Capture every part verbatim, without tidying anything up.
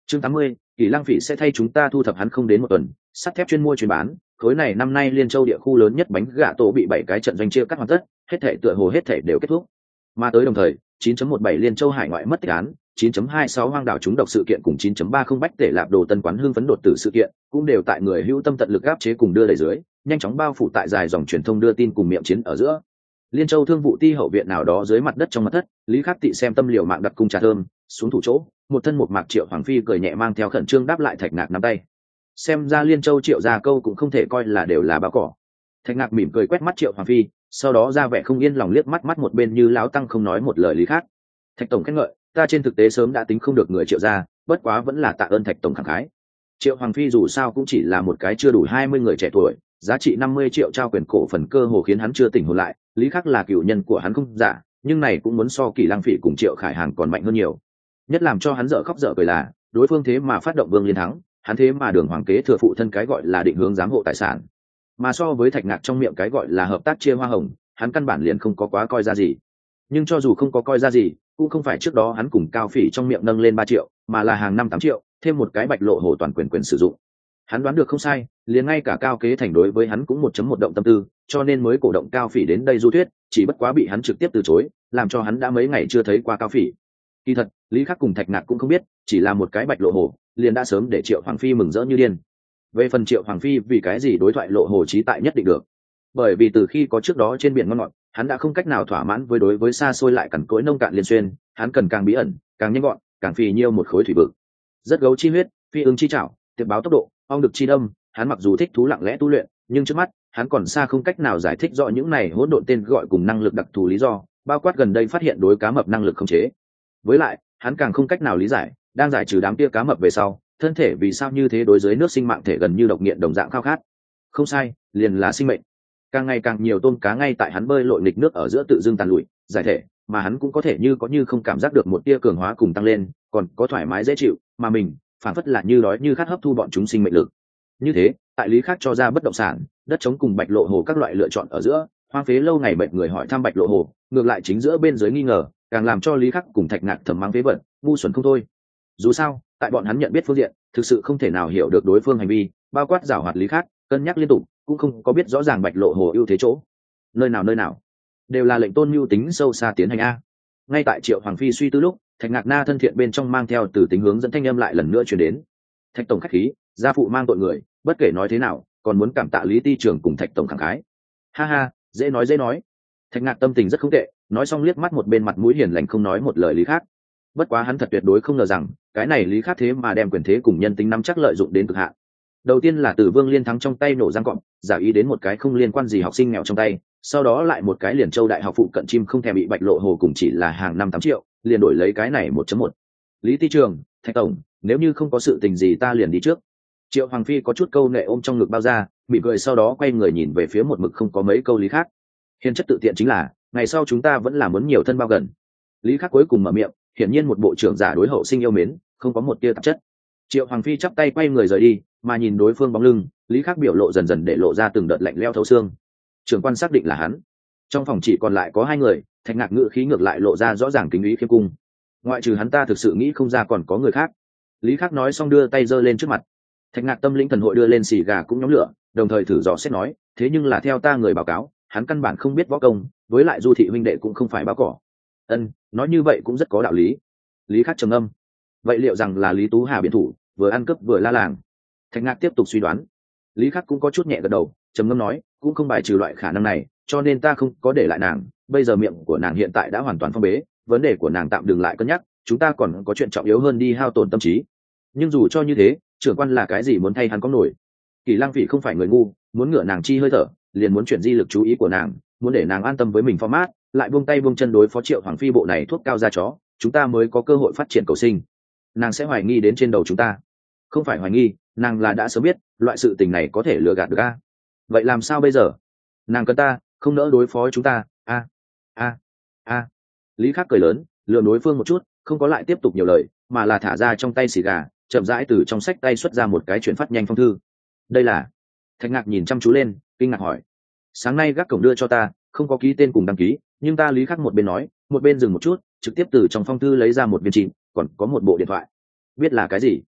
Chương tám mươi, Kỳ Lăng Phỉ sẽ thay chúng ta thu thập hắn không đến một tuần, sắt thép chuyên mua chuyên bán, khối này năm nay Liên Châu địa khu lớn nhất bánh gà tổ bị bảy cái trận doanh chia cắt hoàn tất, hết thể tựa hồ hết thể đều kết thúc. Mà tới đồng thời, chín chấm mười bảy Liên Châu hải ngoại mất tích án, chín chấm hai mươi sáu hoang đảo trúng độc sự kiện cùng chín chấm ba mươi bách tể lạp đồ tân quán hương phấn đột tử sự kiện, cũng đều tại người hữu tâm tận lực áp chế cùng đưa đẩy dưới, nhanh chóng bao phủ tại dài dòng truyền thông đưa tin cùng miệng chiến ở giữa. Liên Châu thương vụ ti hậu viện nào đó dưới mặt đất trong mặt thất, Lý Khắc Tị xem tâm liều mạng đặt cung trà thơm, xuống thủ chỗ, một thân một mạc Triệu Hoàng Phi cười nhẹ mang theo khẩn trương đáp lại Thạch Ngạc nắm tay. Xem ra Liên Châu Triệu gia câu cũng không thể coi là đều là bao cỏ. Thạch Ngạc mỉm cười quét mắt Triệu Hoàng Phi, sau đó ra vẻ không yên lòng liếc mắt mắt một bên như láo tăng không nói một lời Lý Khắc. Thạch tổng khen ngợi, ta trên thực tế sớm đã tính không được người Triệu gia, bất quá vẫn là tạ ơn Thạch tổng khẳng khái. Triệu Hoàng Phi dù sao cũng chỉ là một cái chưa đủ hai mươi người trẻ tuổi, giá trị năm mươi triệu trao quyền cổ phần cơ hồ khiến hắn chưa tỉnh hồn lại. Lý Khắc là cựu nhân của hắn không giả, nhưng này cũng muốn so Kỳ Lăng Phỉ cùng Triệu Khải Hàng còn mạnh hơn nhiều. Nhất làm cho hắn dở khóc dở cười là, đối phương thế mà phát động Vương Liên thắng, hắn thế mà đường hoàng kế thừa phụ thân cái gọi là định hướng giám hộ tài sản. Mà so với Thạch Ngạc trong miệng cái gọi là hợp tác chia hoa hồng, hắn căn bản liền không có quá coi ra gì. Nhưng cho dù không có coi ra gì, cũng không phải trước đó hắn cùng Cao Phỉ trong miệng nâng lên ba triệu, mà là hàng năm tám triệu, thêm một cái bạch lộ hồ toàn quyền quyền sử dụng. Hắn đoán được không sai, liền ngay cả Cao Kế Thành đối với hắn cũng một chấm một động tâm tư, cho nên mới cổ động Cao Phỉ đến đây du thuyết, chỉ bất quá bị hắn trực tiếp từ chối, làm cho hắn đã mấy ngày chưa thấy qua Cao Phỉ. Kỳ thật, Lý Khắc cùng Thạch Ngạc cũng không biết, chỉ là một cái bạch lộ hồ, liền đã sớm để Triệu Hoàng Phi mừng rỡ như điên. Về phần Triệu Hoàng Phi vì cái gì đối thoại lộ hồ trí tại nhất định được, bởi vì từ khi có trước đó trên biển ngon ngọt, hắn đã không cách nào thỏa mãn với đối với xa xôi lại cằn cỗi nông cạn liên xuyên, hắn cần càng bí ẩn, càng nhanh gọn, càng phì nhiêu một khối thủy vực. Rất gấu chi huyết, phi ưng chi chảo, tiệp báo tốc độ, ong đực chi đâm, hắn mặc dù thích thú lặng lẽ tu luyện, nhưng trước mắt hắn còn xa không cách nào giải thích rõ những này hỗn độn tên gọi cùng năng lực đặc thù lý do, bao quát gần đây phát hiện đối cá mập năng lực khống chế. Với lại, hắn càng không cách nào lý giải, đang giải trừ đám tia cá mập về sau, thân thể vì sao như thế đối dưới nước sinh mạng thể gần như độc nghiện đồng dạng khao khát. Không sai, liền là sinh mệnh. Càng ngày càng nhiều tôm cá ngay tại hắn bơi lội nghịch nước ở giữa tự dưng tàn lụi, giải thể, mà hắn cũng có thể như có như không cảm giác được một tia cường hóa cùng tăng lên, còn có thoải mái dễ chịu, mà mình phản phất là như đói như khát hấp thu bọn chúng sinh mệnh lực. Như thế, tại Lý Khắc cho ra bất động sản, đất trống cùng bạch lộ hồ các loại lựa chọn ở giữa, hoang phế lâu ngày mệt người hỏi thăm bạch lộ hồ, ngược lại chính giữa bên dưới nghi ngờ, càng làm cho Lý Khắc cùng Thạch Ngạc thầm mắng phế vật, ngu xuẩn không thôi. Dù sao, tại bọn hắn nhận biết phương diện, thực sự không thể nào hiểu được đối phương hành vi, bao quát giảo hoạt Lý Khắc, cân nhắc liên tục, cũng không có biết rõ ràng bạch lộ hồ ưu thế chỗ. Nơi nào nơi nào, đều là lệnh tôn mưu tính sâu xa tiến hành a. Ngay tại Triệu Hoàng Phi suy tư lúc, Thạch Ngạc na thân thiện bên trong mang theo từ tính hướng dẫn thanh âm lại lần nữa truyền đến. Thạch tổng khách khí, gia phụ mang tội người, bất kể nói thế nào, còn muốn cảm tạ Lý Ti trưởng cùng Thạch tổng khẳng khái. Ha ha, dễ nói dễ nói. Thạch Ngạc tâm tình rất không tệ, nói xong liếc mắt một bên mặt mũi hiền lành không nói một lời Lý Khắc. Bất quá hắn thật tuyệt đối không ngờ rằng, cái này Lý Khắc thế mà đem quyền thế cùng nhân tính nắm chắc lợi dụng đến cực hạn. Đầu tiên là từ Vương Liên thắng trong tay nổ răng cọp, giả ý đến một cái không liên quan gì học sinh nghèo trong tay, sau đó lại một cái liền châu đại học phụ cận chim không thèm bị bạch lộ hồ cùng chỉ là hàng năm tám triệu, liền đổi lấy cái này một chấm một. Lý Ti trường, Thạch tổng, nếu như không có sự tình gì ta liền đi trước. Triệu Hoàng Phi có chút câu nệ ôm trong ngực bao ra, mỉm cười sau đó quay người nhìn về phía một mực không có mấy câu Lý Khắc. Hiền chất tự tiện chính là, ngày sau chúng ta vẫn là muốn nhiều thân bao gần. Lý Khắc cuối cùng mở miệng, hiển nhiên một bộ trưởng giả đối hậu sinh yêu mến, không có một tia tạp chất. Triệu Hoàng Phi chắp tay quay người rời đi, mà nhìn đối phương bóng lưng, Lý Khắc biểu lộ dần dần để lộ ra từng đợt lạnh lẽo thấu xương. Trưởng quan xác định là hắn. Trong phòng chỉ còn lại có hai người, Thạch Ngạc ngữ khí ngược lại lộ ra rõ ràng kính ý khiêm cung. Ngoại trừ hắn ta thực sự nghĩ không ra còn có người khác. Lý Khắc nói xong đưa tay giơ lên trước mặt. Thạch Ngạc tâm linh thần hội đưa lên xì gà cũng nhóm lửa, đồng thời thử dò xét nói, thế nhưng là theo ta người báo cáo, hắn căn bản không biết võ công, với lại Du thị huynh đệ cũng không phải báo cỏ. Ân, nói như vậy cũng rất có đạo lý. Lý Khắc trầm âm. Vậy liệu rằng là Lý Tú Hà biện thủ, vừa ăn cướp vừa la làng? Thạch Ngạc tiếp tục suy đoán. Lý Khắc cũng có chút nhẹ gật đầu, trầm ngâm nói, cũng không bài trừ loại khả năng này, cho nên ta không có để lại nàng. Bây giờ miệng của nàng hiện tại đã hoàn toàn phong bế, vấn đề của nàng tạm dừng lại cân nhắc, chúng ta còn có chuyện trọng yếu hơn đi hao tổn tâm trí. Nhưng dù cho như thế, trưởng quan là cái gì muốn thay hắn có nổi? Kỳ Lăng Phỉ không phải người ngu, muốn ngửa nàng chi hơi thở, liền muốn chuyển di lực chú ý của nàng, muốn để nàng an tâm với mình format, lại buông tay buông chân đối phó Triệu Hoàng Phi bộ này thuốc cao ra chó, chúng ta mới có cơ hội phát triển cầu sinh. Nàng sẽ hoài nghi đến trên đầu chúng ta. Không phải hoài nghi, nàng là đã sớm biết loại sự tình này có thể lừa gạt được a. Vậy làm sao bây giờ? Nàng cần ta, không nỡ đối phó chúng ta. A a a. Lý Khắc cười lớn, lừa đối phương một chút, không có lại tiếp tục nhiều lời, mà là thả ra trong tay xì gà, chậm rãi từ trong sách tay xuất ra một cái chuyển phát nhanh phong thư. Đây là? Thạch Ngạc nhìn chăm chú lên, kinh ngạc hỏi. Sáng nay gác cổng đưa cho ta, không có ký tên cùng đăng ký, nhưng ta Lý Khắc một bên nói, một bên dừng một chút, trực tiếp từ trong phong thư lấy ra một viên chìm, còn có một bộ điện thoại. Biết là cái gì?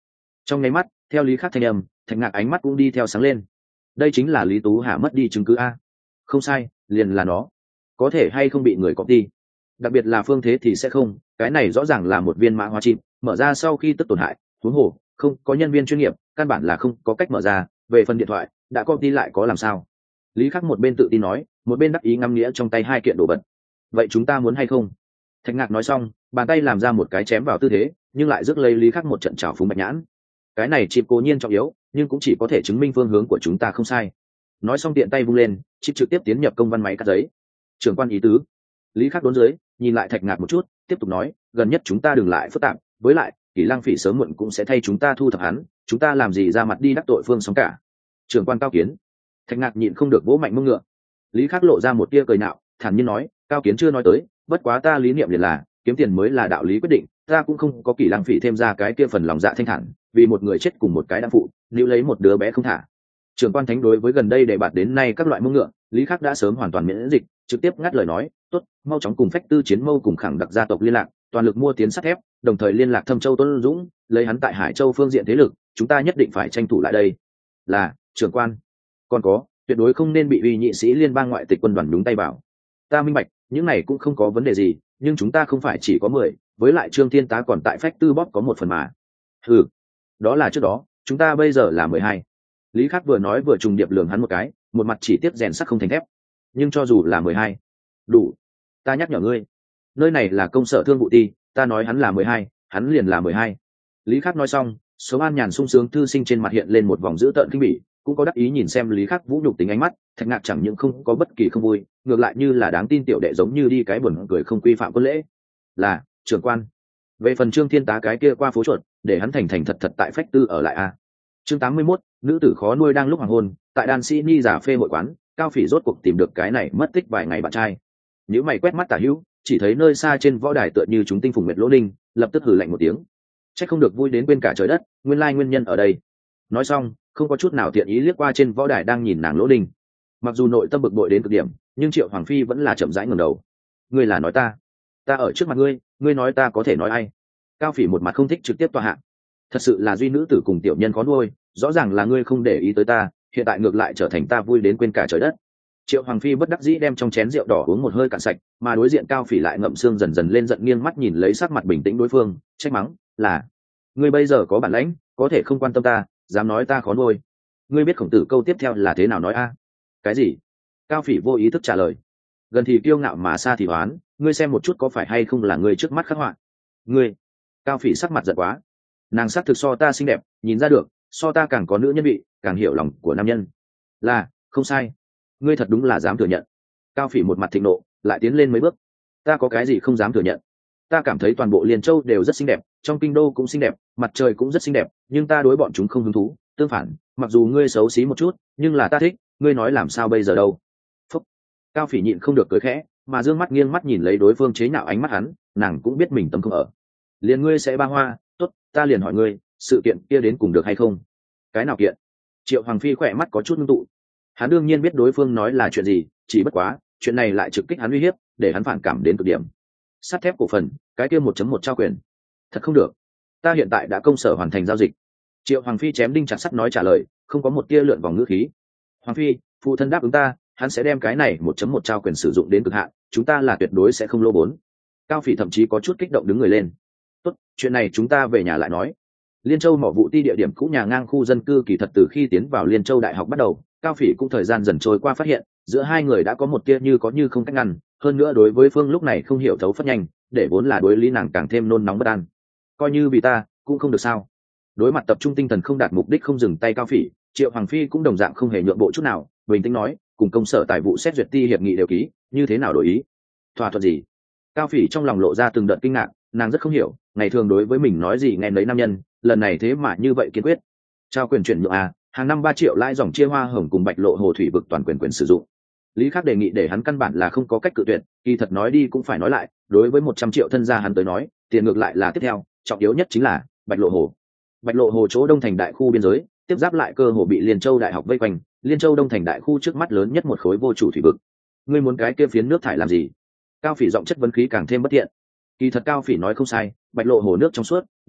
Trong nháy mắt theo lý khắc thanh âm, Thạch Ngạc ánh mắt cũng đi theo sáng lên. Đây chính là Lý Tú Hà mất đi chứng cứ a. Không sai, liền là nó. Có thể hay không bị người copy, đặc biệt là phương thế thì sẽ không, cái này rõ ràng là một viên mã hóa chip mở ra sau khi tức tổn hại, huống hồ không có nhân viên chuyên nghiệp căn bản là không có cách mở ra. Về phần điện thoại đã copy lại có làm sao? Lý Khắc một bên tự tin nói, một bên đắc ý ngắm nghĩa trong tay hai kiện đồ vật. Vậy chúng ta muốn hay không? Thạch Ngạc nói xong, bàn tay làm ra một cái chém vào tư thế, nhưng lại rước lấy Lý Khắc một trận trào phúng bạch nhãn. Cái này chip cố nhiên trọng yếu, nhưng cũng chỉ có thể chứng minh phương hướng của chúng ta không sai. Nói xong tiện tay vung lên, chip trực tiếp tiến nhập công văn máy cắt giấy. Trưởng quan ý tứ. Lý Khắc đốn dưới, nhìn lại Thạch Ngạc một chút, tiếp tục nói, gần nhất chúng ta đừng lại phức tạp, với lại Kỷ Lăng Phỉ sớm muộn cũng sẽ thay chúng ta thu thập hắn, chúng ta làm gì ra mặt đi đắc tội Phương Sóng cả. Trưởng quan cao kiến. Thạch Ngạc nhịn không được vỗ mạnh mông ngựa. Lý Khắc lộ ra một tia cười nạo, thản nhiên nói, cao kiến chưa nói tới, bất quá ta lý niệm liền là kiếm tiền mới là đạo lý quyết định, ta cũng không có Kỷ Lăng Phỉ thêm ra cái kia phần lòng dạ thanh thản, vì một người chết cùng một cái đang phụ, níu lấy một đứa bé không thả. Trưởng quan thánh đối với gần đây đề bạt đến nay các loại mông ngựa, Lý Khắc đã sớm hoàn toàn miễn dịch, trực tiếp ngắt lời nói, tốt, mau chóng cùng phách tư chiến mâu cùng khẳng đặc gia tộc liên lạc, toàn lực mua tiến sắt thép, đồng thời liên lạc Thâm Châu Tuấn Dũng, lấy hắn tại Hải Châu phương diện thế lực, chúng ta nhất định phải tranh thủ lại đây. Là trưởng quan. Còn có, tuyệt đối không nên bị uy nhị sĩ liên bang ngoại tịch quân đoàn đúng tay vào. Ta minh bạch, những này cũng không có vấn đề gì, nhưng chúng ta không phải chỉ có mười, với lại Trương Thiên Tá còn tại phách tư bóp có một phần mà. Ừ, đó là trước đó, chúng ta bây giờ là mười hai. Lý Khắc vừa nói vừa trùng điệp lường hắn một cái, một mặt chỉ tiếp rèn sắt không thành thép. Nhưng cho dù là mười hai, đủ. Ta nhắc nhở ngươi, nơi này là công sở thương vụ ty, ta nói hắn là mười hai, hắn liền là mười hai. Lý Khắc nói xong, số an nhàn sung sướng thư sinh trên mặt hiện lên một vòng dữ tợn kinh bỉ, cũng có đắc ý nhìn xem Lý Khắc vũ nhục tính ánh mắt. Thạch Ngạc chẳng những không có bất kỳ không vui, ngược lại như là đáng tin tiểu đệ giống như đi cái buồn cười không quy phạm quân lễ. Là trưởng quan. Về phần Trương Thiên Tá cái kia qua phố chuột, để hắn thành thành thật thật tại phách tư ở lại a. Chương tám mươi mốt, nữ tử khó nuôi đang lúc hoàng hôn, tại đàn sĩ ni giả phê hội quán, Cao Phỉ rốt cuộc tìm được cái này mất tích vài ngày bạn trai. Nếu mày quét mắt tả hữu, chỉ thấy nơi xa trên võ đài tựa như chúng tinh phùng mệt lỗ linh, lập tức hừ lạnh một tiếng. Chắc không được vui đến quên cả trời đất, nguyên lai nguyên nhân ở đây. Nói xong, không có chút nào thiện ý liếc qua trên võ đài đang nhìn nàng lỗ linh. Mặc dù nội tâm bực bội đến cực điểm, nhưng Triệu Hoàng Phi vẫn là chậm rãi ngẩng đầu. Ngươi là nói ta? Ta ở trước mặt ngươi, ngươi nói ta có thể nói ai? Cao Phỉ một mặt không thích trực tiếp tòa hạ. Thật sự là duy nữ tử cùng tiểu nhân khó nuôi, rõ ràng là ngươi không để ý tới ta, hiện tại ngược lại trở thành ta vui đến quên cả trời đất. Triệu Hoàng Phi bất đắc dĩ đem trong chén rượu đỏ uống một hơi cạn sạch, mà đối diện Cao Phỉ lại ngậm xương dần dần lên giận, nghiêng mắt nhìn lấy sắc mặt bình tĩnh đối phương, trách mắng, là ngươi bây giờ có bản lãnh, có thể không quan tâm ta, dám nói ta khó nuôi. Ngươi biết Khổng Tử câu tiếp theo là thế nào nói a? Cái gì? Cao Phỉ vô ý thức trả lời. Gần thì kiêu ngạo mà xa thì oán, ngươi xem một chút có phải hay không là ngươi trước mắt khắc họa. Ngươi. Cao Phỉ sắc mặt giận quá. Nàng sắc thực so ta xinh đẹp, nhìn ra được, so ta càng có nữ nhân vị, càng hiểu lòng của nam nhân. Là, không sai. Ngươi thật đúng là dám thừa nhận. Cao Phỉ một mặt thịnh nộ, lại tiến lên mấy bước. Ta có cái gì không dám thừa nhận? Ta cảm thấy toàn bộ Liên Châu đều rất xinh đẹp, trong kinh đô cũng xinh đẹp, mặt trời cũng rất xinh đẹp, nhưng ta đối bọn chúng không hứng thú. Tương phản, mặc dù ngươi xấu xí một chút, nhưng là ta thích, ngươi nói làm sao bây giờ đâu? Phúc. Cao Phỉ nhịn không được cười khẽ, mà dương mắt nghiêng mắt nhìn lấy đối phương chế nhạo ánh mắt hắn, nàng cũng biết mình tâm không ở. Liền ngươi sẽ ba hoa, tốt, ta liền hỏi ngươi, sự kiện kia đến cùng được hay không? Cái nào kiện? Triệu Hoàng Phi khỏe mắt có chút ngưng tụ. Hắn đương nhiên biết đối phương nói là chuyện gì, chỉ bất quá chuyện này lại trực kích hắn uy hiếp, để hắn phản cảm đến cực điểm. Sắt thép cổ phần, cái kia một chấm một trao quyền. Thật không được, ta hiện tại đã công sở hoàn thành giao dịch. Triệu Hoàng Phi chém đinh chặt sắt nói trả lời, không có một tia lượn vòng ngữ khí. Hoàng Phi, phụ thân đáp ứng ta, hắn sẽ đem cái này một chấm một trao quyền sử dụng đến cực hạn, chúng ta là tuyệt đối sẽ không lỗ vốn. Cao Phỉ thậm chí có chút kích động đứng người lên. Tốt, chuyện này chúng ta về nhà lại nói. Liên Châu mỏ vụ ti địa điểm cũ nhà ngang khu dân cư kỳ thật từ khi tiến vào Liên Châu đại học bắt đầu, Cao Phỉ cũng thời gian dần trôi qua phát hiện, giữa hai người đã có một tia như có như không cách ngăn, hơn nữa đối với Phương lúc này không hiểu thấu phất nhanh, để vốn là đối lý nàng càng thêm nôn nóng bất an. Coi như vì ta, cũng không được sao. Đối mặt tập trung tinh thần không đạt mục đích không dừng tay Cao Phỉ, Triệu Hoàng Phi cũng đồng dạng không hề nhượng bộ chút nào, bình tĩnh nói, cùng công sở tài vụ xét duyệt ti hiệp nghị đều ký, như thế nào đổi ý? Thỏa thuận gì? Cao Phỉ trong lòng lộ ra từng đợt kinh ngạc, nàng rất không hiểu, ngày thường đối với mình nói gì nghe lấy nam nhân, lần này thế mà như vậy kiên quyết. Trao quyền chuyển nhượng à, hàng năm ba triệu lãi dòng chia hoa hồng cùng Bạch Lộ Hồ thủy vực toàn quyền quyền sử dụng. Lý Khắc đề nghị để hắn căn bản là không có cách cự tuyệt, kỳ thật nói đi cũng phải nói lại, đối với một trăm triệu thân gia hắn tới nói, tiền ngược lại là tiếp theo, trọng yếu nhất chính là Bạch Lộ Hồ. Bạch Lộ Hồ chỗ Đông Thành đại khu biên giới, tiếp giáp lại cơ hồ bị Liên Châu đại học vây quanh, Liên Châu Đông Thành đại khu trước mắt lớn nhất một khối vô chủ thủy vực. Ngươi muốn cái kia phiến nước thải làm gì? Cao Phỉ giọng chất vấn khí càng thêm bất thiện. Kỳ thật Cao Phỉ nói không sai, Bạch Lộ Hồ nước trong suốt,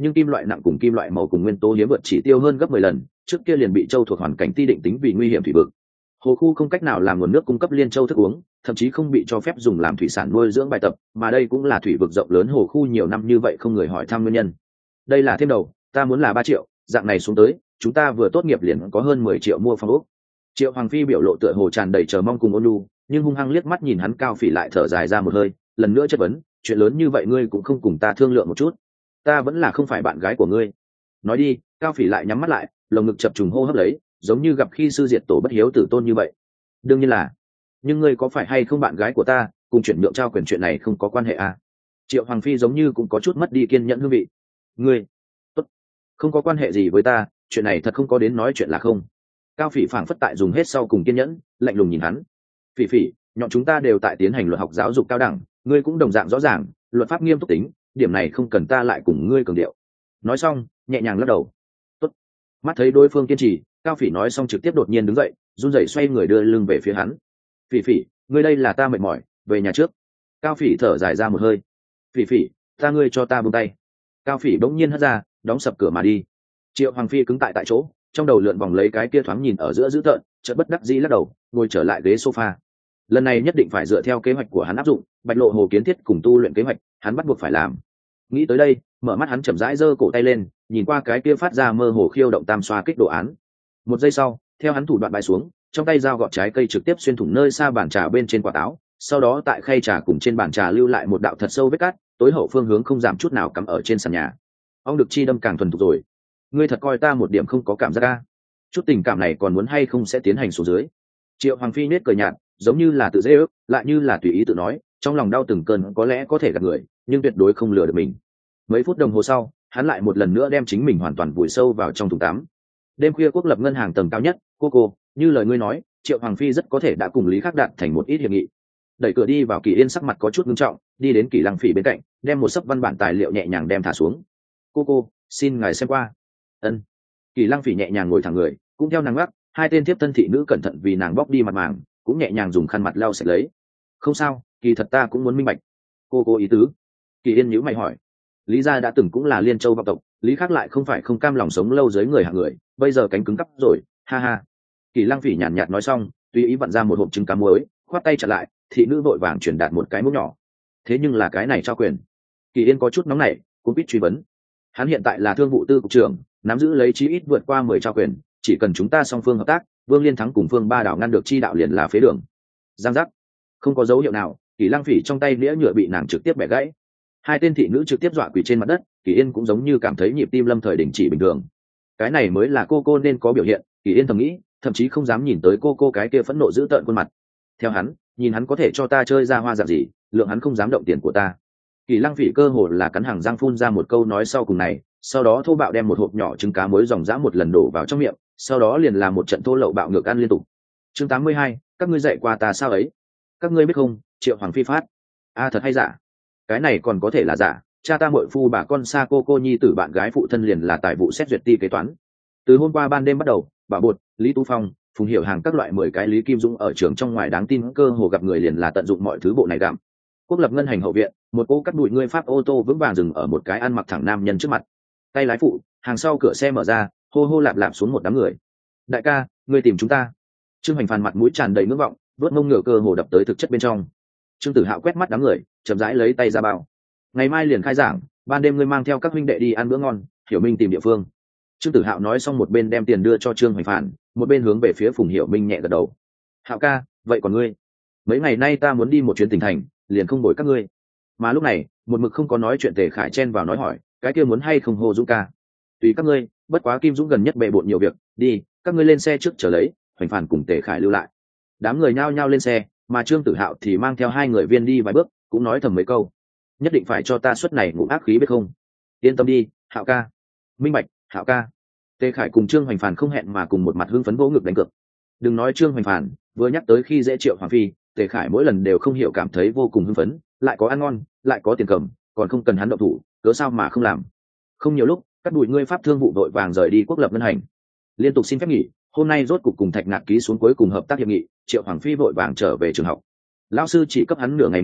nhưng kim loại nặng cùng kim loại màu cùng nguyên tố hiếm vượt chỉ tiêu hơn gấp mười lần, trước kia liền bị châu thuộc hoàn cảnh ti định tính vì nguy hiểm thủy vực. Hồ khu không cách nào làm nguồn nước cung cấp Liên Châu thức uống, thậm chí không bị cho phép dùng làm thủy sản nuôi dưỡng bài tập, mà đây cũng là thủy vực rộng lớn hồ khu nhiều năm như vậy không người hỏi thăm nguyên nhân. Đây là thêm đầu, ta muốn là ba triệu, dạng này xuống tới, chúng ta vừa tốt nghiệp liền có hơn mười triệu mua phòng ốc. Triệu Hoàng Phi biểu lộ tựa hồ tràn đầy chờ mong cùng ôn nhu, nhưng hung hăng liếc mắt nhìn hắn Cao Phỉ lại thở dài ra một hơi, lần nữa chất vấn, chuyện lớn như vậy ngươi cũng không cùng ta thương lượng một chút, ta vẫn là không phải bạn gái của ngươi. Nói đi. Cao Phỉ lại nhắm mắt lại, lồng ngực chập trùng hô hấp lấy, giống như gặp khi sư diệt tổ bất hiếu tử tôn như vậy. Đương nhiên là, nhưng ngươi có phải hay không bạn gái của ta, cùng chuyển nhượng trao quyền chuyện này không có quan hệ à? Triệu Hoàng Phi giống như cũng có chút mất đi kiên nhẫn hương vị. Ngươi, tốt, không có quan hệ gì với ta, chuyện này thật không có đến nói chuyện là không. Cao Phỉ phảng phất tại dùng hết sau cùng kiên nhẫn, lạnh lùng nhìn hắn. Phỉ Phỉ, nhọn chúng ta đều tại tiến hành luật học giáo dục cao đẳng, ngươi cũng đồng dạng rõ ràng, luật pháp nghiêm túc tính, điểm này không cần ta lại cùng ngươi cường điệu. Nói xong, nhẹ nhàng lắc đầu. Tốt. Mắt thấy đối phương kiên trì, Cao Phỉ nói xong trực tiếp đột nhiên đứng dậy, run rẩy xoay người đưa lưng về phía hắn. Phỉ Phỉ, ngươi đây là ta mệt mỏi, về nhà trước. Cao Phỉ thở dài ra một hơi. Phỉ Phỉ, ta ngươi cho ta buông tay. Cao Phỉ bỗng nhiên hất ra, đóng sập cửa mà đi. Triệu Hoàng Phi cứng tại tại chỗ, trong đầu lượn vòng lấy cái kia thoáng nhìn ở giữa dữ tợn, chợt bất đắc dĩ lắc đầu, ngồi trở lại ghế sofa. Lần này nhất định phải dựa theo kế hoạch của hắn áp dụng, Bạch Lộ Hồ kiến thiết cùng tu luyện kế hoạch, hắn bắt buộc phải làm. Nghĩ tới đây, mở mắt hắn chậm rãi giơ cổ tay lên, nhìn qua cái kia phát ra mơ hồ khiêu động tam xoa kích đồ án. Một giây sau, theo hắn thủ đoạn bãi xuống, trong tay dao gọt trái cây trực tiếp xuyên thủng nơi xa bàn trà bên trên quả táo, sau đó tại khay trà cùng trên bàn trà lưu lại một đạo thật sâu vết cắt, tối hậu phương hướng không giảm chút nào cắm ở trên sàn nhà. Ông được chi đâm càng thuần thục rồi. Ngươi thật coi ta một điểm không có cảm giác a? Chút tình cảm này còn muốn hay không sẽ tiến hành xuống dưới. Triệu Hoàng Phi nết cười nhạt, giống như là tự dễ ước, lại như là tùy ý tự nói, trong lòng đau từng cơn có lẽ có thể gạt người, nhưng tuyệt đối không lừa được mình. Mấy phút đồng hồ sau, hắn lại một lần nữa đem chính mình hoàn toàn vùi sâu vào trong thùng tắm. Đêm khuya Quốc lập ngân hàng tầng cao nhất, cô cô, như lời ngươi nói, Triệu Hoàng Phi rất có thể đã cùng Lý Khắc đạt thành một ít hiệp nghị. Đẩy cửa đi vào, Kỳ Yên sắc mặt có chút nghiêm trọng, đi đến Kỳ Lăng Phỉ bên cạnh, đem một sấp văn bản tài liệu nhẹ nhàng đem thả xuống. Cô cô, xin ngài xem qua. Ân. Kỳ Lăng Phỉ nhẹ nhàng ngồi thẳng người, cũng theo nàng gác, hai tên tiếp thân thị nữ cẩn thận vì nàng bóc đi mặt màng, cũng nhẹ nhàng dùng khăn mặt lau sạch lấy. Không sao, kỳ thật ta cũng muốn minh bạch. Cô cô ý tứ. Kỳ Yên nhíu mày hỏi. Lý gia đã từng cũng là Liên Châu vọng tộc, Lý Khắc lại không phải không cam lòng sống lâu dưới người hạng người, bây giờ cánh cứng cắp rồi, ha ha. Kỳ Lăng Phỉ nhàn nhạt nói xong, tùy ý vặn ra một hộp trứng cá muối, khoát tay chặn lại, thị nữ vội vàng truyền đạt một cái muỗng nhỏ. Thế nhưng là cái này trao quyền. Kỳ Yên có chút nóng nảy, cũng biết truy vấn. Hắn hiện tại là thương vụ tư cục trưởng, nắm giữ lấy chí ít vượt qua mười trao quyền, chỉ cần chúng ta song phương hợp tác, Vương Liên Thắng cùng Phương Ba Đảo ngăn được chi đạo liền là phế đường. Giang giác. Không có dấu hiệu nào, Kỳ Lăng Phỉ trong tay đĩa nhựa bị nàng trực tiếp bẻ gãy. Hai tên thị nữ trực tiếp dọa quỳ trên mặt đất, Kỳ Yên cũng giống như cảm thấy nhịp tim lâm thời đình chỉ bình thường. Cái này mới là cô cô nên có biểu hiện, Kỳ Yên thầm nghĩ, thậm chí không dám nhìn tới cô cô cái kia phẫn nộ dữ tợn khuôn mặt. Theo hắn, nhìn hắn có thể cho ta chơi ra hoa dạng gì, lượng hắn không dám động tiền của ta. Kỳ Lăng Phỉ cơ hồ là cắn hàng răng phun ra một câu nói sau cùng này, sau đó thô bạo đem một hộp nhỏ trứng cá muối ròng rã một lần đổ vào trong miệng, sau đó liền làm một trận thô lậu bạo ngược ăn liên tục. Chương tám mươi hai, các ngươi dạy qua ta sao ấy? Các ngươi biết không, Triệu Hoàng Phi phát. A à, thật hay giả? Cái này còn có thể là giả, cha ta muội phu bà con xa cô cô nhi tử bạn gái phụ thân liền là tài vụ xét duyệt ti kế toán. Từ hôm qua ban đêm bắt đầu, bà Bột, Lý Tú Phong, Phùng Hiểu Hàng các loại mười cái Lý Kim Dũng ở trường trong ngoài đáng tin cơ hồ gặp người liền là tận dụng mọi thứ bộ này gặm. Quốc lập ngân hành hậu viện, một cô cắt đùi người Pháp ô tô vững vàng dừng ở một cái ăn mặc thẳng nam nhân trước mặt. Tay lái phụ, hàng sau cửa xe mở ra, hô hô lạp lạp xuống một đám người. Đại ca, ngươi tìm chúng ta. Trương Hoành Phàn mặt mũi tràn đầy ngưỡng vọng, vớt mông ngửa cơ hồ đập tới thực chất bên trong. Trương Tử Hạo quét mắt đám người, chậm rãi lấy tay ra bảo. Ngày mai liền khai giảng, ban đêm ngươi mang theo các huynh đệ đi ăn bữa ngon, Hiểu Minh tìm địa phương. Trương Tử Hạo nói xong một bên đem tiền đưa cho Trương Hoành Phàn, một bên hướng về phía Phùng Hiểu Minh nhẹ gật đầu. Hạo ca, vậy còn ngươi? Mấy ngày nay ta muốn đi một chuyến tỉnh thành, liền không bồi các ngươi. Mà lúc này, một mực không có nói chuyện Tề Khải chen vào nói hỏi, cái kia muốn hay không Hồ Dũng ca? Tùy các ngươi, bất quá Kim Dũng gần nhất bệ bội nhiều việc, đi, các ngươi lên xe trước chờ lấy, Hoành Phàn cùng Tề Khải lưu lại. Đám người nhao nhao lên xe, mà Trương Tử Hạo thì mang theo hai người viên đi vài bước, cũng nói thầm mấy câu. Nhất định phải cho ta suất này ngủ ác khí biết không? Yên tâm đi, Hạo ca. Minh bạch, Hạo ca. Tề Khải cùng Trương Hoành Phàn không hẹn mà cùng một mặt hưng phấn vỗ ngực đánh cược. Đừng nói Trương Hoành Phàn, vừa nhắc tới khi dễ Triệu Hoàng Phi, Tề Khải mỗi lần đều không hiểu cảm thấy vô cùng hưng phấn, lại có ăn ngon, lại có tiền cầm, còn không cần hắn động thủ, cớ sao mà không làm. Không nhiều lúc, các đùi ngươi pháp thương vụ đội vàng rời đi Quốc lập ngân hành. Liên tục xin phép nghỉ, hôm nay rốt cục cùng Thạch Ngạc ký xuống cuối cùng hợp tác hiệp nghị, Triệu Hoàng Phi vội vàng trở về trường học. Lão sư chỉ cấp hắn nửa ngày nghỉ,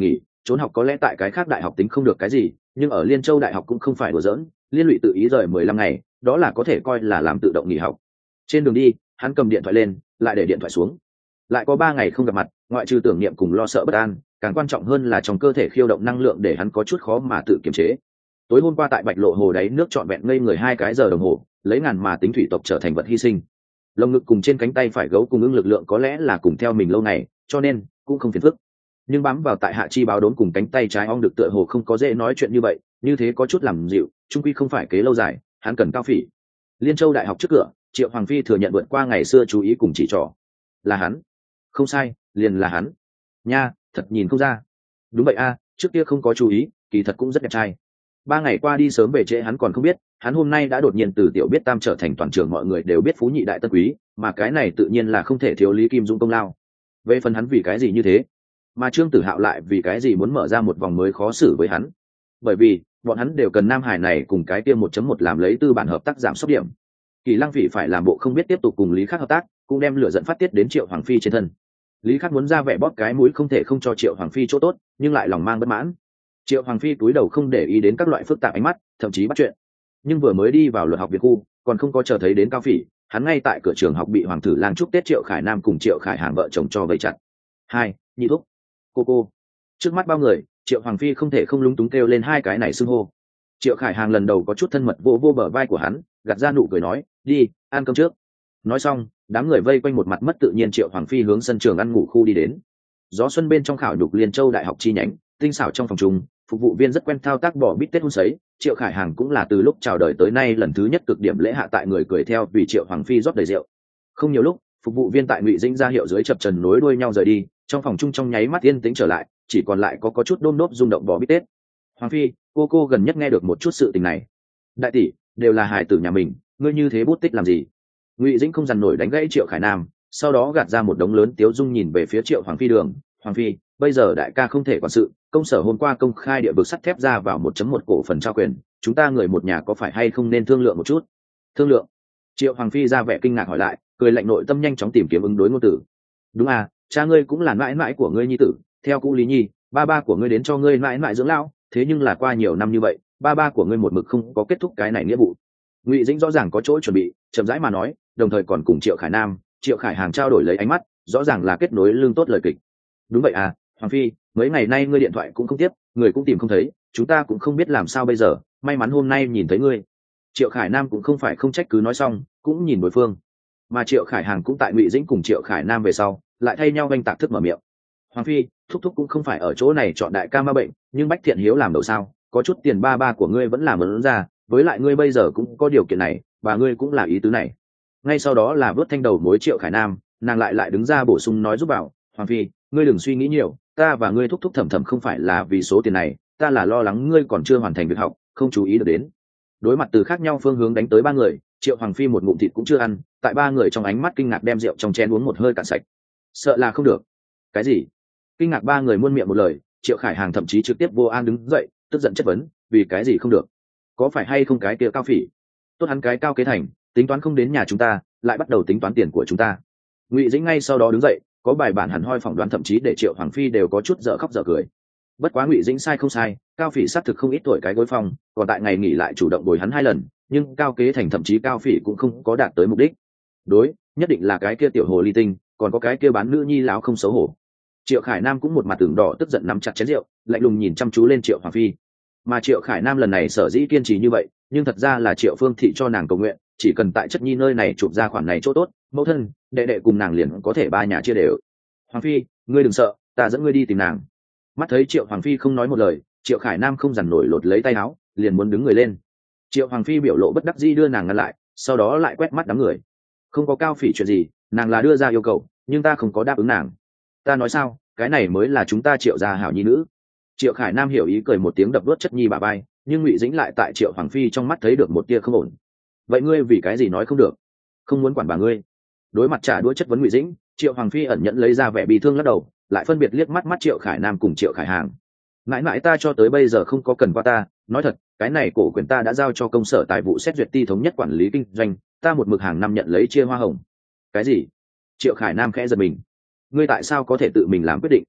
trốn học có lẽ tại cái khác đại học tính không được cái gì, nhưng ở Liên Châu đại học cũng không phải đùa giỡn, liên lụy tự ý rời mười lăm ngày, đó là có thể coi là làm tự động nghỉ học. Trên đường đi, hắn cầm điện thoại lên, lại để điện thoại xuống. Lại có ba ngày không gặp mặt, ngoại trừ tưởng niệm cùng lo sợ bất an, càng quan trọng hơn là trong cơ thể khiêu động năng lượng để hắn có chút khó mà tự kiềm chế. Tối hôm qua tại Bạch Lộ hồ đáy nước trọn vẹn ngây người hai cái giờ đồng hồ, lấy ngàn mà tính thủy tộc trở thành vật hy sinh. Lồng ngực cùng trên cánh tay phải gấu cùng ưng lực lượng có lẽ là cùng theo mình lâu ngày, cho nên cũng không phiền phức. Nhưng bám vào tại hạ chi báo đốn cùng cánh tay trái ong được tựa hồ không có dễ nói chuyện như vậy, như thế có chút làm dịu, trung quy không phải kế lâu dài, hắn cần cao phỉ. Liên Châu đại học trước cửa, Triệu Hoàng Phi thừa nhận vượt qua ngày xưa chú ý cùng chỉ trỏ. Là hắn. Không sai, liền là hắn. Nha, thật nhìn không ra. Đúng vậy a, trước kia không có chú ý, kỳ thật cũng rất đẹp trai. Ba ngày qua đi sớm về trễ hắn còn không biết, hắn hôm nay đã đột nhiên từ tiểu biết tam trở thành toàn trường mọi người đều biết phú nhị đại tân quý, mà cái này tự nhiên là không thể thiếu Lý Kim Dung công lao. Về phần hắn vì cái gì như thế, mà Trương Tử Hạo lại vì cái gì muốn mở ra một vòng mới khó xử với hắn, bởi vì bọn hắn đều cần Nam Hải này cùng cái kia một chấm một làm lấy tư bản hợp tác giảm sốc điểm. Kỳ Lăng Phỉ phải làm bộ không biết tiếp tục cùng Lý Khắc hợp tác, cũng đem lửa giận phát tiết đến Triệu Hoàng Phi trên thân. Lý Khắc muốn ra vẻ bóp cái mũi không thể không cho Triệu Hoàng Phi chỗ tốt, nhưng lại lòng mang bất mãn. Triệu Hoàng Phi cúi đầu không để ý đến các loại phức tạp ánh mắt, thậm chí bắt chuyện. Nhưng vừa mới đi vào luật học viện khu, còn không có chờ thấy đến Cao Phỉ, hắn ngay tại cửa trường học bị Hoàng Thử Lang chúc Tết Triệu Khải Nam cùng Triệu Khải Hàng vợ chồng cho vây chặt. Hai, nhị thúc, cô cô. Trước mắt bao người, Triệu Hoàng Phi không thể không lúng túng kêu lên hai cái này xưng hô. Triệu Khải Hàng lần đầu có chút thân mật vô vô bờ vai của hắn, gạt ra nụ cười nói, đi, ăn cơm trước. Nói xong, đám người vây quanh một mặt mất tự nhiên Triệu Hoàng Phi hướng sân trường ăn ngủ khu đi đến. Gió xuân bên trong khảo nhục Liên Châu đại học chi nhánh, tinh xảo trong phòng chung, phục vụ viên rất quen thao tác bỏ bít tết hun sấy. Triệu Khải Hàng cũng là từ lúc chào đời tới nay lần thứ nhất cực điểm lễ hạ tại người cười theo vì Triệu Hoàng Phi rót đầy rượu. Không nhiều lúc, phục vụ viên tại Ngụy Dĩnh ra hiệu dưới chập trần nối đuôi nhau rời đi, trong phòng chung trong nháy mắt yên tĩnh trở lại, chỉ còn lại có có chút đôm đốp rung động bỏ bít tết. Hoàng Phi, cô cô gần nhất nghe được một chút sự tình này. Đại tỷ, đều là hài tử nhà mình, ngươi như thế bút tích làm gì? Ngụy Dĩnh không dằn nổi đánh gãy Triệu Khải Nam, sau đó gạt ra một đống lớn tiếu dung nhìn về phía Triệu Hoàng Phi đường. Hoàng Phi, bây giờ đại ca không thể quản sự, công sở hôm qua công khai địa vực sắt thép ra vào một chấm một cổ phần trao quyền, chúng ta người một nhà có phải hay không nên thương lượng một chút? Thương lượng? Triệu Hoàng Phi ra vẻ kinh ngạc hỏi lại, cười lạnh nội tâm nhanh chóng tìm kiếm ứng đối ngôn từ. Đúng à, cha ngươi cũng là mãi mãi của ngươi nhi tử, theo cũ Lý Nhi, ba ba của ngươi đến cho ngươi mãi mãi dưỡng lão, thế nhưng là qua nhiều năm như vậy, ba ba của ngươi một mực không có kết thúc cái này nghĩa vụ. Ngụy Dĩnh rõ ràng có chỗ chuẩn bị, chậm rãi mà nói, đồng thời còn cùng Triệu Khải Nam, Triệu Khải Hàng trao đổi lấy ánh mắt, rõ ràng là kết nối lương tốt lời kịch. Đúng vậy à, Hoàng Phi, mấy ngày nay ngươi điện thoại cũng không tiếp, người cũng tìm không thấy, chúng ta cũng không biết làm sao bây giờ, may mắn hôm nay nhìn thấy ngươi. Triệu Khải Nam cũng không phải không trách cứ nói xong, cũng nhìn đối phương. Mà Triệu Khải Hàng cũng tại Ngụy Dĩnh cùng Triệu Khải Nam về sau, lại thay nhau ganh tạc thức mở miệng. Hoàng Phi, thúc thúc cũng không phải ở chỗ này chọn đại ca ma bệnh, nhưng Bách Thiện Hiếu làm đầu sao, có chút tiền ba ba của ngươi vẫn làm ấn ra, với lại ngươi bây giờ cũng có điều kiện này, và ngươi cũng là ý tứ này. Ngay sau đó là vớt thanh đầu mối Triệu Khải Nam, nàng lại lại đứng ra bổ sung nói giúp bảo, Hoàng Phi, ngươi đừng suy nghĩ nhiều, ta và ngươi thúc thúc thầm thầm không phải là vì số tiền này, ta là lo lắng ngươi còn chưa hoàn thành việc học, không chú ý được đến. Đối mặt từ khác nhau phương hướng đánh tới ba người, Triệu Hoàng Phi một ngụm thịt cũng chưa ăn, tại ba người trong ánh mắt kinh ngạc đem rượu trong chén uống một hơi cạn sạch. Sợ là không được. Cái gì? Kinh ngạc ba người muôn miệng một lời, Triệu Khải Hàng thậm chí trực tiếp vô an đứng dậy, tức giận chất vấn, vì cái gì không được? Có phải hay không cái kia Cao Phỉ? Tốt hắn cái Cao Kế Thành, tính toán không đến nhà chúng ta, lại bắt đầu tính toán tiền của chúng ta. Ngụy Dĩnh ngay sau đó đứng dậy, có bài bản hẳn hoi phỏng đoán thậm chí để Triệu Hoàng Phi đều có chút dở khóc dở cười. Bất quá Ngụy Dĩnh sai không sai, Cao Phỉ xác thực không ít tuổi cái gối phòng, còn tại ngày nghỉ lại chủ động bồi hắn hai lần, nhưng Cao Kế Thành thậm chí Cao Phỉ cũng không có đạt tới mục đích. Đối, nhất định là cái kia tiểu hồ ly tinh, còn có cái kia bán nữ nhi láo không xấu hổ. Triệu Khải Nam cũng một mặt tưởng đỏ tức giận nắm chặt chén rượu, lạnh lùng nhìn chăm chú lên Triệu Hoàng Phi. Mà Triệu Khải Nam lần này sở dĩ kiên trì như vậy, nhưng thật ra là Triệu Phương Thị cho nàng cầu nguyện, chỉ cần tại chất nhi nơi này chụp ra khoản này chỗ tốt, mẫu thân, đệ đệ cùng nàng liền có thể ba nhà chia đều. Hoàng Phi, ngươi đừng sợ, ta dẫn ngươi đi tìm nàng. Mắt thấy Triệu Hoàng Phi không nói một lời, Triệu Khải Nam không dằn nổi lột lấy tay áo, liền muốn đứng người lên. Triệu Hoàng Phi biểu lộ bất đắc dĩ đưa nàng ngăn lại, sau đó lại quét mắt đám người. Không có Cao Phỉ chuyện gì, nàng là đưa ra yêu cầu, nhưng ta không có đáp ứng nàng. Ta nói sao, cái này mới là chúng ta Triệu gia hảo nhi nữ. Triệu Khải Nam hiểu ý cười một tiếng đập đuốt chất nhi bà bay, nhưng Ngụy Dĩnh lại tại Triệu Hoàng Phi trong mắt thấy được một tia không ổn. Vậy ngươi vì cái gì nói không được? Không muốn quản bà ngươi. Đối mặt trả đũa chất vấn Ngụy Dĩnh, Triệu Hoàng Phi ẩn nhẫn lấy ra vẻ bị thương lắc đầu, lại phân biệt liếc mắt mắt Triệu Khải Nam cùng Triệu Khải Hàng. Mãi mãi ta cho tới bây giờ không có cần qua ta, nói thật, cái này cổ quyền ta đã giao cho công sở tài vụ xét duyệt ti thống nhất quản lý kinh doanh, ta một mực hàng năm nhận lấy chia hoa hồng. Cái gì? Triệu Khải Nam khẽ giật mình. Ngươi tại sao có thể tự mình làm quyết định?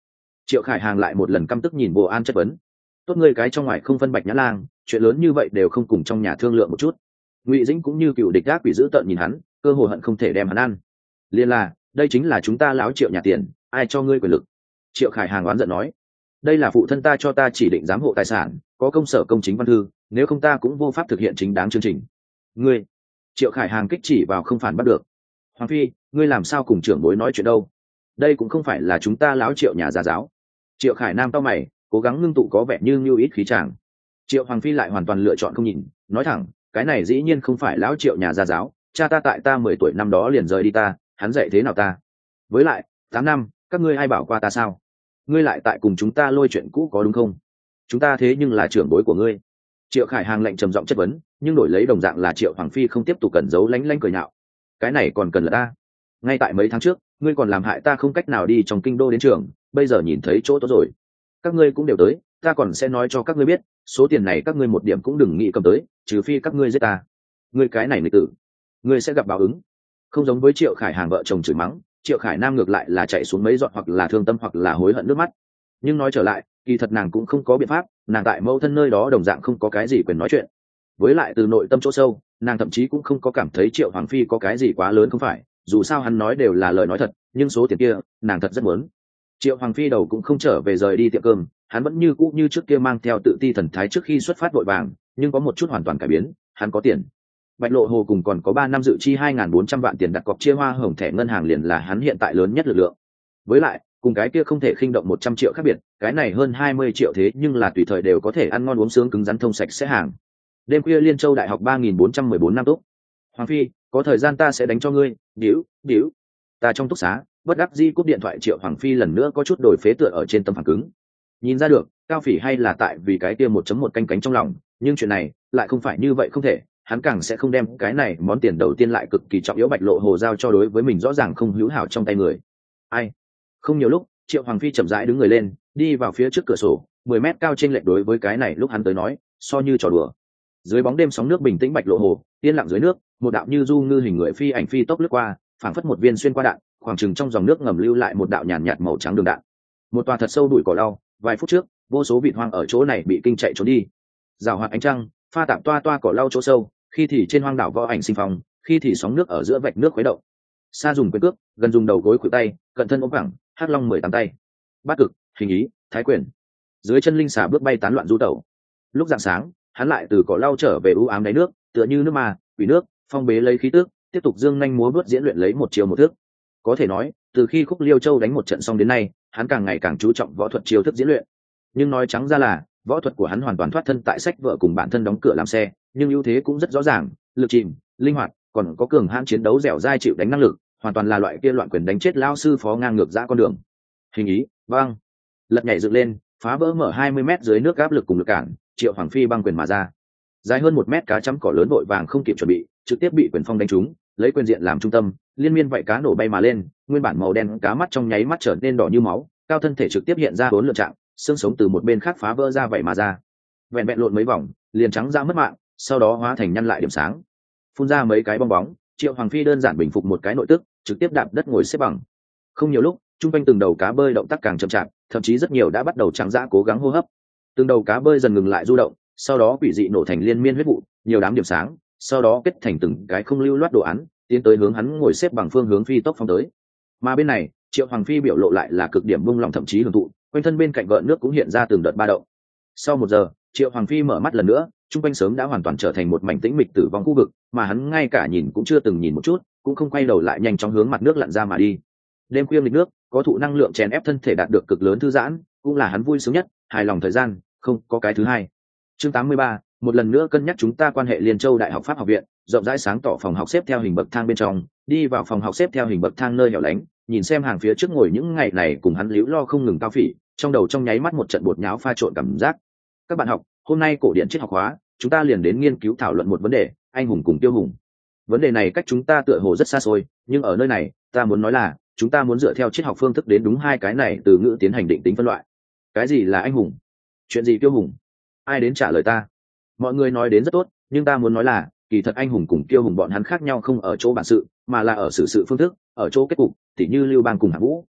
Triệu Khải Hàng lại một lần căm tức nhìn Bồ An chất vấn. Tốt ngươi cái trong ngoài không phân bạch nhã lang, chuyện lớn như vậy đều không cùng trong nhà thương lượng một chút. Ngụy Dĩnh cũng như cựu địch gác quỷ dữ tợn nhìn hắn, cơ hồ hận không thể đem hắn ăn. Liên là, đây chính là chúng ta láo Triệu nhà tiền, ai cho ngươi quyền lực? Triệu Khải Hàng oán giận nói, đây là phụ thân ta cho ta chỉ định giám hộ tài sản, có công sở công chính văn thư, nếu không ta cũng vô pháp thực hiện chính đáng chương trình. Ngươi, Triệu Khải Hàng kích chỉ vào không phản bắt được. Hoàng phi, ngươi làm sao cùng trưởng bối nói chuyện đâu? Đây cũng không phải là chúng ta láo Triệu nhà gia giáo. Triệu Khải Nam cau mày, cố gắng ngưng tụ có vẻ như như ít khí tràng. Triệu Hoàng phi lại hoàn toàn lựa chọn không nhìn, nói thẳng, cái này dĩ nhiên không phải lão Triệu nhà gia giáo, cha ta tại ta mười tuổi năm đó liền rời đi ta, hắn dạy thế nào ta? Với lại, tám năm, các ngươi ai bảo qua ta sao? Ngươi lại tại cùng chúng ta lôi chuyện cũ có đúng không? Chúng ta thế nhưng là trưởng bối của ngươi. Triệu Khải Hàng lệnh trầm giọng chất vấn, nhưng đổi lấy đồng dạng là Triệu Hoàng phi không tiếp tục cẩn giấu lánh lánh cười nhạo. Cái này còn cần là ta? Ngay tại mấy tháng trước, ngươi còn làm hại ta không cách nào đi trong kinh đô đến trường, bây giờ nhìn thấy chỗ tốt rồi, các ngươi cũng đều tới, ta còn sẽ nói cho các ngươi biết, số tiền này các ngươi một điểm cũng đừng nghĩ cầm tới, trừ phi các ngươi giết ta. Ngươi cái này nghịch tử, ngươi sẽ gặp báo ứng. Không giống với Triệu Khải Hàng vợ chồng chửi mắng, Triệu Khải Nam ngược lại là chạy xuống mấy giọt hoặc là thương tâm hoặc là hối hận nước mắt. Nhưng nói trở lại, kỳ thật nàng cũng không có biện pháp, nàng tại mẫu thân nơi đó đồng dạng không có cái gì quyền nói chuyện. Với lại từ nội tâm chỗ sâu, nàng thậm chí cũng không có cảm thấy Triệu Hoàng phi có cái gì quá lớn không phải, dù sao hắn nói đều là lời nói thật, nhưng số tiền kia, nàng thật rất muốn. Triệu Hoàng phi đầu cũng không trở về rời đi tiệm cơm, hắn vẫn như cũ như trước kia mang theo tự ti thần thái trước khi xuất phát vội vàng, nhưng có một chút hoàn toàn cải biến, hắn có tiền. Bạch Lộ Hồ cùng còn có ba năm dự chi hai nghìn bốn trăm vạn tiền đặt cọc chia hoa hồng thẻ ngân hàng liền là hắn hiện tại lớn nhất lực lượng. Với lại, cùng cái kia không thể khinh động một trăm triệu khác biệt, cái này hơn hai mươi triệu thế nhưng là tùy thời đều có thể ăn ngon uống sướng cứng rắn thông sạch sẽ hàng. Đêm khuya Liên Châu Đại học ba nghìn bốn trăm mười bốn năm túc. Hoàng phi, có thời gian ta sẽ đánh cho ngươi, điếu, điếu. Ta trong túc xá, bất đắc dĩ cúp điện thoại. Triệu Hoàng phi lần nữa có chút đổi phế tựa ở trên tấm phẳng cứng. Nhìn ra được, Cao Phỉ hay là tại vì cái kia một chấm một canh cánh trong lòng, nhưng chuyện này lại không phải như vậy không thể, hắn càng sẽ không đem cái này món tiền đầu tiên lại cực kỳ trọng yếu Bạch Lộ Hồ giao cho đối với mình rõ ràng không hữu hảo trong tay người. Ai? Không nhiều lúc, Triệu Hoàng phi chậm rãi đứng người lên, đi vào phía trước cửa sổ, mười mét cao trên lệch đối với cái này lúc hắn tới nói, so như trò đùa. Dưới bóng đêm sóng nước bình tĩnh Bạch Lộ Hồ, yên lặng dưới nước, một đạo như du ngư hình người phi ảnh phi tốc lướt qua, phảng phất một viên xuyên qua đạn, khoảng chừng trong dòng nước ngầm lưu lại một đạo nhàn nhạt màu trắng đường đạn. Một tòa thật sâu bụi cỏ lau, vài phút trước, vô số vịt hoang ở chỗ này bị kinh chạy trốn đi. Rào hoạt ánh trăng, pha tạm toa toa cỏ lau chỗ sâu, khi thì trên hoang đảo võ ảnh sinh phong, khi thì sóng nước ở giữa vạch nước khuấy động. Xa dùng quyền cước, gần dùng đầu gối khuỷu tay, cận thân ôm phẳng, hắc long mười tám tay. Bát cực, hình ý, thái quyền. Dưới chân linh xà bước bay tán loạn du tẩu. Lúc rạng sáng, hắn lại từ cỏ lau trở về u ám đáy nước, tựa như nước ma, quỷ nước, phong bế lấy khí tước, tiếp tục dương nhanh múa bước diễn luyện lấy một chiều một thước. Có thể nói, từ khi Khúc Liêu Châu đánh một trận xong đến nay, hắn càng ngày càng chú trọng võ thuật chiêu thức diễn luyện. Nhưng nói trắng ra là, võ thuật của hắn hoàn toàn thoát thân tại sách vợ cùng bản thân đóng cửa làm xe, nhưng ưu thế cũng rất rõ ràng, lực chìm, linh hoạt, còn có cường hãn chiến đấu dẻo dai chịu đánh năng lực, hoàn toàn là loại kia loạn quyền đánh chết lao sư phó ngang ngược dã con đường. Hình ý, băng, lật nhảy dựng lên, phá vỡ mở hai mươi mét dưới nước áp lực cùng lực cản, Triệu Hoàng phi băng quyền mà ra. Dài hơn một mét cá chấm cỏ lớn vội vàng không kịp chuẩn bị, trực tiếp bị quyền phong đánh trúng, lấy quyền diện làm trung tâm, liên miên vậy cá nổ bay mà lên, nguyên bản màu đen cá mắt trong nháy mắt trở nên đỏ như máu, cao thân thể trực tiếp hiện ra bốn lượt trạng, xương sống từ một bên khác phá vỡ ra vậy mà ra. Vẹn vẹn lộn mấy vòng, liền trắng ra mất mạng, sau đó hóa thành nhăn lại điểm sáng. Phun ra mấy cái bong bóng, Triệu Hoàng phi đơn giản bình phục một cái nội tức, trực tiếp đạp đất ngồi xếp bằng. Không nhiều lúc, trung quanh từng đầu cá bơi động tác càng chậm chạp, thậm chí rất nhiều đã bắt đầu trắng dã cố gắng hô hấp. Từng đầu cá bơi dần ngừng lại du động, sau đó quỷ dị nổ thành liên miên huyết vụ, nhiều đám điểm sáng, sau đó kết thành từng cái không lưu loát đồ án, tiến tới hướng hắn ngồi xếp bằng phương hướng phi tốc phóng tới. Mà bên này, Triệu Hoàng phi biểu lộ lại là cực điểm buông lòng thậm chí hưởng thụ, quanh thân bên cạnh gợn nước cũng hiện ra từng đợt ba động. Sau một giờ, Triệu Hoàng phi mở mắt lần nữa, trung quanh sớm đã hoàn toàn trở thành một mảnh tĩnh mịch tử vong khu vực, mà hắn ngay cả nhìn cũng chưa từng nhìn một chút, cũng không quay đầu lại nhanh chóng hướng mặt nước lặn ra mà đi. Đêm khuya nghịch nước, có thụ năng lượng chèn ép thân thể đạt được cực lớn thư giãn, cũng là hắn vui sướng nhất, hài lòng thời gian, không có cái thứ hai. Chương tám mươi ba, một lần nữa cân nhắc chúng ta quan hệ Liên Châu Đại học Pháp học viện, rộng rãi sáng tỏ phòng học xếp theo hình bậc thang bên trong, đi vào phòng học xếp theo hình bậc thang nơi hẻo lánh, nhìn xem hàng phía trước ngồi những ngày này cùng hắn líu lo không ngừng Cao Phỉ, trong đầu trong nháy mắt một trận bột nháo pha trộn cảm giác. Các bạn học, hôm nay cổ điển triết học hóa, chúng ta liền đến nghiên cứu thảo luận một vấn đề, anh hùng cùng tiêu hùng. Vấn đề này cách chúng ta tựa hồ rất xa xôi, nhưng ở nơi này, ta muốn nói là, chúng ta muốn dựa theo triết học phương thức đến đúng hai cái này từ ngữ tiến hành định tính phân loại. Cái gì là anh hùng? Chuyện gì tiêu hùng? Ai đến trả lời ta? Mọi người nói đến rất tốt, nhưng ta muốn nói là, kỳ thật anh hùng cùng tiêu hùng bọn hắn khác nhau không ở chỗ bản sự, mà là ở xử sự phương thức, ở chỗ kết cục, tỉ như Lưu Bang cùng Hạng Vũ.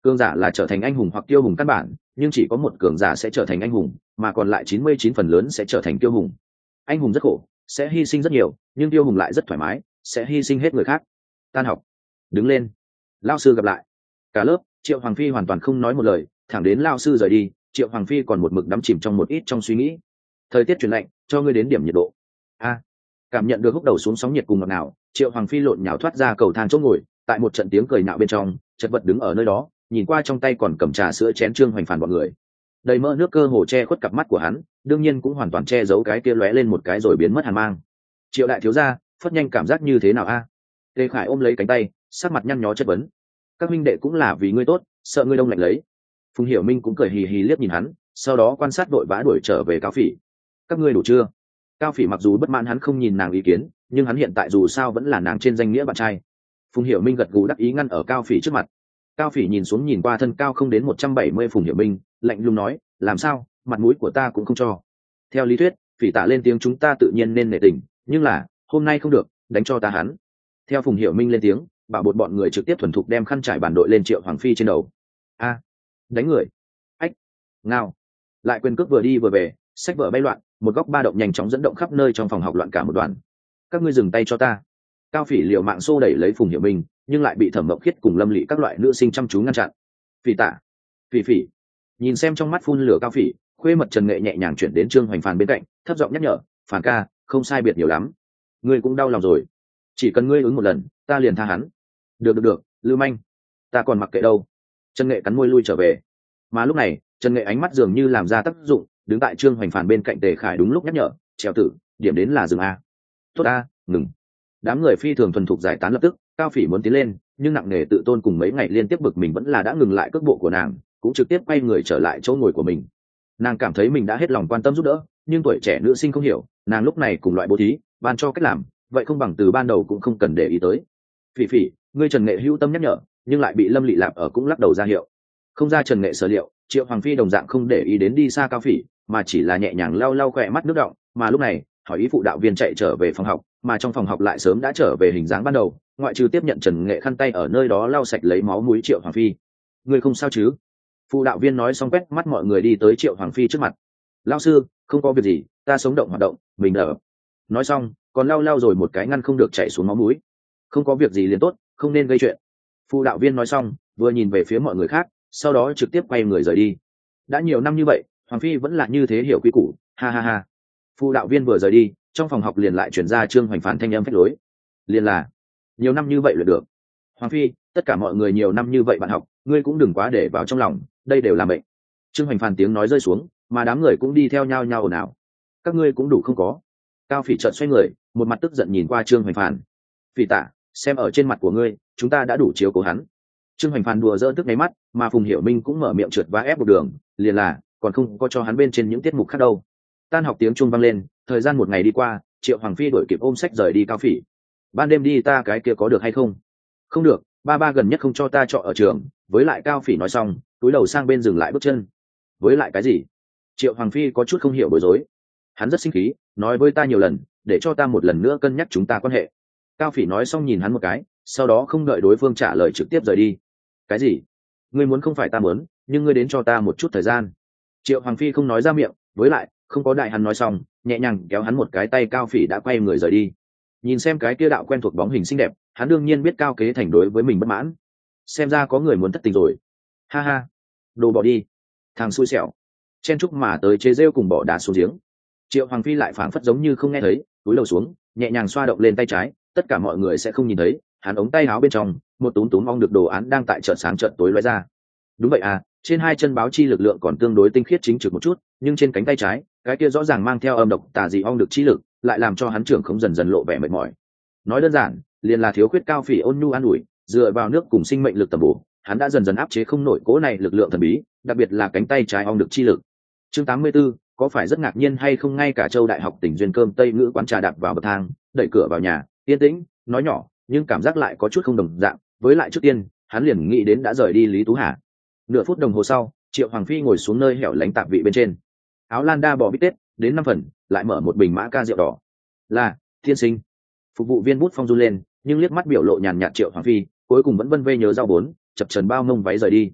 cường giả là trở thành anh hùng hoặc tiêu hùng căn bản, nhưng chỉ có một cường giả sẽ trở thành anh hùng, mà còn lại chín mươi chín phần lớn sẽ trở thành tiêu hùng. Anh hùng rất khổ, sẽ hy sinh rất nhiều, nhưng tiêu hùng lại rất thoải mái, sẽ hy sinh hết người khác. Tan học, đứng lên, lao sư gặp lại. Cả lớp, Triệu Hoàng Phi hoàn toàn không nói một lời, thẳng đến lao sư rời đi, Triệu Hoàng Phi còn một mực đắm chìm trong một ít trong suy nghĩ. Thời tiết chuyển lạnh, cho ngươi đến điểm nhiệt độ. A, cảm nhận được húc đầu xuống sóng nhiệt cùng ngọt ngào, Triệu Hoàng Phi lộn nhào thoát ra cầu thang chỗ ngồi, tại một trận tiếng cười nhạo bên trong, chật vật đứng ở nơi đó, nhìn qua trong tay còn cầm trà sữa chén Trương Hoành Phàn bọn người. Đầy mỡ nước cơ hồ che khuất cặp mắt của hắn, đương nhiên cũng hoàn toàn che giấu cái kia lóe lên một cái rồi biến mất hàn mang. Triệu đại thiếu gia, phất nhanh cảm giác như thế nào a? Tề Khải ôm lấy cánh tay, sắc mặt nhăn nhó chất vấn. Các minh đệ cũng là vì ngươi tốt, sợ ngươi đông lạnh lấy. Phùng Hiểu Minh cũng cười hì hì liếc nhìn hắn, sau đó quan sát đội vã đuổi trở về Cao Phỉ. Các ngươi đủ chưa? Cao Phỉ mặc dù bất mãn hắn không nhìn nàng ý kiến, nhưng hắn hiện tại dù sao vẫn là nàng trên danh nghĩa bạn trai. Phùng Hiểu Minh gật gù đắc ý ngăn ở Cao Phỉ trước mặt. Cao Phỉ nhìn xuống nhìn qua thân cao không đến một trăm bảy mươi Phùng Hiểu Minh, lạnh lùng nói, làm sao, mặt mũi của ta cũng không cho. Theo lý thuyết, Phỉ tạ lên tiếng chúng ta tự nhiên nên nể tình, nhưng là, hôm nay không được, đánh cho ta hắn. Theo Phùng Hiểu Minh lên tiếng, bảo bột bọn người trực tiếp thuần thục đem khăn trải bản đội lên Triệu Hoàng Phi trên đầu. A, đánh người. Ách, ngao. Lại quyền cước vừa đi vừa về, sách vở bay loạn, một góc ba động nhanh chóng dẫn động khắp nơi trong phòng học loạn cả một đoàn. Các ngươi dừng tay cho ta. Cao Phỉ liều mạng xô đẩy lấy Phùng Hiểu Minh, nhưng lại bị Thẩm Mộng Khiết cùng Lâm Lệ các loại nữ sinh chăm chú ngăn chặn. Phỉ tạ, Phỉ Phỉ. Nhìn xem trong mắt phun lửa Cao Phỉ, khuê mật Trần Nghệ nhẹ nhàng chuyển đến Trương Hoành Phàn bên cạnh, thấp giọng nhắc nhở, Phàn ca, không sai biệt nhiều lắm. Ngươi cũng đau lòng rồi. Chỉ cần ngươi ứng một lần, ta liền tha hắn. Được được được, Lưu Manh, ta còn mặc kệ đâu. Trần Nghệ cắn môi lui trở về. Mà lúc này, Trần Nghệ ánh mắt dường như làm ra tác dụng, đứng tại Trương Hoành Phàn bên cạnh Tề Khải đúng lúc nhắc nhở, trèo tử, điểm đến là dừng a. Tốt a, ngừng. Đám người phi thường thuần thục giải tán lập tức, Cao Phỉ muốn tiến lên, nhưng nặng nề tự tôn cùng mấy ngày liên tiếp bực mình vẫn là đã ngừng lại cước bộ của nàng, cũng trực tiếp quay người trở lại chỗ ngồi của mình. Nàng cảm thấy mình đã hết lòng quan tâm giúp đỡ, nhưng tuổi trẻ nữ sinh không hiểu, nàng lúc này cùng loại bố thí, ban cho cách làm, vậy không bằng từ ban đầu cũng không cần để ý tới. Phỉ Phỉ, ngươi Trần Nghệ hữu tâm nhắc nhở, nhưng lại bị Lâm Lệ Lạp ở cũng lắc đầu ra hiệu. Không ra Trần Nghệ sở liệu, Triệu Hoàng Phi đồng dạng không để ý đến đi xa Cao Phỉ, mà chỉ là nhẹ nhàng lau lau khỏe mắt nước động, mà lúc này, hỏi ý phụ đạo viên chạy trở về phòng học, mà trong phòng học lại sớm đã trở về hình dáng ban đầu, ngoại trừ tiếp nhận Trần Nghệ khăn tay ở nơi đó lau sạch lấy máu mũi Triệu Hoàng Phi. Ngươi không sao chứ? Phụ đạo viên nói xong quét mắt mọi người đi tới Triệu Hoàng Phi trước mặt. Lão sư, không có việc gì, ta sống động hoạt động, mình đỡ. Nói xong, còn lau lau rồi một cái ngăn không được chảy xuống máu mũi. Không có việc gì liền tốt, không nên gây chuyện. Phụ đạo viên nói xong, vừa nhìn về phía mọi người khác, sau đó trực tiếp quay người rời đi. Đã nhiều năm như vậy, Hoàng Phi vẫn là như thế hiểu quy củ, ha ha ha. Phụ đạo viên vừa rời đi, trong phòng học liền lại chuyển ra Trương Hoành Phàn thanh âm phách lối. Liền là, nhiều năm như vậy là được. Hoàng Phi, tất cả mọi người nhiều năm như vậy bạn học, ngươi cũng đừng quá để vào trong lòng, đây đều là bệnh. Trương Hoành Phàn tiếng nói rơi xuống, mà đám người cũng đi theo nhau nhau ồn ào. Các ngươi cũng đủ không có. Cao Phỉ chợt xoay người, một mặt tức giận nhìn qua Trương Hoành Phàn. Phỉ tạ, xem ở trên mặt của ngươi, chúng ta đã đủ chiếu cố hắn. Trương Hoành Phàn đùa dỡ tức ngáy mắt, mà Phùng Hiểu Minh cũng mở miệng trượt vá ép một đường, liền là, còn không có cho hắn bên trên những tiết mục khác đâu. Tan học tiếng chuông vang lên, thời gian một ngày đi qua, Triệu Hoàng Phi đổi kịp ôm sách rời đi Cao Phỉ. Ban đêm đi ta cái kia có được hay không? Không được, ba ba gần nhất không cho ta trọ ở trường, với lại Cao Phỉ nói xong, túi đầu sang bên dừng lại bước chân. Với lại cái gì? Triệu Hoàng Phi có chút không hiểu bối rối. Hắn rất sinh khí, nói với ta nhiều lần, để cho ta một lần nữa cân nhắc chúng ta quan hệ. Cao Phỉ nói xong nhìn hắn một cái, sau đó không đợi đối phương trả lời trực tiếp rời đi. Cái gì? Ngươi muốn không phải ta muốn, nhưng ngươi đến cho ta một chút thời gian. Triệu Hoàng Phi không nói ra miệng, với lại không có đại hắn nói xong, nhẹ nhàng kéo hắn một cái tay Cao Phỉ đã quay người rời đi. Nhìn xem cái kia đạo quen thuộc bóng hình xinh đẹp, hắn đương nhiên biết Cao Kế Thành đối với mình bất mãn. Xem ra có người muốn thất tình rồi. Ha ha, đồ bỏ đi, thằng xui xẻo. Chen chúc mà tới chế rêu cùng bỏ đá xuống giếng. Triệu Hoàng Phi lại phảng phất giống như không nghe thấy, túi đầu xuống, nhẹ nhàng xoa động lên tay trái, tất cả mọi người sẽ không nhìn thấy, hắn ống tay áo bên trong, một túm túm ong được đồ án đang tại chợt sáng chợt tối lóe ra. Đúng vậy à, trên hai chân báo chi lực lượng còn tương đối tinh khiết chính trực một chút, nhưng trên cánh tay trái, cái kia rõ ràng mang theo âm độc tà dị ong được chi lực, lại làm cho hắn trưởng không dần dần lộ vẻ mệt mỏi. Nói đơn giản, liền là thiếu khuyết Cao Phỉ ôn nhu an ủi, dựa vào nước cùng sinh mệnh lực tầm bổ, hắn đã dần dần áp chế không nổi cố này lực lượng thần bí, đặc biệt là cánh tay trái ong được chi lực. Chương tám mươi 84, có phải rất ngạc nhiên hay không, ngay cả Châu Đại học tỉnh duyên cơm Tây ngữ quán trà đạp vào bậc thang, đẩy cửa vào nhà, yên tĩnh, nói nhỏ, nhưng cảm giác lại có chút không đồng dạng, với lại trước tiên, hắn liền nghĩ đến đã rời đi Lý Tú Hà. Nửa phút đồng hồ sau, Triệu Hoàng Phi ngồi xuống nơi hẻo lánh tạp vị bên trên. Áo lan đa bò bít tết, đến năm phần, lại mở một bình mã ca rượu đỏ. Là, thiên sinh. Phục vụ viên bút phong run lên, nhưng liếc mắt biểu lộ nhàn nhạt Triệu Hoàng Phi, cuối cùng vẫn vân vê nhớ rau bốn, chập chờn bao mông váy rời đi.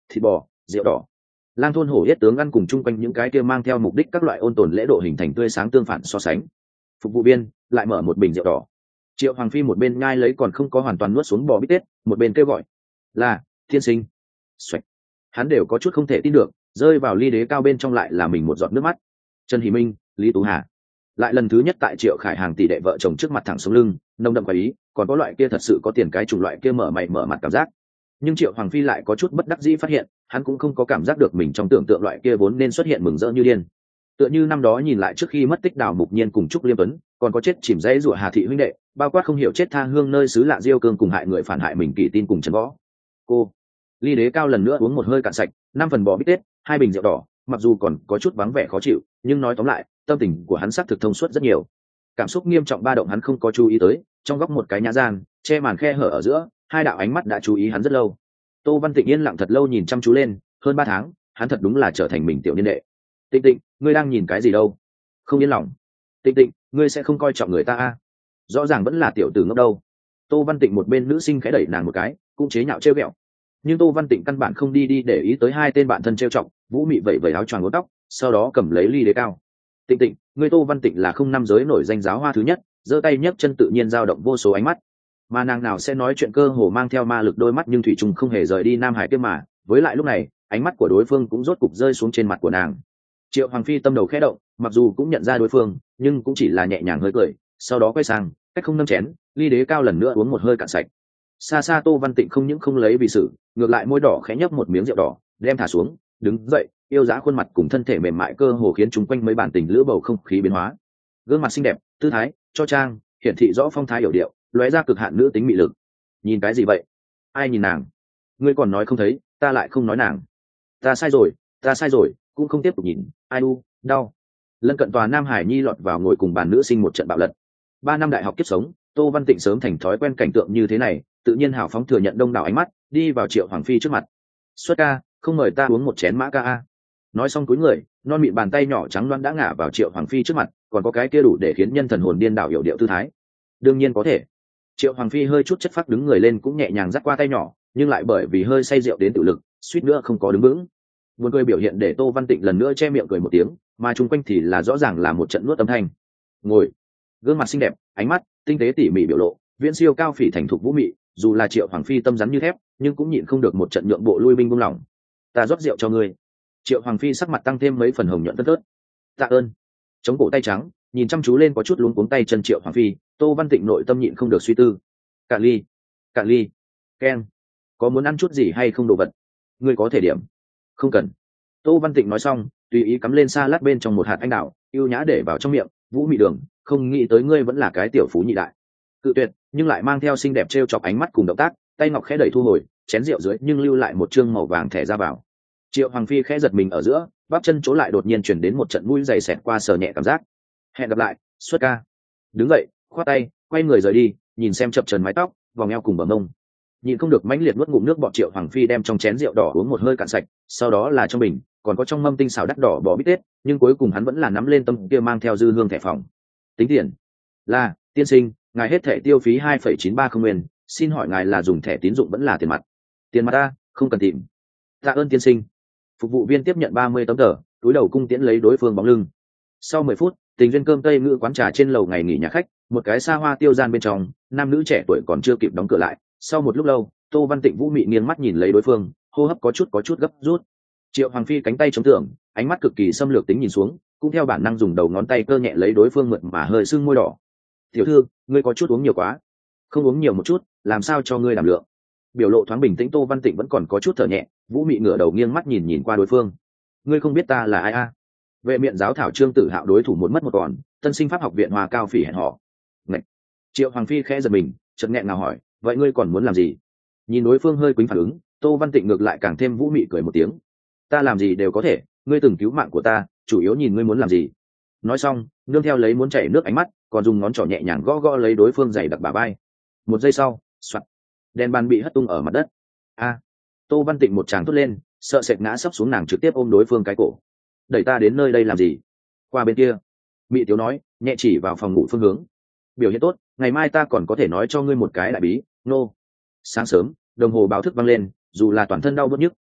thịt bò, rượu đỏ. Lang thôn hổ yết tướng ăn cùng chung quanh những cái kia mang theo mục đích các loại ôn tồn lễ độ hình thành tươi sáng tương phản so sánh. Phục vụ viên lại mở một bình rượu đỏ. Triệu Hoàng Phi một bên nhai lấy còn không có hoàn toàn nuốt xuống bò bít tết, một bên kêu gọi là thiên sinh. Xoạch. Hắn đều có chút không thể tin được, rơi vào ly đế cao bên trong lại là mình một giọt nước mắt. Trần Hỷ Minh, Lý Tú Hà lại lần thứ nhất tại Triệu Khải Hàng tỷ đệ vợ chồng trước mặt thẳng sống lưng, nồng đậm quả ý, còn có loại kia thật sự có tiền cái chủng loại kia mở mày mở mặt cảm giác. Nhưng Triệu Hoàng Phi lại có chút bất đắc dĩ phát hiện, hắn cũng không có cảm giác được mình trong tưởng tượng loại kia vốn nên xuất hiện mừng rỡ như điên. Tựa như năm đó nhìn lại trước khi mất tích Đào Mục Nhiên cùng Trúc Liêm Tuấn, còn có chết chìm dãy rủa Hà thị huynh đệ, bao quát không hiểu chết tha hương nơi xứ lạ Diêu Cương cùng hại người phản hại mình Kỳ Tin cùng Trần Võ. Cô, ly đế cao lần nữa uống một hơi cạn sạch, năm phần bò bít tết, hai bình rượu đỏ, mặc dù còn có chút vắng vẻ khó chịu, nhưng nói tóm lại, tâm tình của hắn sắc thực thông suốt rất nhiều. Cảm xúc nghiêm trọng ba động hắn không có chú ý tới, trong góc một cái nhã gian, che màn khe hở ở giữa, hai đạo ánh mắt đã chú ý hắn rất lâu. Tô Văn Tịnh yên lặng thật lâu nhìn chăm chú lên, hơn ba tháng, hắn thật đúng là trở thành mình tiểu niên đệ. Tịnh Tịnh, ngươi đang nhìn cái gì đâu? Không yên lòng. Tịnh Tịnh, ngươi sẽ không coi trọng người ta à? Rõ ràng vẫn là tiểu tử ngốc đâu. Tô Văn Tịnh một bên nữ sinh khẽ đẩy nàng một cái, cũng chế nhạo trêu ghẹo. Nhưng Tô Văn Tịnh căn bản không đi đi để ý tới hai tên bạn thân trêu chọc, Vũ Mị vẩy vẩy áo choàng uốn tóc, sau đó cầm lấy ly đế cao. Tịnh Tịnh, ngươi Tô Văn Tịnh là không năm giới nổi danh giáo hoa thứ nhất, giơ tay nhấc chân tự nhiên dao động vô số ánh mắt. Mà nàng nào sẽ nói chuyện cơ hồ mang theo ma lực đôi mắt nhưng thủy trùng không hề rời đi Nam Hải kia mà, với lại lúc này, ánh mắt của đối phương cũng rốt cục rơi xuống trên mặt của nàng. Triệu Hoàng Phi tâm đầu khẽ động, mặc dù cũng nhận ra đối phương, nhưng cũng chỉ là nhẹ nhàng hơi cười, sau đó quay sang, cách không nâng chén, ly đế cao lần nữa uống một hơi cạn sạch. Xa xa Tô Văn Tịnh không những không lấy vì sự, ngược lại môi đỏ khẽ nhấp một miếng rượu đỏ, đem thả xuống, đứng dậy, yêu dã khuôn mặt cùng thân thể mềm mại cơ hồ khiến chúng quanh mấy bản tình lữ bầu không khí biến hóa. Gương mặt xinh đẹp, tư thái, cho trang, hiển thị rõ phong thái hiểu điệu, lóe ra cực hạn nữ tính mị lực. Nhìn cái gì vậy? Ai nhìn nàng? Ngươi còn nói không thấy, ta lại không nói nàng. Ta sai rồi, ta sai rồi, cũng không tiếp tục nhìn. Ai u, đau. Lân cận tòa Nam Hải Nhi lọt vào ngồi cùng bàn nữ sinh một trận bạo lật. Ba năm đại học kiếp sống, Tô Văn Tịnh sớm thành thói quen cảnh tượng như thế này, tự nhiên hào phóng thừa nhận đông đảo ánh mắt, đi vào Triệu Hoàng Phi trước mặt. Xuất ca, không mời ta uống một chén mã ca a. Nói xong cúi người, non mịn bàn tay nhỏ trắng loáng đã ngả vào Triệu Hoàng Phi trước mặt, còn có cái kia đủ để khiến nhân thần hồn điên đảo hiểu điệu tư thái. Đương nhiên có thể. Triệu Hoàng Phi hơi chút chất phác đứng người lên cũng nhẹ nhàng dắt qua tay nhỏ, nhưng lại bởi vì hơi say rượu đến tự lực, suýt nữa không có đứng vững. Buồn cười biểu hiện để Tô Văn Tịnh lần nữa che miệng cười một tiếng, mà chung quanh thì là rõ ràng là một trận nuốt âm thanh. Ngồi, gương mặt xinh đẹp, ánh mắt tinh tế tỉ mỉ biểu lộ, viễn siêu cao phỉ thành thục vũ mị, dù là Triệu Hoàng Phi tâm rắn như thép, nhưng cũng nhịn không được một trận nhượng bộ lui binh buông lỏng. Ta rót rượu cho ngươi. Triệu Hoàng Phi sắc mặt tăng thêm mấy phần hồng nhuận tất tớt. Tạ ơn. Chống cổ tay trắng, nhìn chăm chú lên có chút luống cuống tay chân Triệu Hoàng Phi, Tô Văn Tịnh nội tâm nhịn không được suy tư. Cạn ly, cạn ly. Ken, có muốn ăn chút gì hay không đồ vật? Ngươi có thể điểm. Không cần. Tô Văn Tịnh nói xong, tùy ý cắm lên xa lát bên trong một hạt anh đào, yêu nhã để vào trong miệng. Vũ Mị Đường, không nghĩ tới ngươi vẫn là cái tiểu phú nhị đại. Cự tuyệt, nhưng lại mang theo xinh đẹp trêu chọc ánh mắt cùng động tác, tay ngọc khẽ đẩy thu hồi, chén rượu dưới nhưng lưu lại một trương màu vàng thẻ ra vào. Triệu Hoàng Phi khẽ giật mình ở giữa, bắp chân chỗ lại đột nhiên chuyển đến một trận mũi dày xẹt qua sờ nhẹ cảm giác. Hẹn gặp lại, xuất ca. Đứng dậy, khoát tay, quay người rời đi, nhìn xem chập chờn mái tóc, vòng eo cùng bờ mông. Nhìn không được mãnh liệt nuốt ngụm nước bọt, Triệu Hoàng Phi đem trong chén rượu đỏ uống một hơi cạn sạch, sau đó là trong bình, còn có trong mâm tinh xào đắt đỏ bò bít tết, nhưng cuối cùng hắn vẫn là nắm lên tâm kia mang theo dư hương thẻ phòng. Tính tiền. Là, tiên sinh, ngài hết thẻ tiêu phí hai phẩy chín ba không nguyên, xin hỏi ngài là dùng thẻ tín dụng vẫn là tiền mặt? Tiền mặt ta, không cần tìm. Tạ ơn tiên sinh. Phục vụ viên tiếp nhận ba mươi tấm tờ, túi đầu cung tiễn lấy đối phương bóng lưng. Sau mười phút, tình duyên cơm tây ngữ quán trà trên lầu ngày nghỉ nhà khách, một cái xa hoa tiêu gian bên trong, nam nữ trẻ tuổi còn chưa kịp đóng cửa lại. Sau một lúc lâu, Tô Văn Tịnh Vũ Mị nghiêng mắt nhìn lấy đối phương, hô hấp có chút có chút gấp rút. Triệu Hoàng Phi cánh tay chống tường, ánh mắt cực kỳ xâm lược tính nhìn xuống, cũng theo bản năng dùng đầu ngón tay cơ nhẹ lấy đối phương mượt mà hơi sưng môi đỏ. Tiểu thư, ngươi có chút uống nhiều quá. Không uống nhiều một chút, làm sao cho ngươi đảm lượng? Biểu lộ thoáng bình tĩnh Tô Văn Tịnh vẫn còn có chút thở nhẹ, Vũ Mị ngửa đầu nghiêng mắt nhìn nhìn qua đối phương. Ngươi không biết ta là ai à? Vệ miện giáo thảo Trương Tử Hạo đối thủ một mất một còn, tân sinh pháp học viện Hoa Cao Phỉ hẹn họ. Ngậy. Triệu Hoàng Phi khẽ giật mình, chợt nghẹn ngào hỏi, vậy ngươi còn muốn làm gì? Nhìn đối phương hơi quýnh phản ứng, Tô Văn Tịnh ngược lại càng thêm Vũ Mị cười một tiếng. Ta làm gì đều có thể, ngươi từng cứu mạng của ta, chủ yếu nhìn ngươi muốn làm gì. Nói xong, nương theo lấy muốn chảy nước ánh mắt, còn dùng ngón trỏ nhẹ nhàng gõ gõ lấy đối phương giày đặc bả vai. Một giây sau, soạt, đèn bàn bị hất tung ở mặt đất. A, Tô Văn Tịnh một tràng thốt lên, sợ sệt ngã sấp xuống, nàng trực tiếp ôm đối phương cái cổ. Đẩy ta đến nơi đây làm gì? Qua bên kia. Mị Tiếu nói, nhẹ chỉ vào phòng ngủ phương hướng. Biểu hiện tốt, ngày mai ta còn có thể nói cho ngươi một cái đại bí. Nô. Sáng sớm, đồng hồ báo thức vang lên, dù là toàn thân đau bứt nhức,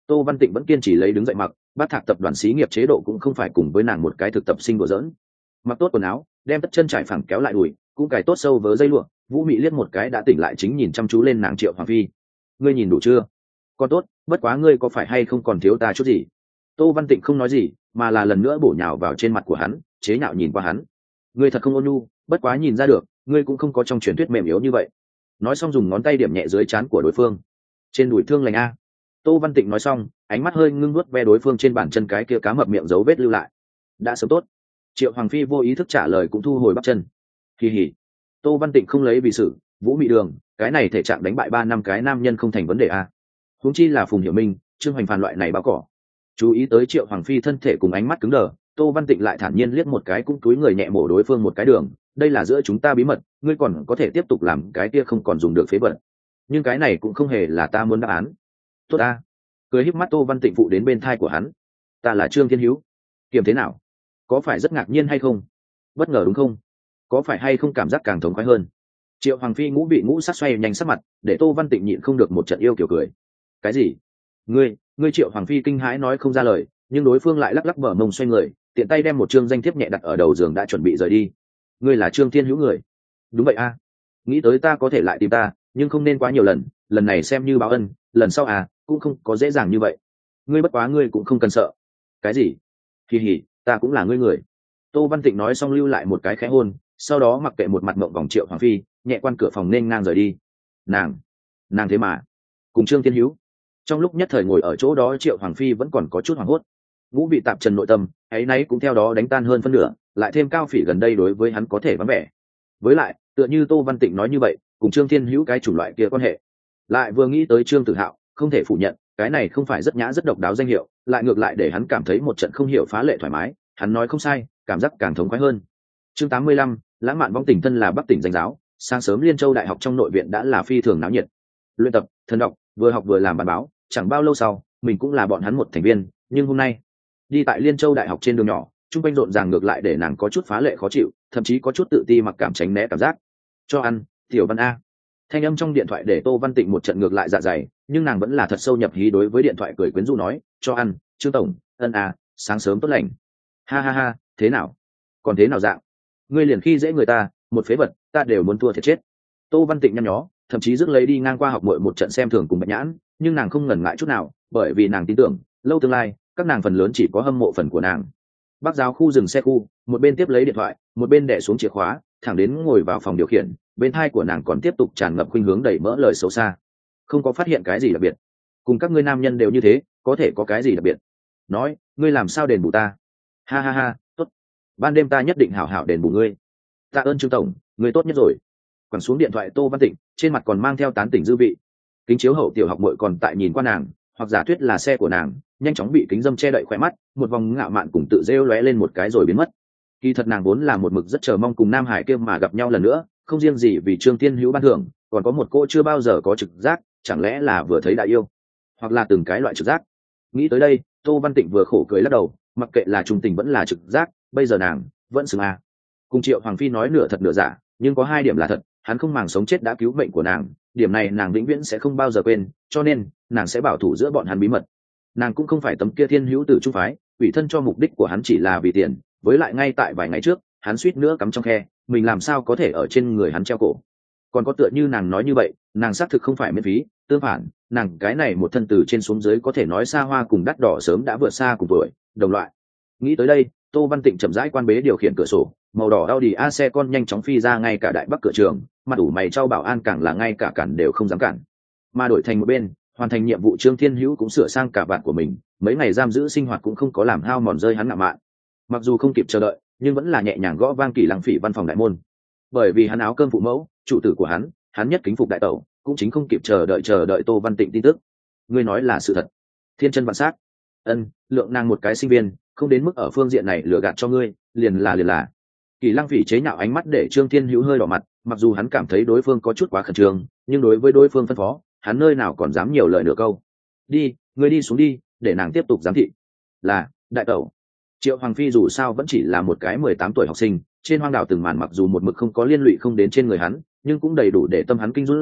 Tô Văn Tịnh vẫn kiên trì lấy đứng dậy mặc, Bát Thạc tập đoàn xí nghiệp chế độ cũng không phải cùng với nàng một cái thực tập sinh đùa giỡn. Mặc tốt quần áo, đem tất chân trải phẳng kéo lại đùi, cũng cài tốt sâu vớ dây lụa, Vũ Mị liếc một cái đã tỉnh lại chính nhìn chăm chú lên nàng Triệu Hoàng Phi. Ngươi nhìn đủ chưa? Còn tốt, bất quá ngươi có phải hay không còn thiếu ta chút gì? Tô Văn Tịnh không nói gì, mà là lần nữa bổ nhào vào trên mặt của hắn, chế nhạo nhìn qua hắn. Ngươi thật không ôn nhu, bất quá nhìn ra được, ngươi cũng không có trong truyền thuyết mềm yếu như vậy. Nói xong dùng ngón tay điểm nhẹ dưới trán của đối phương. Trên đùi thương lành a. Tô Văn Tịnh nói xong, ánh mắt hơi ngưng nuốt ve đối phương trên bàn chân cái kia cá mập miệng dấu vết lưu lại. Đã sớm tốt. Triệu Hoàng Phi vô ý thức trả lời cũng thu hồi bắp chân. Kỳ hỉ. Tô Văn Tịnh không lấy vì sự, Vũ Mị Đường, cái này thể trạng đánh bại ba năm cái nam nhân không thành vấn đề a. Huống chi là Phùng Hiểu Minh, Trương Hoành Phàn loại này báo cỏ. Chú ý tới Triệu Hoàng Phi thân thể cùng ánh mắt cứng đờ, Tô Văn Tịnh lại thản nhiên liếc một cái cũng túi người nhẹ mổ đối phương một cái đường, đây là giữa chúng ta bí mật, ngươi còn có thể tiếp tục làm cái kia không còn dùng được phế vật. Nhưng cái này cũng không hề là ta muốn đáp án. Tốt ta. Cười híp mắt Tô Văn Tịnh phụ đến bên thai của hắn. Ta là Trương Thiên Hữu. Kiểm thế nào? Có phải rất ngạc nhiên hay không? Bất ngờ đúng không? Có phải hay không cảm giác càng thống khoái hơn? Triệu Hoàng Phi ngũ bị ngũ sắc xoay nhanh sắc mặt, để Tô Văn Tịnh nhịn không được một trận yêu kiểu cười. Cái gì? Ngươi, ngươi Triệu Hoàng Phi kinh hãi nói không ra lời, nhưng đối phương lại lắc lắc mở mông xoay người, tiện tay đem một chương danh thiếp nhẹ đặt ở đầu giường đã chuẩn bị rời đi. Ngươi là Trương Thiên Hữu người? Đúng vậy a. Nghĩ tới ta có thể lại tìm ta, nhưng không nên quá nhiều lần, lần này xem như báo ân, lần sau à, cũng không có dễ dàng như vậy. Ngươi bất quá ngươi cũng không cần sợ. Cái gì? Kỳ hỉ, ta cũng là ngươi người. Tô Văn Tịnh nói xong lưu lại một cái khẽ hôn, sau đó mặc kệ một mặt mộng vòng Triệu Hoàng Phi, nhẹ quan cửa phòng nên ngang rời đi. Nàng, nàng thế mà cùng Trương Thiên Hữu. Trong lúc nhất thời ngồi ở chỗ đó Triệu Hoàng Phi vẫn còn có chút hoảng hốt. Ngũ bị tạp trần nội tâm, ấy nấy cũng theo đó đánh tan hơn phân nửa, lại thêm Cao Phỉ gần đây đối với hắn có thể vắng vẻ. Với lại, tựa như Tô Văn Tịnh nói như vậy, cùng Trương Thiên Hữu cái chủng loại kia quan hệ. Lại vừa nghĩ tới Trương Tử Hạo, không thể phủ nhận, cái này không phải rất nhã rất độc đáo danh hiệu, lại ngược lại để hắn cảm thấy một trận không hiểu phá lệ thoải mái, hắn nói không sai, cảm giác càng thống khoái hơn. Chương tám mươi lăm, lãng mạn vong tình thân là Bắc tỉnh danh giáo, sáng sớm Liên Châu Đại học trong nội viện đã là phi thường náo nhiệt. Luyện tập, thần đọc, vừa học vừa làm bản báo, chẳng bao lâu sau, mình cũng là bọn hắn một thành viên, nhưng hôm nay, đi tại Liên Châu Đại học trên đường nhỏ, trung quanh rộn ràng ngược lại để nàng có chút phá lệ khó chịu, thậm chí có chút tự ti mặc cảm tránh né cảm giác. Cho ăn, Tiểu Văn a. Thanh âm trong điện thoại để Tô Văn Tịnh một trận ngược lại dạ dày, nhưng nàng vẫn là thật sâu nhập hí đối với điện thoại cười quyến rũ nói, cho ăn, Trương tổng, ân a, sáng sớm tốt lành. Ha ha ha, thế nào? Còn thế nào dạng? Ngươi liền khi dễ người ta, một phế vật, ta đều muốn thua thiệt chết. Tô Văn Tịnh nhăn nhó, thậm chí rước lấy đi ngang qua học muội một trận xem thường cùng Bạch Nhãn, nhưng nàng không ngần ngại chút nào, bởi vì nàng tin tưởng, lâu tương lai, các nàng phần lớn chỉ có hâm mộ phần của nàng. Bác giáo khu dừng xe khu, một bên tiếp lấy điện thoại, một bên đè xuống chìa khóa, thẳng đến ngồi vào phòng điều khiển, bên tai của nàng còn tiếp tục tràn ngập khuynh hướng đẩy mỡ lời xấu xa. Không có phát hiện cái gì đặc biệt, cùng các ngươi nam nhân đều như thế, có thể có cái gì đặc biệt? Nói, ngươi làm sao đền bù ta? Ha ha ha, tốt. Ban đêm ta nhất định hảo hảo đền bù ngươi. Tạ ơn Trương tổng, ngươi tốt nhất rồi. Quẳng xuống điện thoại Tô Văn Tịnh, trên mặt còn mang theo tán tỉnh dư vị. Kính chiếu hậu tiểu học muội còn tại nhìn qua nàng, hoặc giả thuyết là xe của nàng, nhanh chóng bị kính dâm che đậy khỏe mắt, một vòng ngạo mạn cùng tự rêu lóe lên một cái rồi biến mất. Kỳ thật nàng vốn là một mực rất chờ mong cùng Nam Hải kia mà gặp nhau lần nữa, không riêng gì vì Trương Thiên Hữu ban thưởng, còn có một cô chưa bao giờ có trực giác, chẳng lẽ là vừa thấy đại yêu, hoặc là từng cái loại trực giác. Nghĩ tới đây, Tô Văn Tịnh vừa khổ cười lắc đầu, mặc kệ là trung tình vẫn là trực giác, bây giờ nàng vẫn xứng a. Cùng Triệu Hoàng Phi nói nửa thật nửa giả, nhưng có hai điểm là thật, hắn không màng sống chết đã cứu mệnh của nàng, điểm này nàng vĩnh viễn sẽ không bao giờ quên, cho nên nàng sẽ bảo thủ giữa bọn hắn bí mật. Nàng cũng không phải tấm kia Thiên Hữu tử trung phái, ủy thân cho mục đích của hắn chỉ là vì tiền, với lại ngay tại vài ngày trước, hắn suýt nữa cắm trong khe, mình làm sao có thể ở trên người hắn treo cổ. Còn có tựa như nàng nói như vậy, nàng xác thực không phải miễn phí, tương phản, nàng cái này một thân từ trên xuống dưới có thể nói xa hoa cùng đắt đỏ sớm đã vượt xa cùng tuổi, đồng loại. Nghĩ tới đây, Tô Văn Tịnh chậm rãi quan bế điều khiển cửa sổ, màu đỏ Audi A xe con nhanh chóng phi ra ngay cả đại bắc cửa trường, mặt ủ mày trao bảo an càng là ngay cả cản đều không dám cản. Mà đổi thành một bên, hoàn thành nhiệm vụ Trương Thiên Hữu cũng sửa sang cả vạt của mình, mấy ngày giam giữ sinh hoạt cũng không có làm hao mòn rơi hắn ngạo mạn. Mặc dù không kịp chờ đợi, nhưng vẫn là nhẹ nhàng gõ vang Kỳ Lăng Phỉ văn phòng đại môn. Bởi vì hắn áo cơm phụ mẫu, chủ tử của hắn, hắn nhất kính phục đại tẩu, cũng chính không kịp chờ đợi chờ đợi Tô Văn Tịnh tin tức. Ngươi nói là sự thật? Thiên chân vạn sát. Ân, lượng nàng một cái sinh viên, không đến mức ở phương diện này lừa gạt cho ngươi, liền là liền là. Kỳ Lăng Phỉ chế nhạo ánh mắt để Trương Thiên Hữu hơi đỏ mặt, mặc dù hắn cảm thấy đối phương có chút quá khẩn trương, nhưng đối với đối phương phân phó, hắn nơi nào còn dám nhiều lời nửa câu. Đi, ngươi đi xuống đi, để nàng tiếp tục giám thị. Là, đại tẩu. Triệu Hoàng Phi dù sao vẫn chỉ là một cái mười tám tuổi học sinh, trên hoang đảo từng màn mặc dù một mực không có liên lụy không đến trên người hắn, nhưng cũng đầy đủ để tâm hắn kinh run rẩy,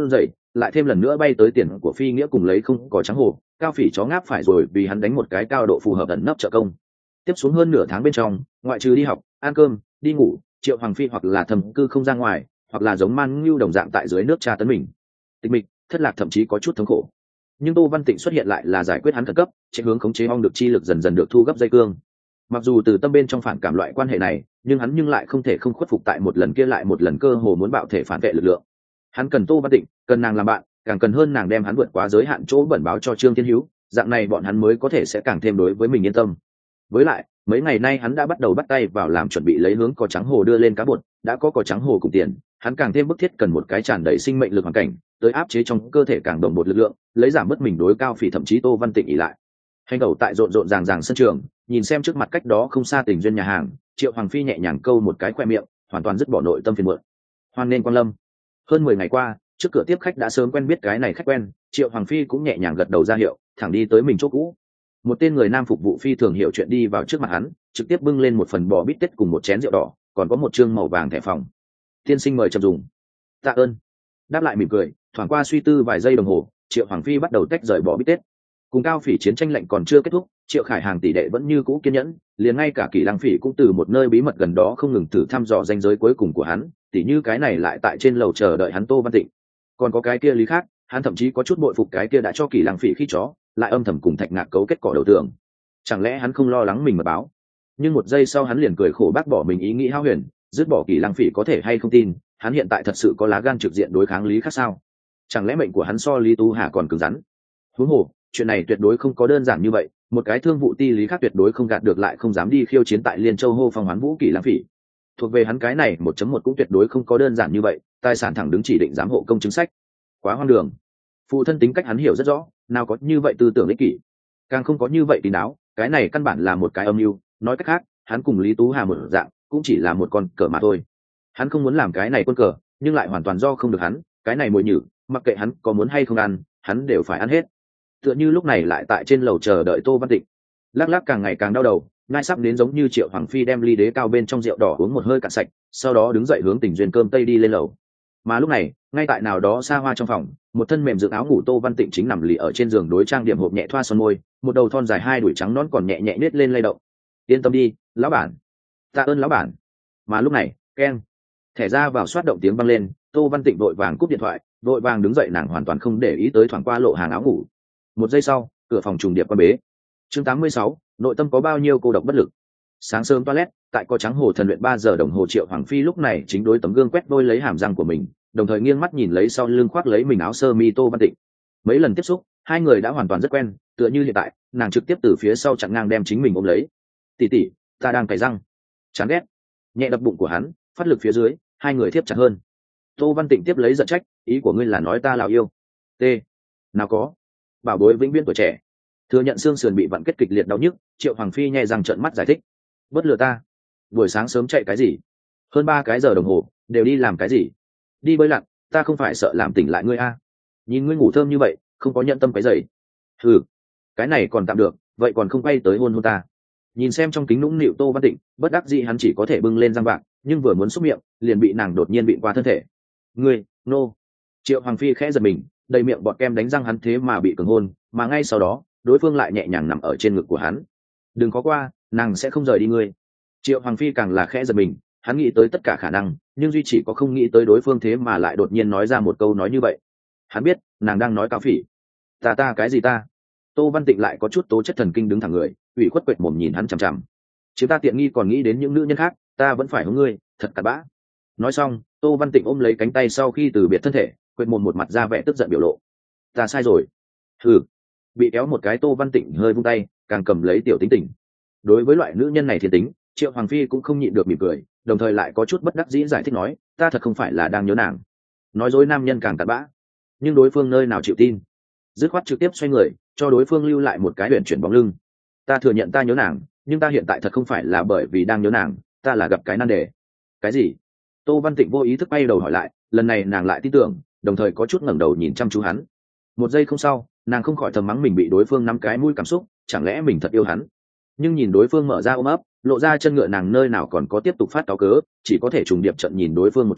lại thêm lần nữa bay tới tiền của phi nghĩa cùng lấy không có trắng hồ, cao phỉ chó ngáp phải rồi vì hắn đánh một cái cao độ phù hợp ẩn nấp trợ công. Tiếp xuống hơn nửa tháng bên trong, ngoại trừ đi học, ăn cơm, đi ngủ, Triệu Hoàng Phi hoặc là thầm cư không ra ngoài, hoặc là giống man ngưu đồng dạng tại dưới nước tra tấn mình. Tịch mịch, thất lạc thậm chí có chút thống khổ. Nhưng Tô Văn Tịnh xuất hiện lại là giải quyết hắn khẩn cấp, chạy hướng khống chế ong được chi lực dần dần được thu gấp dây cương. Mặc dù từ tâm bên trong phản cảm loại quan hệ này, nhưng hắn nhưng lại không thể không khuất phục tại một lần kia lại một lần cơ hồ muốn bạo thể phản vệ lực lượng. Hắn cần Tô Văn Tịnh, cần nàng làm bạn, càng cần hơn nàng đem hắn vượt quá giới hạn chỗ bẩn báo cho Trương Thiên Hữu, dạng này bọn hắn mới có thể sẽ càng thêm đối với mình yên tâm. Với lại, mấy ngày nay hắn đã bắt đầu bắt tay vào làm chuẩn bị lấy hướng cỏ trắng hồ đưa lên cá bột, đã có cỏ trắng hồ cùng tiền, hắn càng thêm bức thiết cần một cái tràn đầy sinh mệnh lực hoàn cảnh, tới áp chế trong cơ thể càng đồng bột lực lượng, lấy giảm bớt mình đối cao phỉ thậm chí Tô Văn Tịnh ỷ lại. Hành đầu tại rộn rộn ràng ràng sân trường, nhìn xem trước mặt cách đó không xa Tình Duyên nhà hàng, Triệu Hoàng Phi nhẹ nhàng câu một cái khoe miệng, hoàn toàn dứt bỏ nội tâm phiền muộn. Hoan nên quan lâm. Hơn mười ngày qua, trước cửa tiếp khách đã sớm quen biết cái này khách quen, Triệu Hoàng Phi cũng nhẹ nhàng gật đầu ra hiệu, thẳng đi tới mình chỗ cũ. Một tên người nam phục vụ phi thường hiểu chuyện đi vào trước mặt hắn, trực tiếp bưng lên một phần bò bít tết cùng một chén rượu đỏ, còn có một trương màu vàng thẻ phòng. Tiên sinh mời chậm dùng. Tạ ơn. Đáp lại mỉm cười, thoáng qua suy tư vài giây đồng hồ, Triệu Hoàng Phi bắt đầu tách rời bò bít tết. Cùng cao phỉ chiến tranh lạnh còn chưa kết thúc, Triệu Khải Hàng tỷ đệ vẫn như cũ kiên nhẫn, liền ngay cả Kỷ Lăng Phỉ cũng từ một nơi bí mật gần đó không ngừng thử thăm dò ranh giới cuối cùng của hắn, tỉ như cái này lại tại trên lầu chờ đợi hắn Tô Văn Tịnh. Còn có cái kia lý khác, hắn thậm chí có chút bội phục cái kia đã cho Kỷ Lăng Phỉ khi chó, lại âm thầm cùng Thạch Ngạc cấu kết cỏ đầu tường. Chẳng lẽ hắn không lo lắng mình mà báo? Nhưng một giây sau hắn liền cười khổ bác bỏ mình ý nghĩ hao huyền, dứt bỏ Kỷ Lăng Phỉ có thể hay không tin, hắn hiện tại thật sự có lá gan trực diện đối kháng lý khác sao? Chẳng lẽ mệnh của hắn so Lý Tú Hà còn cứng rắn? Huống hồ, chuyện này tuyệt đối không có đơn giản như vậy, một cái thương vụ ti lý khác tuyệt đối không gạt được lại không dám đi khiêu chiến tại Liên Châu hô phong hoán vũ Kỷ Lăng Phỉ. Thuộc về hắn cái này một chấm một cũng tuyệt đối không có đơn giản như vậy, tài sản thẳng đứng chỉ định giám hộ công chứng sách. Quá hoang đường. Phụ thân tính cách hắn hiểu rất rõ, nào có như vậy tư tưởng ích kỷ, càng không có như vậy kín đáo, cái này căn bản là một cái âm mưu, nói cách khác, hắn cùng Lý Tú Hà một dạng, cũng chỉ là một con cờ mà thôi. Hắn không muốn làm cái này quân cờ, nhưng lại hoàn toàn do không được hắn, cái này mồi nhử, mặc kệ hắn có muốn hay không ăn, hắn đều phải ăn hết. Tựa như lúc này lại tại trên lầu chờ đợi Tô Văn Tịnh, lắc lắc càng ngày càng đau đầu, ngay sắp đến giống như Triệu Hoàng Phi đem ly đế cao bên trong rượu đỏ uống một hơi cạn sạch, sau đó đứng dậy hướng Tình Duyên cơm tây đi lên lầu. Mà lúc này, ngay tại nào đó xa hoa trong phòng, một thân mềm dựng áo ngủ Tô Văn Tịnh chính nằm lì ở trên giường đối trang điểm hộp nhẹ thoa son môi, một đầu thon dài hai đuổi trắng nón còn nhẹ nhẹ nết lên lay động. Yên tâm đi, lão bản. Tạ ơn lão bản. Mà lúc này, keng, thẻ ra vào xoát động tiếng vang lên, Tô Văn Tịnh vội vàng cúp điện thoại, vội vàng đứng dậy, nàng hoàn toàn không để ý tới thoáng qua lộ hàng áo ngủ. Một giây sau, cửa phòng trùng điệp qua bế. Chương tám mươi sáu, nội tâm có bao nhiêu cô độc bất lực. Sáng sớm toilet, tại có trắng hồ thần luyện ba giờ đồng hồ, Triệu Hoàng Phi lúc này chính đối tấm gương quét đôi lấy hàm răng của mình, đồng thời nghiêng mắt nhìn lấy sau lưng khoác lấy mình áo sơ mi Tô Văn Tịnh. Mấy lần tiếp xúc, hai người đã hoàn toàn rất quen, tựa như hiện tại, nàng trực tiếp từ phía sau chặn ngang đem chính mình ôm lấy. "Tỷ tỷ, ta đang cày răng." Chán ghét. Nhẹ đập bụng của hắn, phát lực phía dưới, hai người tiếp chặt hơn. Tô Văn Tịnh tiếp lấy giận trách, "Ý của ngươi là nói ta lào yêu?" "T, nào có. Bảo bối vĩnh viễn tuổi trẻ." Thừa nhận xương sườn bị vặn kết kịch liệt đau nhức, Triệu Hoàng Phi nhẹ răng trợn mắt giải thích, "Bất lừa ta. Buổi sáng sớm chạy cái gì? Hơn ba cái giờ đồng hồ, đều đi làm cái gì? Đi bơi lặn, ta không phải sợ làm tỉnh lại ngươi a. Nhìn ngươi ngủ thơm như vậy, không có nhận tâm cái dậy." "Hừ, cái này còn tạm được, vậy còn không quay tới hôn hôn ta?" Nhìn xem trong kính nũng nịu Tô Văn Tịnh, bất đắc dĩ hắn chỉ có thể bưng lên răng vàng, nhưng vừa muốn xúc miệng, liền bị nàng đột nhiên vịn qua thân thể. "Ngươi, nô." No. Triệu Hoàng Phi khẽ giật mình, đầy miệng bọt kem đánh răng hắn thế mà bị cường hôn, mà ngay sau đó, đối phương lại nhẹ nhàng nằm ở trên ngực của hắn. "Đừng có qua, nàng sẽ không rời đi ngươi." Triệu Hoàng Phi càng là khẽ giật mình, hắn nghĩ tới tất cả khả năng, nhưng duy chỉ có không nghĩ tới đối phương thế mà lại đột nhiên nói ra một câu nói như vậy. Hắn biết, nàng đang nói Cao Phỉ. "Ta ta cái gì ta?" Tô Văn Tịnh lại có chút tố chất thần kinh đứng thẳng người, ủy khuất quệt mồm nhìn hắn chằm chằm. "Chứ ta tiện nghi còn nghĩ đến những nữ nhân khác, ta vẫn phải hướng ngươi, thật cặn bã." Nói xong, Tô Văn Tịnh ôm lấy cánh tay sau khi từ biệt thân thể, quệt mồm một mặt ra vẻ tức giận biểu lộ. "Ta sai rồi." "Hừ." Bị kéo một cái, Tô Văn Tịnh hơi vung tay, càng cầm lấy tiểu tính tình. Đối với loại nữ nhân này thiên tính, Triệu Hoàng Phi cũng không nhịn được mỉm cười, đồng thời lại có chút bất đắc dĩ giải thích nói, "Ta thật không phải là đang nhớ nàng." Nói dối nam nhân càng cặn bã, nhưng đối phương nơi nào chịu tin, dứt khoát trực tiếp xoay người, cho đối phương lưu lại một cái huyền chuyển bóng lưng. "Ta thừa nhận ta nhớ nàng, nhưng ta hiện tại thật không phải là bởi vì đang nhớ nàng, ta là gặp cái nan đề." "Cái gì?" Tô Văn Tịnh vô ý thức bay đầu hỏi lại, lần này nàng lại tin tưởng, đồng thời có chút ngẩng đầu nhìn chăm chú hắn. Một giây không sau, nàng không khỏi thầm mắng mình bị đối phương nắm cái mũi cảm xúc, chẳng lẽ mình thật yêu hắn. Nhưng nhìn đối phương mở ra ôm ấp, lộ ra chân ngựa, nàng nơi nào còn có tiếp tục phát cáo cớ, chỉ có thể trùng điệp trận nhìn đối phương một chút,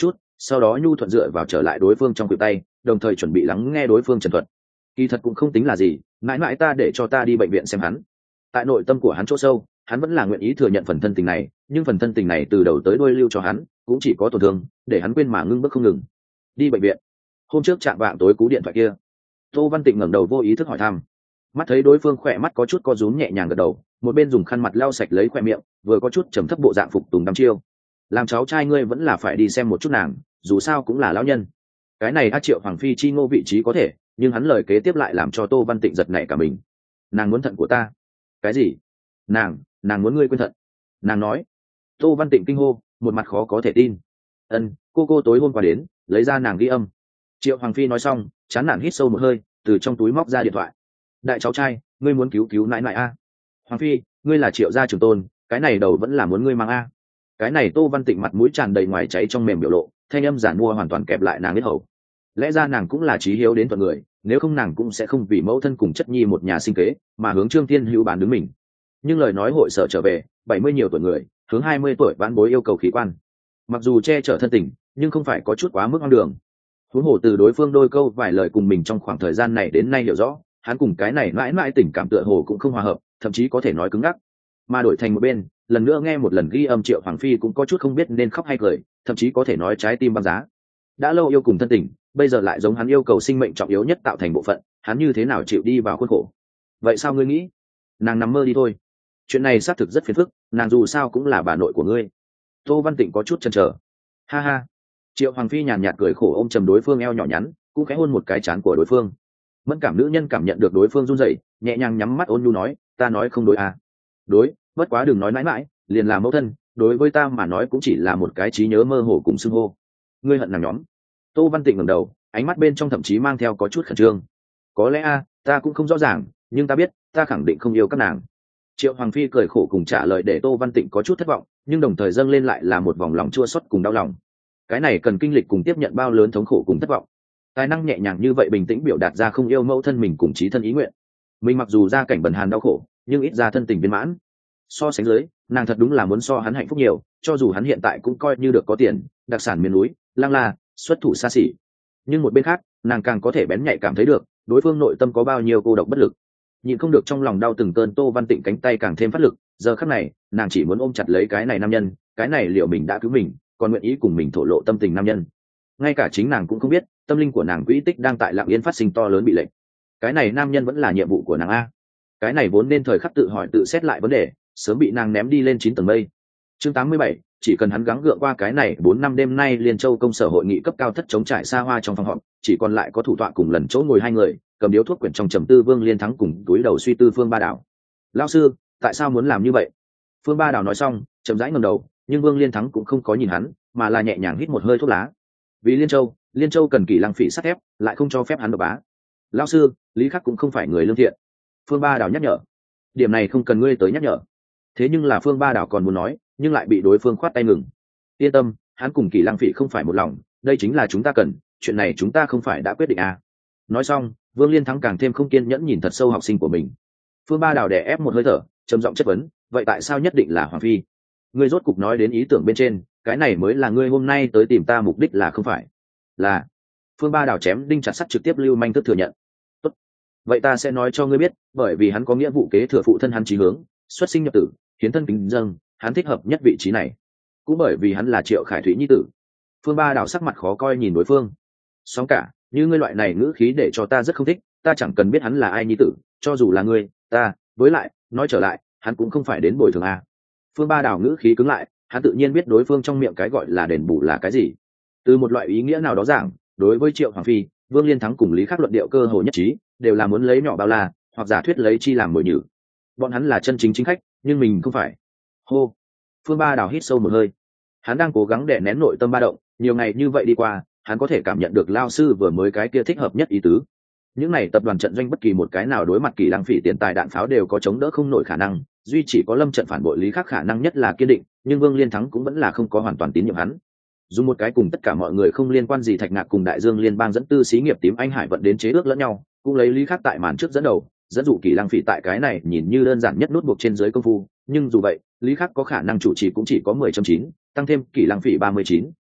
sau đó nhu thuận dựa vào trở lại đối phương trong khuỷu tay, đồng thời chuẩn bị lắng nghe đối phương trần thuật. Kỳ thật cũng không tính là gì, mãi mãi ta để cho ta đi bệnh viện xem hắn. Tại nội tâm của hắn chỗ sâu, hắn vẫn là nguyện ý thừa nhận phần thân tình này, nhưng phần thân tình này từ đầu tới đuôi lưu cho hắn cũng chỉ có tổn thương, để hắn quên mà ngưng bước không ngừng. Đi bệnh viện? Hôm trước chạm vạng tối cú điện thoại kia. Tô Văn Tịnh ngẩng đầu vô ý thức hỏi thăm. Mắt thấy đối phương khỏe mắt có chút co rúm nhẹ nhàng gật đầu, một bên dùng khăn mặt lau sạch lấy khỏe miệng, vừa có chút trầm thấp bộ dạng phục tùng đăm chiêu. Làm cháu trai ngươi vẫn là phải đi xem một chút nàng, dù sao cũng là lão nhân. Cái này A Triệu Hoàng Phi chi ngô vị trí có thể, nhưng hắn lời kế tiếp lại làm cho Tô Văn Tịnh giật nảy cả mình. Nàng muốn thận của ta? Cái gì? Nàng, nàng muốn ngươi quên thận? Nàng nói. Tô Văn Tịnh kinh hô, một mặt khó có thể tin. Ân, cô cô tối hôm qua đến, lấy ra nàng ghi âm. Triệu Hoàng Phi nói xong, chán nản hít sâu một hơi, từ trong túi móc ra điện thoại. Đại cháu trai, ngươi muốn cứu cứu nãi nãi a? Hoàng Phi, ngươi là Triệu gia trưởng tôn, cái này đầu vẫn là muốn ngươi mang a? Cái này Tô Văn Tịnh mặt mũi tràn đầy ngoài cháy trong mềm biểu lộ, thanh âm giản mua hoàn toàn kẹp lại nàng biết hầu. Lẽ ra nàng cũng là trí hiếu đến thuận người, nếu không nàng cũng sẽ không vì mẫu thân cùng chất nhi một nhà sinh kế mà hướng Trương Thiên Hữu bán đứng mình. Nhưng lời nói hội sở trở về, bảy mươi nhiều tuổi người hướng hai mươi tuổi vãn bối yêu cầu khí quan, mặc dù che chở thân tình nhưng không phải có chút quá mức hoang đường. Huống hồ từ đối phương đôi câu vài lời cùng mình trong khoảng thời gian này đến nay hiểu rõ, hắn cùng cái này mãi mãi tình cảm tựa hồ cũng không hòa hợp, thậm chí có thể nói cứng ngắc. Mà đổi thành một bên, lần nữa nghe một lần ghi âm Triệu Hoàng Phi cũng có chút không biết nên khóc hay cười, thậm chí có thể nói trái tim băng giá. Đã lâu yêu cùng thân tình, bây giờ lại giống hắn yêu cầu sinh mệnh trọng yếu nhất tạo thành bộ phận, hắn như thế nào chịu đi vào khuôn khổ? Vậy sao ngươi nghĩ? Nàng nằm mơ đi thôi. Chuyện này xác thực rất phiền phức, nàng dù sao cũng là bà nội của ngươi. Tô Văn Tịnh có chút chần chờ. Ha ha. Triệu Hoàng Phi nhàn nhạt cười khổ ôm chầm đối phương eo nhỏ nhắn, cũng khẽ hôn một cái trán của đối phương. Mẫn cảm nữ nhân cảm nhận được đối phương run rẩy, nhẹ nhàng nhắm mắt ôn nhu nói, ta nói không đối à? Đối, bất quá đừng nói mãi mãi, liền là mẫu thân, đối với ta mà nói cũng chỉ là một cái trí nhớ mơ hồ cùng xưng hô. Ngươi hận nàng nhóm? Tô Văn Tịnh ngẩng đầu, ánh mắt bên trong thậm chí mang theo có chút khẩn trương. Có lẽ a, ta cũng không rõ ràng, nhưng ta biết, ta khẳng định không yêu các nàng. Triệu Hoàng Phi cười khổ cùng trả lời để Tô Văn Tịnh có chút thất vọng, nhưng đồng thời dâng lên lại là một vòng lòng chua xót cùng đau lòng. Cái này cần kinh lịch cùng tiếp nhận bao lớn thống khổ cùng thất vọng. Tài năng nhẹ nhàng như vậy bình tĩnh biểu đạt ra không yêu mẫu thân mình cùng chí thân ý nguyện. Mình mặc dù ra cảnh bần hàn đau khổ, nhưng ít ra thân tình viên mãn. So sánh dưới, nàng thật đúng là muốn so hắn hạnh phúc nhiều, cho dù hắn hiện tại cũng coi như được có tiền, đặc sản miền núi, lang la, xuất thủ xa xỉ. Nhưng một bên khác, nàng càng có thể bén nhạy cảm thấy được, đối phương nội tâm có bao nhiêu cô độc bất lực. Nhịn không được trong lòng đau từng cơn, Tô Văn Tịnh cánh tay càng thêm phát lực, giờ khắc này, nàng chỉ muốn ôm chặt lấy cái này nam nhân, cái này liệu mình đã cứu mình, còn nguyện ý cùng mình thổ lộ tâm tình nam nhân. Ngay cả chính nàng cũng không biết, tâm linh của nàng quỹ tích đang tại lặng yên phát sinh to lớn bị lệch. Cái này nam nhân vẫn là nhiệm vụ của nàng a. Cái này vốn nên thời khắc tự hỏi tự xét lại vấn đề, sớm bị nàng ném đi lên chín tầng mây. Chương tám mươi bảy, chỉ cần hắn gắng gượng qua cái này bốn năm đêm nay Liên Châu công sở hội nghị cấp cao thất chống trải xa hoa trong phòng họp, chỉ còn lại có thủ tọa cùng lần chỗ ngồi hai người, cầm điếu thuốc quyển trong trầm tư Vương Liên Thắng cùng túi đầu suy tư Phương Ba Đảo. Lão sư, tại sao muốn làm như vậy? Phương Ba Đảo nói xong, chậm rãi ngẩng đầu, nhưng Vương Liên Thắng cũng không có nhìn hắn, mà là nhẹ nhàng hít một hơi thuốc lá. Vì Liên Châu, Liên Châu cần Kỷ Lăng Phỉ sắt thép, lại không cho phép hắn độc bá. Lão sư, Lý Khắc cũng không phải người lương thiện. Phương Ba Đảo nhắc nhở. Điểm này không cần ngươi tới nhắc nhở. Thế nhưng là Phương Ba Đảo còn muốn nói, nhưng lại bị đối phương khoát tay ngừng. Yên tâm, hắn cùng Kỷ Lăng Phỉ không phải một lòng, đây chính là chúng ta cần, chuyện này chúng ta không phải đã quyết định à? Nói xong, Vương Liên Thắng càng thêm không kiên nhẫn nhìn thật sâu học sinh của mình. Phương Ba Đảo đè ép một hơi thở, trầm giọng chất vấn, vậy tại sao nhất định là Hoàng Phi? Ngươi rốt cục nói đến ý tưởng bên trên, cái này mới là ngươi hôm nay tới tìm ta mục đích là không phải? Là. Phương Ba Đảo chém đinh chặt sắt trực tiếp lưu manh thức thừa nhận. Tốt. Vậy ta sẽ nói cho ngươi biết, bởi vì hắn có nghĩa vụ kế thừa phụ thân hắn chí hướng, xuất sinh nhập tử, hiến thân kính dâng, hắn thích hợp nhất vị trí này. Cũng bởi vì hắn là Triệu Khải Thụy nhi tử. Phương Ba Đảo sắc mặt khó coi nhìn đối phương. Sóng cả, như ngươi loại này ngữ khí để cho ta rất không thích, ta chẳng cần biết hắn là ai nhi tử, cho dù là ngươi, ta, với lại, nói trở lại, hắn cũng không phải đến bồi thường à. Phương Ba Đảo ngữ khí cứng lại, hắn tự nhiên biết đối phương trong miệng cái gọi là đền bù là cái gì. Từ một loại ý nghĩa nào đó giảng, đối với Triệu Hoàng Phi, Vương Liên Thắng cùng Lý Khắc luận điệu cơ hồ nhất trí, đều là muốn lấy nhỏ bao la, hoặc giả thuyết lấy chi làm mồi nhử. Bọn hắn là chân chính chính khách, nhưng mình không phải. Hô. Phương Ba Đảo hít sâu một hơi. Hắn đang cố gắng đè nén nội tâm ba động, nhiều ngày như vậy đi qua, hắn có thể cảm nhận được lao sư vừa mới cái kia thích hợp nhất ý tứ. Những này tập đoàn trận doanh bất kỳ một cái nào đối mặt Kỷ Lăng Phỉ tiền tài đạn pháo đều có chống đỡ không nổi khả năng, duy chỉ có Lâm trận phản bội Lý Khắc khả năng nhất là kiên định, nhưng Vương Liên Thắng cũng vẫn là không có hoàn toàn tín nhiệm hắn. Dùng một cái cùng tất cả mọi người không liên quan gì Thạch Ngạc cùng Đại Dương Liên bang dẫn tư xí nghiệp tím Anh Hải vận đến chế ước lẫn nhau, cũng lấy Lý Khắc tại màn trước dẫn đầu, dẫn dụ Kỷ Lăng Phỉ tại cái này nhìn như đơn giản nhất nút buộc trên dưới công phu, nhưng dù vậy, Lý Khắc có khả năng chủ trì cũng chỉ có mười chín, tăng thêm Kỷ Lăng Phỉ ba mươi chín,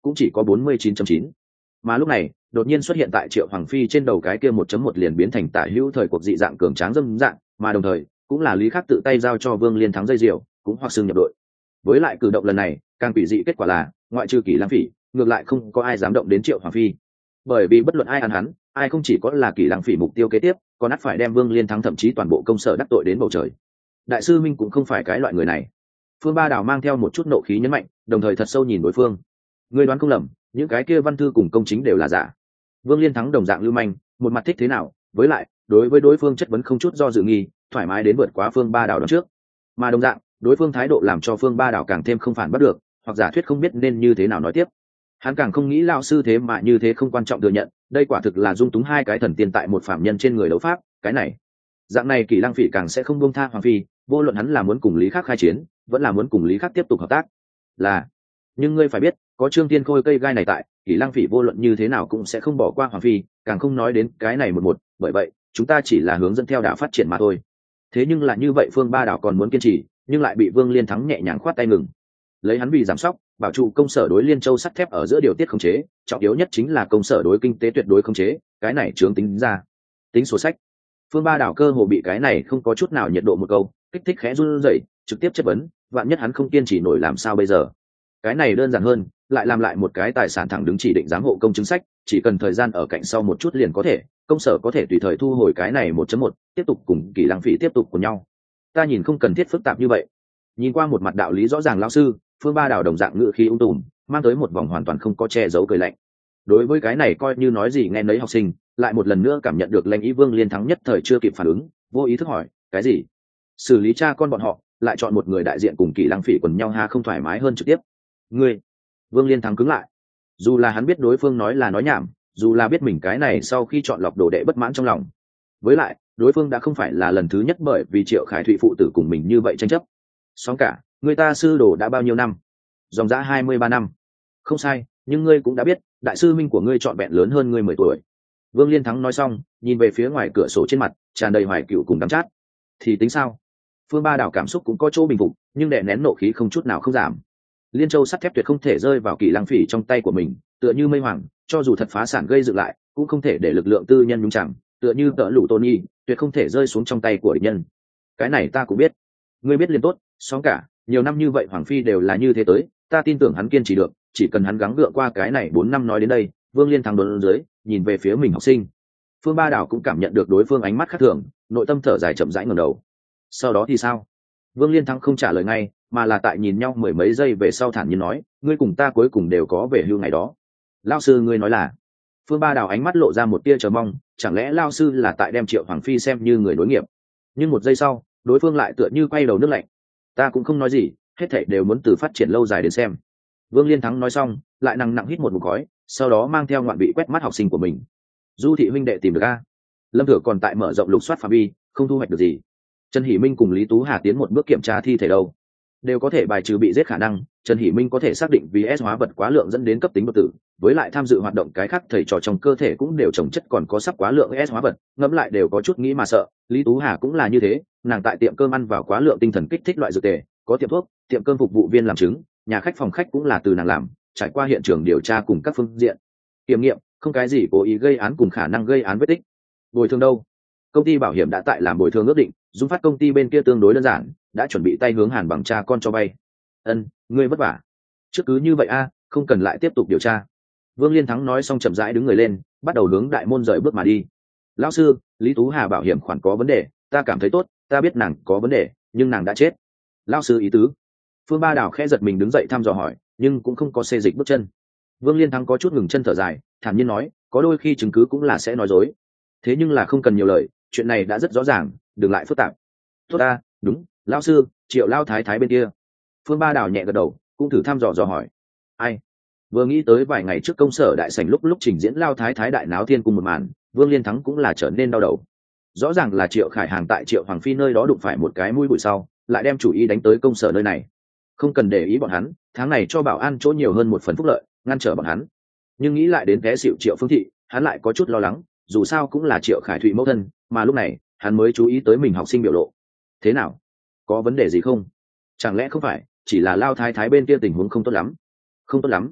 cũng chỉ có bốn mươi chín chấm chín. Mà lúc này đột nhiên xuất hiện tại Triệu Hoàng Phi trên đầu cái kia một chấm một liền biến thành tả hữu thời cuộc dị dạng cường tráng dâm dạng, mà đồng thời cũng là Lý Khắc tự tay giao cho Vương Liên thắng dây diều, cũng hoặc xương nhập đội. Với lại cử động lần này càng quỷ dị kết quả là ngoại trừ Kỷ Lăng Phỉ, ngược lại không có ai dám động đến Triệu Hoàng Phi, bởi vì bất luận ai ăn hắn, ai không chỉ có là Kỷ Lăng Phỉ mục tiêu kế tiếp, còn ắt phải đem Vương Liên thắng thậm chí toàn bộ công sở đắc tội đến bầu trời. Đại sư Minh cũng không phải cái loại người này. Phương Ba Đào mang theo một chút nộ khí nhấn mạnh, đồng thời thật sâu nhìn đối phương. Ngươi đoán không lầm, những cái kia văn thư cùng công chính đều là giả. Vương Liên thắng đồng dạng lưu manh, một mặt thích thế nào, với lại đối với đối phương chất vấn không chút do dự nghi, thoải mái đến vượt quá Phương Ba Đào đón trước. Mà đồng dạng, đối phương thái độ làm cho Phương Ba Đào càng thêm không phản bắt được, hoặc giả thuyết không biết nên như thế nào nói tiếp. Hắn càng không nghĩ lao sư thế mà như thế không quan trọng thừa nhận, đây quả thực là dung túng hai cái thần tiên tại một phạm nhân trên người đấu pháp, cái này. Dạng này Kỷ Lăng Phỉ càng sẽ không buông tha Hoàng Phi, vô luận hắn là muốn cùng Lý Khắc khai chiến, vẫn là muốn cùng Lý Khắc tiếp tục hợp tác. Là, nhưng ngươi phải biết, có Trương Tiên Khôi cây gai này tại, Kỷ Lăng Phỉ vô luận như thế nào cũng sẽ không bỏ qua Hoàng Phi, càng không nói đến cái này một một, bởi vậy, chúng ta chỉ là hướng dẫn theo đạo phát triển mà thôi. Thế nhưng là như vậy Phương Ba Đảo còn muốn kiên trì, nhưng lại bị Vương Liên thắng nhẹ nhàng khoát tay ngừng. Lấy hắn vì giảm sóc, bảo trụ công sở đối Liên Châu sắt thép ở giữa điều tiết khống chế, trọng yếu nhất chính là công sở đối kinh tế tuyệt đối khống chế, cái này chướng tính ra. Tính sổ sách. Phương Ba Đảo cơ hồ bị cái này không có chút nào nhiệt độ một câu, kích thích khẽ run rẩy, trực tiếp chất vấn, vạn nhất hắn không kiên trì nổi làm sao bây giờ? Cái này đơn giản hơn, lại làm lại một cái tài sản thẳng đứng chỉ định giám hộ công chứng sách, chỉ cần thời gian ở cạnh sau một chút liền có thể, công sở có thể tùy thời thu hồi cái này một chấm một, tiếp tục cùng Kỷ Lăng Phỉ tiếp tục cùng nhau. Ta nhìn không cần thiết phức tạp như vậy. Nhìn qua một mặt đạo lý rõ ràng lão sư, Phương Ba Đào đồng dạng ngữ khí ung tùm, mang tới một vòng hoàn toàn không có che giấu cười lạnh. Đối với cái này coi như nói gì nghe nấy học sinh, lại một lần nữa cảm nhận được lãnh ý Vương Liên thắng nhất thời chưa kịp phản ứng, vô ý thức hỏi, cái gì? Xử lý cha con bọn họ, lại chọn một người đại diện cùng Kỷ Lăng Phỉ quần nhau ha không thoải mái hơn trực tiếp. Ngươi, Vương Liên thắng cứng lại. Dù là hắn biết đối phương nói là nói nhảm, dù là biết mình cái này sau khi chọn lọc đồ đệ bất mãn trong lòng. Với lại, đối phương đã không phải là lần thứ nhất bởi vì Triệu Khải Thụy phụ tử cùng mình như vậy tranh chấp. Sóng cả, người ta sư đồ đã bao nhiêu năm? Dòng dã hai mươi ba năm. Không sai, nhưng ngươi cũng đã biết, đại sư minh của ngươi trọn vẹn lớn hơn ngươi mười tuổi. Vương Liên thắng nói xong, nhìn về phía ngoài cửa sổ trên mặt, tràn đầy hoài cựu cùng đắng chát. Thì tính sao? Phương Ba Đảo cảm xúc cũng có chỗ bình phục, nhưng đè nén nộ khí không chút nào không giảm. Liên Châu sắt thép tuyệt không thể rơi vào Kỷ Lăng Phỉ trong tay của mình, tựa như mây hoàng, cho dù thật phá sản gây dựng lại, cũng không thể để lực lượng tư nhân nhúng chạm, tựa như tợ lũ Tony, tuyệt không thể rơi xuống trong tay của địch nhân. Cái này ta cũng biết. Ngươi biết liền tốt, sóng cả, nhiều năm như vậy Hoàng Phi đều là như thế tới, ta tin tưởng hắn kiên trì được, chỉ cần hắn gắng gượng qua cái này bốn năm nói đến đây, Vương Liên thắng đốn dưới, nhìn về phía mình học sinh. Phương Ba Đảo cũng cảm nhận được đối phương ánh mắt khác thường, nội tâm thở dài chậm rãi ngẩng đầu. Sau đó thì sao? Vương Liên thắng không trả lời ngay, mà là tại nhìn nhau mười mấy giây về sau thản nhiên nói, ngươi cùng ta cuối cùng đều có về hưu ngày đó. Lão sư ngươi nói là? Phương Ba Đảo ánh mắt lộ ra một tia chờ mong, chẳng lẽ lão sư là tại đem Triệu Hoàng Phi xem như người đối nghiệp? Nhưng một giây sau, đối phương lại tựa như quay đầu nước lạnh. Ta cũng không nói gì, hết thảy đều muốn từ phát triển lâu dài đến xem. Vương Liên thắng nói xong, lại nặng nặng hít một ngụm khói, sau đó mang theo ngoạn vị quét mắt học sinh của mình. Du thị huynh đệ tìm được a? Lâm Thừa còn tại mở rộng lục soát phạm vi, không thu hoạch được gì. Trần Hỷ Minh cùng Lý Tú Hà tiến một bước kiểm tra thi thể đâu, đều có thể bài trừ bị giết khả năng. Trần Hỷ Minh có thể xác định vì S hóa vật quá lượng dẫn đến cấp tính đột tử, với lại tham dự hoạt động cái khác thầy trò trong cơ thể cũng đều trồng chất còn có sắp quá lượng S hóa vật, ngẫm lại đều có chút nghĩ mà sợ. Lý Tú Hà cũng là như thế, nàng tại tiệm cơm ăn vào quá lượng tinh thần kích thích loại dược tề, có tiệm thuốc, tiệm cơm phục vụ viên làm chứng, nhà khách phòng khách cũng là từ nàng làm, trải qua hiện trường điều tra cùng các phương diện kiểm nghiệm, không cái gì cố ý gây án cùng khả năng gây án vết tích. Bồi thường đâu? Công ty bảo hiểm đã tại làm bồi thường ước định, Dung Phát công ty bên kia tương đối đơn giản, đã chuẩn bị tay hướng Hàn Bằng cha con cho vay. Ân, ngươi vất vả. Trước cứ như vậy a, không cần lại tiếp tục điều tra. Vương Liên thắng nói xong chậm rãi đứng người lên, bắt đầu hướng đại môn rời bước mà đi. Lão sư, Lý Tú Hà bảo hiểm khoản có vấn đề, ta cảm thấy tốt, ta biết nàng có vấn đề, nhưng nàng đã chết. Lão sư ý tứ? Phương Ba Đào khẽ giật mình đứng dậy thăm dò hỏi, nhưng cũng không có xê dịch bước chân. Vương Liên thắng có chút ngừng chân thở dài, thản nhiên nói, có đôi khi chứng cứ cũng là sẽ nói dối. Thế nhưng là không cần nhiều lời, chuyện này đã rất rõ ràng, đừng lại phức tạp. Tốt ta, đúng, lão sư, Triệu Lao Thái Thái bên kia. Phương Ba Đào nhẹ gật đầu, cũng thử thăm dò dò hỏi. Ai? Vừa nghĩ tới vài ngày trước công sở đại sảnh lúc lúc trình diễn Lao Thái Thái đại náo thiên cùng một màn, Vương Liên thắng cũng là trở nên đau đầu. Rõ ràng là Triệu Khải Hàng tại Triệu Hoàng Phi nơi đó đụng phải một cái mũi bụi sau, lại đem chủ ý đánh tới công sở nơi này. Không cần để ý bọn hắn, tháng này cho bảo an chỗ nhiều hơn một phần phúc lợi, ngăn trở bọn hắn. Nhưng nghĩ lại đến té xịu Triệu Phương Thị, hắn lại có chút lo lắng, dù sao cũng là Triệu Khải Thụy mẫu thân, mà lúc này hắn mới chú ý tới mình học sinh biểu lộ. Thế nào? Có vấn đề gì không? Chẳng lẽ không phải chỉ là Lao Thái Thái bên kia tình huống không tốt lắm? Không tốt lắm?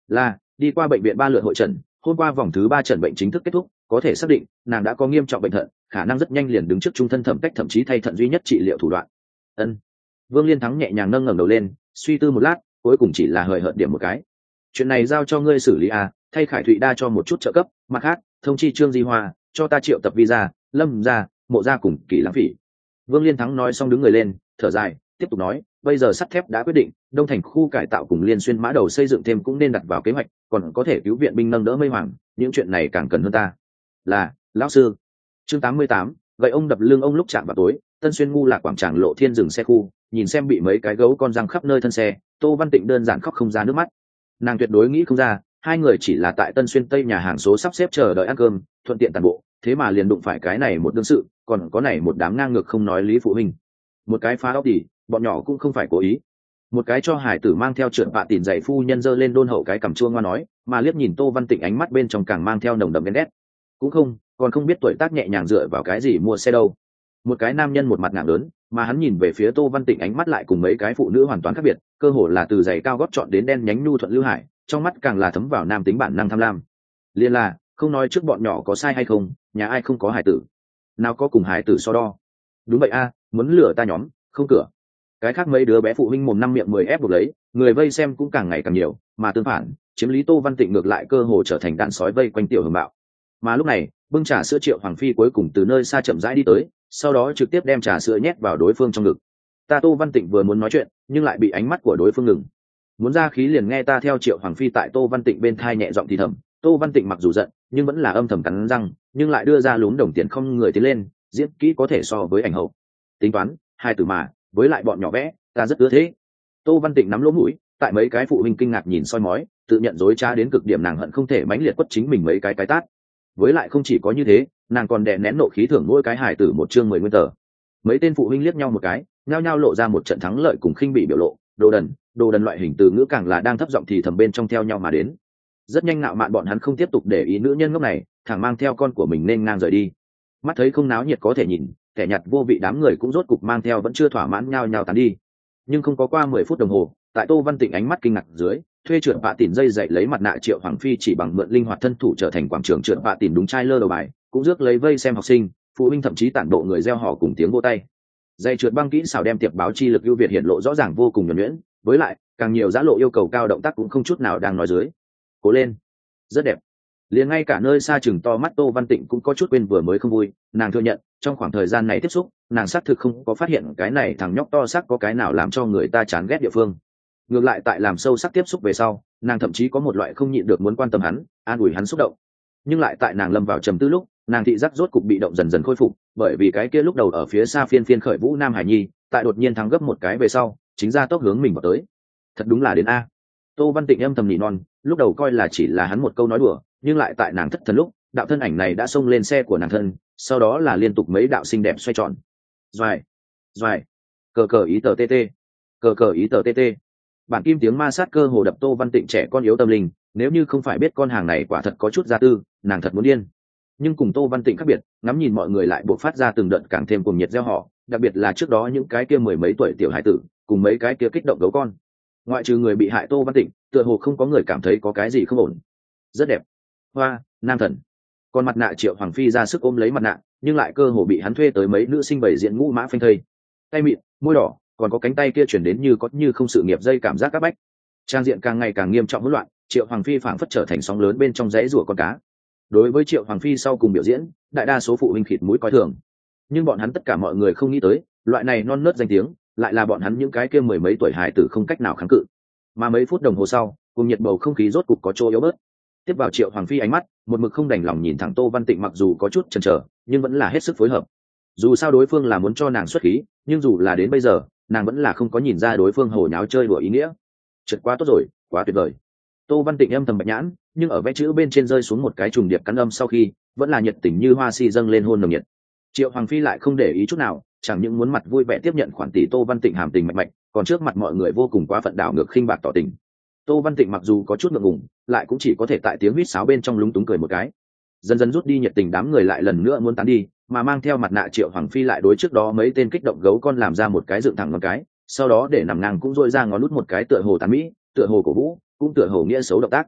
là đi qua bệnh viện ba lượt hội trần, hôm qua vòng thứ ba trần bệnh chính thức kết thúc, có thể xác định nàng đã có nghiêm trọng bệnh thận, khả năng rất nhanh liền đứng trước trung thân thẩm cách, thậm chí thay thận duy nhất trị liệu thủ đoạn. Ân. Vương Liên Thắng nhẹ nhàng nâng ngẩng đầu lên, suy tư một lát, cuối cùng chỉ là hời hợt điểm một cái. Chuyện này giao cho ngươi xử lý à, thay Khải Thụy đa cho một chút trợ cấp, mặt khác, thông chi Trương Di Hoa, cho ta triệu tập visa, Lâm gia, Mộ gia cùng Kỷ Lãng Phỉ. Vương Liên Thắng nói xong đứng người lên, thở dài, tiếp tục nói, bây giờ sắt thép đã quyết định, Đông Thành khu cải tạo cùng Liên Xuyên mã đầu xây dựng thêm cũng nên đặt vào kế hoạch, còn có thể cứu viện binh nâng đỡ Mây Hoàng, những chuyện này càng cần hơn ta. Là, lão sư. Chương tám mươi tám, vậy ông đập lưng ông lúc chạm vào tối, Tân Xuyên ngu lạc quảng tràng lộ thiên dừng xe khu, nhìn xem bị mấy cái gấu con răng khắp nơi thân xe, Tô Văn Tịnh đơn giản khóc không ra nước mắt. Nàng tuyệt đối nghĩ không ra, hai người chỉ là tại Tân Xuyên Tây nhà hàng số sắp xếp chờ đợi ăn cơm, thuận tiện tàn bộ, thế mà liền đụng phải cái này một đương sự, còn có này một đám ngang ngược không nói lý phụ huynh. Một cái phá óc đi, bọn nhỏ cũng không phải cố ý. Một cái cho hải tử mang theo trượt bạ tỉn dạy phu nhân dơ lên đôn hậu cái cằm chua ngoa nói, mà liếc nhìn Tô Văn Tịnh ánh mắt bên trong càng mang theo nồng đậm ghen ghét. Cũng không, còn không biết tuổi tác nhẹ nhàng dựa vào cái gì mua xe đâu. Một cái nam nhân một mặt ngạng lớn, mà hắn nhìn về phía Tô Văn Tịnh ánh mắt lại cùng mấy cái phụ nữ hoàn toàn khác biệt, cơ hồ là từ giày cao gót chọn đến đen nhánh nhu thuận lưu hải, trong mắt càng là thấm vào nam tính bản năng tham lam. Liên là, không nói trước bọn nhỏ có sai hay không, nhà ai không có hải tử, nào có cùng hải tử so đo. Đúng vậy a, muốn lừa ta nhóm, không cửa. Cái khác mấy đứa bé phụ huynh mồm năm miệng mười ép buộc lấy, người vây xem cũng càng ngày càng nhiều, mà tương phản, chiếm lý Tô Văn Tịnh ngược lại cơ hồ trở thành đàn sói vây quanh tiểu hưởng bạo. Mà lúc này, bưng trà sữa Triệu Hoàng Phi cuối cùng từ nơi xa chậm rãi đi tới, sau đó trực tiếp đem trà sữa nhét vào đối phương trong ngực. Ta Tô Văn Tịnh vừa muốn nói chuyện, nhưng lại bị ánh mắt của đối phương ngừng. Muốn ra khí liền nghe ta theo Triệu Hoàng Phi tại Tô Văn Tịnh bên thai nhẹ giọng thì thầm. Tô Văn Tịnh mặc dù giận, nhưng vẫn là âm thầm cắn răng, nhưng lại đưa ra lún đồng tiền không người tiến lên, diễn kỹ có thể so với ảnh hậu. Tính toán, hai từ mà, với lại bọn nhỏ vẽ, ta rất ưa thế. Tô Văn Tịnh nắm lỗ mũi, tại mấy cái phụ huynh kinh ngạc nhìn soi mói, tự nhận dối trá đến cực điểm, nàng hận không thể mãnh liệt quất chính mình mấy cái cái tát. Với lại không chỉ có như thế, nàng còn đè nén nộ khí thưởng mỗi cái hài tử một chương mười nguyên tờ. Mấy tên phụ huynh liếc nhau một cái, nhao nhao lộ ra một trận thắng lợi cùng khinh bị biểu lộ, đồ đần, đồ đần loại hình từ ngữ càng là đang thấp giọng thì thầm bên trong theo nhau mà đến. Rất nhanh nạo mạn bọn hắn không tiếp tục để ý nữ nhân ngốc này, thẳng mang theo con của mình nên ngang rời đi. Mắt thấy không náo nhiệt có thể nhìn, kẻ nhặt vô vị đám người cũng rốt cục mang theo vẫn chưa thỏa mãn nhau nhau tán đi. Nhưng không có qua mười phút đồng hồ, tại Tô Văn Tịnh ánh mắt kinh ngạc dưới, thuê trượt bạ tỉn dây dậy lấy mặt nạ Triệu Hoàng Phi chỉ bằng mượn linh hoạt thân thủ trở thành quảng trường trượt bạ tỉn đúng trai lơ đầu bài, cũng rước lấy vây xem học sinh, phụ huynh thậm chí tản bộ người reo hò cùng tiếng vỗ tay. Dây trượt băng kỹ xảo đem tiệp báo chi lực ưu việt hiện lộ rõ ràng vô cùng nhuần nhuyễn, với lại càng nhiều giá lộ yêu cầu cao động tác cũng không chút nào đang nói dưới. Cố lên, rất đẹp. Liền ngay cả nơi xa chừng to mắt Tô Văn Tịnh cũng có chút quên vừa mới không vui, nàng thừa nhận trong khoảng thời gian này tiếp xúc, nàng xác thực không có phát hiện cái này thằng nhóc to xác có cái nào làm cho người ta chán ghét địa phương. Ngược lại tại làm sâu sắc tiếp xúc về sau, nàng thậm chí có một loại không nhịn được muốn quan tâm hắn, an ủi hắn xúc động. Nhưng lại tại nàng lâm vào trầm tư lúc, nàng thị giác rốt cục bị động dần dần khôi phục, bởi vì cái kia lúc đầu ở phía xa phiên phiên khởi vũ Nam Hải Nhi, tại đột nhiên thắng gấp một cái về sau, chính ra tốc hướng mình vào tới. Thật đúng là đến a. Tô Văn Tịnh âm thầm nhị non, lúc đầu coi là chỉ là hắn một câu nói đùa, nhưng lại tại nàng thất thần lúc, đạo thân ảnh này đã xông lên xe của nàng thân, sau đó là liên tục mấy đạo xinh đẹp xoay tròn. Doài, doài, cờ cờ ý tờ tê tê, cờ cờ ý tờ tê tê. Bản kim tiếng ma sát cơ hồ đập Tô Văn Tịnh trẻ con yếu tâm linh, nếu như không phải biết con hàng này quả thật có chút gia tư, nàng thật muốn điên. Nhưng cùng Tô Văn Tịnh khác biệt, ngắm nhìn mọi người lại buộc phát ra từng đợt càng thêm cuồng nhiệt reo hò, đặc biệt là trước đó những cái kia mười mấy tuổi tiểu hải tử, cùng mấy cái kia kích động gấu con. Ngoại trừ người bị hại Tô Văn Tịnh, tựa hồ không có người cảm thấy có cái gì không ổn. Rất đẹp. Hoa, nam thần. Còn mặt nạ Triệu Hoàng Phi ra sức ôm lấy mặt nạ, nhưng lại cơ hồ bị hắn thuê tới mấy nữ sinh bày diện ngũ mã phanh thây. Tay mịn, môi đỏ, còn có cánh tay kia chuyển đến như có như không sự nghiệp dây cảm giác các bách. Trang diện càng ngày càng nghiêm trọng hỗn loạn, Triệu Hoàng Phi phảng phất trở thành sóng lớn bên trong dãy rủa con cá. Đối với Triệu Hoàng Phi sau cùng biểu diễn, đại đa số phụ huynh khịt mũi coi thường. Nhưng bọn hắn tất cả mọi người không nghĩ tới, loại này non nớt danh tiếng, lại là bọn hắn những cái kia mười mấy tuổi hài tử không cách nào kháng cự. Mà mấy phút đồng hồ sau, cùng nhiệt bầu không khí rốt cục có chỗ yếu bớt. Tiếp vào Triệu Hoàng Phi ánh mắt, một mực không đành lòng nhìn thẳng Tô Văn Tịnh, mặc dù có chút chần chờ, nhưng vẫn là hết sức phối hợp. Dù sao đối phương là muốn cho nàng xuất khí, nhưng dù là đến bây giờ, nàng vẫn là không có nhìn ra đối phương hồ nháo chơi đùa ý nghĩa. Chật quá tốt rồi, quá tuyệt vời. Tô Văn Tịnh âm thầm bạch nhãn, nhưng ở vẽ chữ bên trên rơi xuống một cái trùng điệp cắn âm sau khi, vẫn là nhiệt tình như hoa si dâng lên hôn nồng nhiệt. Triệu Hoàng Phi lại không để ý chút nào, chẳng những muốn mặt vui vẻ tiếp nhận khoản tỷ Tô Văn Tịnh hàm tình mạch mạch, còn trước mặt mọi người vô cùng quá phận đảo ngược khinh bạc tỏ tình. Tô Văn Tịnh mặc dù có chút ngượng ngùng, lại cũng chỉ có thể tại tiếng huýt sáo bên trong lúng túng cười một cái. Dần dần rút đi nhiệt tình, đám người lại lần nữa muốn tán đi, mà mang theo mặt nạ Triệu Hoàng Phi lại đối trước đó mấy tên kích động gấu con làm ra một cái dựng thẳng ngón cái, sau đó để nằm ngang cũng dội ra ngón nút một cái tựa hồ tán mỹ, tựa hồ cổ vũ, cũng tựa hồ nghĩa xấu động tác.